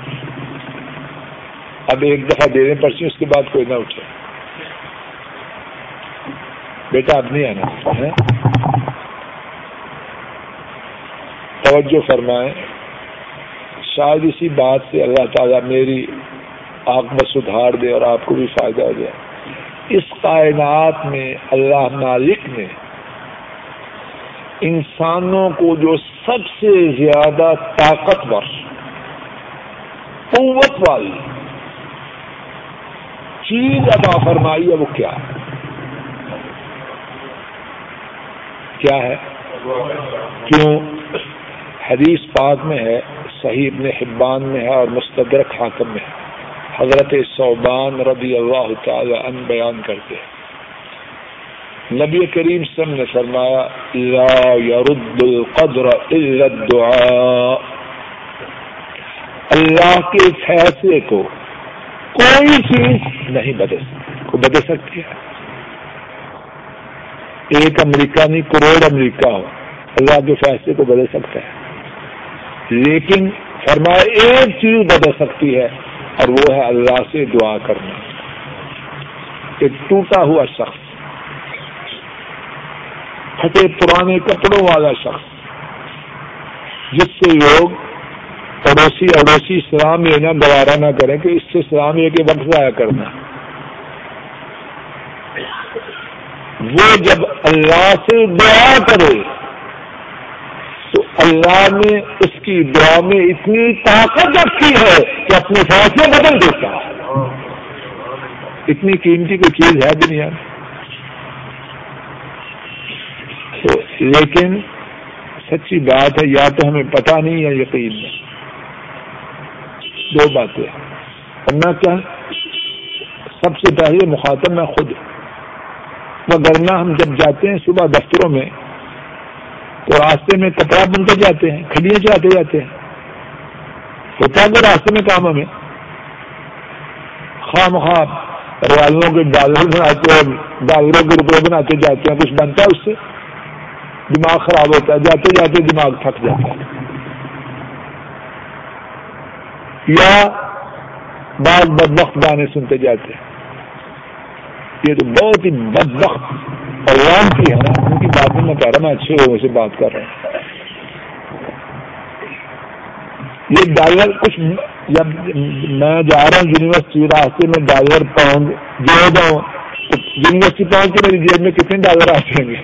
اب ایک دفعہ دینے پر سے اس کے بعد کوئی نہ اٹھے، بیٹا اب نہیں آنا ہے، توجہ فرمائیں، شاید اسی بات سے اللہ تعالیٰ میری آنکھ میں سدھار دے اور آپ کو بھی فائدہ ہو جائے۔ اس کائنات میں اللہ مالک نے انسانوں کو جو سب سے زیادہ طاقتور، قوت والی چیز عطا فرمائی ہے، وہ کیا ہے؟ کیا ہے؟ کیوں؟ حدیث پاک میں ہے، صحیح ابن حبان میں ہے اور مستدرک حاکم میں ہے، حضرت ثوبان رضی اللہ تعالی عنہ بیان کرتے ہیں، نبی کریم صلی اللہ علیہ وسلم نے فرمایا لا يرد القدر الا الدعاء، اللہ کے فیصلے کو کوئی چیز نہیں بدل سکتی۔ کو بدل سکتی ہے؟ ایک امریکہ نہیں، کروڑ امریکہ ہو، اللہ کے فیصلے کو بدل سکتا ہے، لیکن فرمایا ایک چیز بدل سکتی ہے اور وہ ہے اللہ سے دعا کرنا. ایک ٹوٹا ہوا شخص، پھٹے پرانے کپڑوں والا شخص جس سے لوگ پڑوسی اڑوسی سلام لینا گوارا نہ کریں کہ اس سے سلام لے کے وقت ضائع کرنا، وہ جب اللہ سے دعا کرے تو اللہ نے اس کی دعا میں اتنی طاقت رکھی ہے کہ اپنے فیصلے بدل دیتا ہے. اتنی قیمتی کوئی چیز ہے دنیا میں. تو لیکن سچی بات ہے، یا تو ہمیں پتہ نہیں یا یقین نہیں. دو باتیں. کرنا کیا؟ سب سے پہلے مخاطب میں خود، وگرنہ ہم جب جاتے ہیں صبح دفتروں میں تو راستے میں کپڑا بنتے جاتے ہیں، کھڑیاں چلاتے جاتے ہیں. ہوتا ہے راستے میں کام ہمیں خواہ مخواہ ریالوں کے ڈالر بناتے ہیں، ڈالروں کے روپے بناتے جاتے ہیں، کچھ بنتا ہے اس سے دماغ خراب ہوتا ہے، جاتے جاتے دماغ تھک جاتا ہے. یا بعض بدبخت گانے سنتے جاتے ہیں. یہ تو بہت ہی بدبخت اور عوام کی ہے نا، ان کی باتیں میں کہہ رہا، میں اچھے لوگوں سے بات کر رہا ہوں. یہ ڈالر کچھ جب میں جا رہا ہوں یونیورسٹی، راستے میں ڈالر پاؤنڈ جوڑ رہا ہوں تو یونیورسٹی پہنچ کے میری جیب میں کتنے ڈالر آ جائیں گے.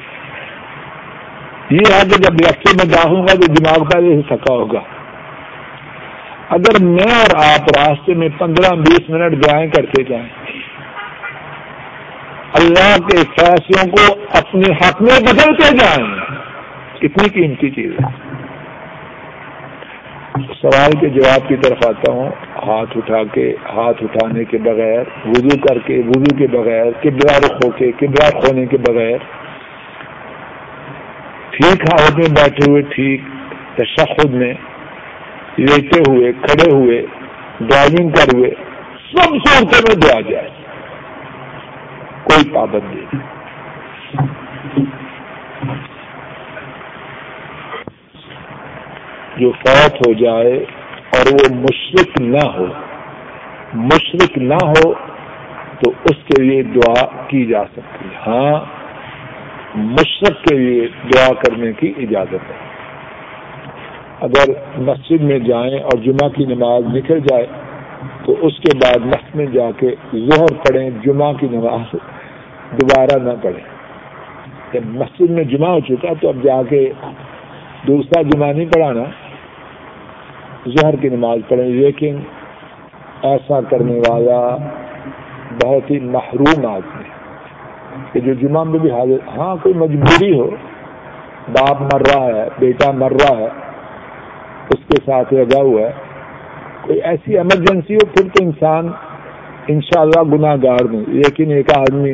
یہ ہے کہ جب لیکچر میں جاؤں گا تو دماغ پہلے سے تھکا ہوگا. اگر میں اور آپ راستے میں پندرہ بیس منٹ دعائیں کرتے جائیں، اللہ کے فیصلوں کو اپنے حق میں بدلتے جائیں، کتنی قیمتی چیز ہے. سوال کے جواب کی طرف آتا ہوں. ہاتھ اٹھا کے، ہاتھ اٹھانے کے بغیر، وضو کر کے، وضو کے بغیر، قبلہ رخ ہو کے، قبلہ کھونے کے بغیر، ٹھیک حالت میں بیٹھے ہوئے، ٹھیک تشہد میں، لیٹے ہوئے، کھڑے ہوئے، ڈرائیونگ کر ہوئے، سب صورتوں میں دعا جائے، کوئی پابندی نہیں. جو فوت ہو جائے اور وہ مشرک نہ ہو، مشرک نہ ہو تو اس کے لیے دعا کی جا سکتی ہے. ہاں، مشرک کے لیے دعا کرنے کی اجازت ہے. اگر مسجد میں جائیں اور جمعہ کی نماز نکل جائے تو اس کے بعد مسجد میں جا کے ظہر پڑھیں، جمعہ کی نماز دوبارہ نہ پڑھیں. جب مسجد میں جمعہ ہو چکا تو اب جا کے دوسرا جمعہ نہیں پڑھانا، ظہر کی نماز پڑھیں. لیکن ایسا کرنے والا بہت ہی محروم آدمی ہے کہ جو جمعہ میں بھی حاضر. ہاں کوئی مجبوری ہو، باپ مر رہا ہے، بیٹا مر رہا ہے، اس کے ساتھ لگا ہوا ہے، کوئی ایسی ایمرجنسی ہو، پھر تو انسان انشاءاللہ گناہ گار نہیں. لیکن ایک آدمی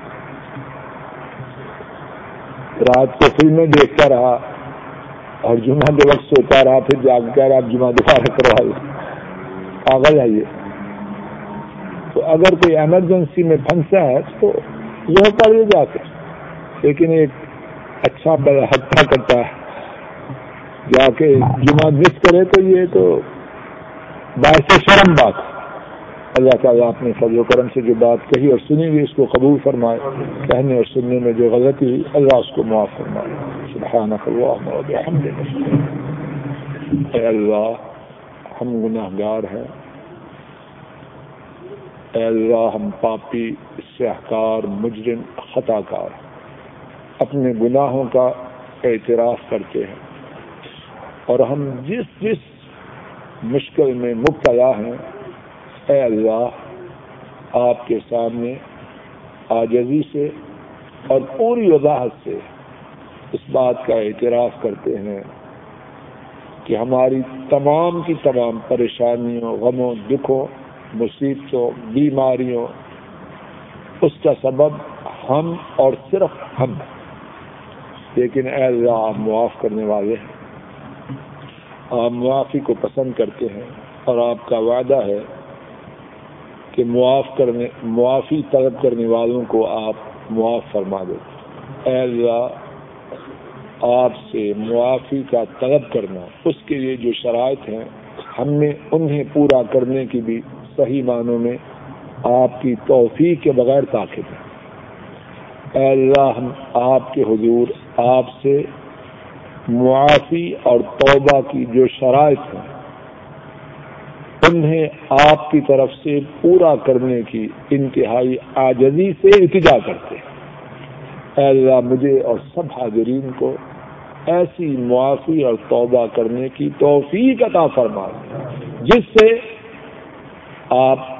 رات کو فلمیں دیکھتا رہا اور جمعہ کے وقت سوتا رہا، پھر جا کے کہہ رہا اب جمعہ دوبارہ کروا لو، پاگل ہے یہ. تو اگر کوئی ایمرجنسی میں پھنسا ہے تو وہ پڑھ لے جا کے. لیکن ایک اچھا بڑا ہتھا کرتا ہے جا کے جمعہ مس کرے تو یہ تو باعث شرم بات ہے. اللہ تعالیٰ اپنے فضل و کرم سے جو بات کہی اور سنی ہوئی اس کو قبول فرمائے، کہنے اور سننے میں جو غلطی ہوئی اللہ اس کو معاف فرمائے. سبحانک اللہم و بحمدک. اے اللہ ہم گناہ گار ہیں، اے اللہ ہم پاپی، سیاہکار، مجرم، خطا کار ہیں. اپنے گناہوں کا اعتراف کرتے ہیں اور ہم جس جس مشکل میں مبتلا ہیں اے اللہ آپ کے سامنے عاجزی سے اور پوری وضاحت سے اس بات کا اعتراف کرتے ہیں کہ ہماری تمام کی تمام پریشانیوں، غموں، دکھوں، مصیبتوں، بیماریوں، اس کا سبب ہم اور صرف ہم. لیکن اے اللہ آپ معاف کرنے والے ہیں، آپ معافی کو پسند کرتے ہیں اور آپ کا وعدہ ہے کہ معاف کرنے معافی طلب کرنے والوں کو آپ معاف فرما دیں. اے اللہ آپ سے معافی کا طلب کرنا، اس کے لیے جو شرائط ہیں ہم نے انہیں پورا کرنے کی بھی صحیح معنوں میں آپ کی توفیق کے بغیر طاقت ہے۔ اے اللہ، ہم آپ کے حضور آپ سے معافی اور توبہ کی جو شرائط ہیں انہیں آپ کی طرف سے پورا کرنے کی انتہائی عاجزی سے التجا کرتے ہیں۔ اے اللہ، مجھے اور سب حاضرین کو ایسی معافی اور توبہ کرنے کی توفیق عطا فرما جس سے آپ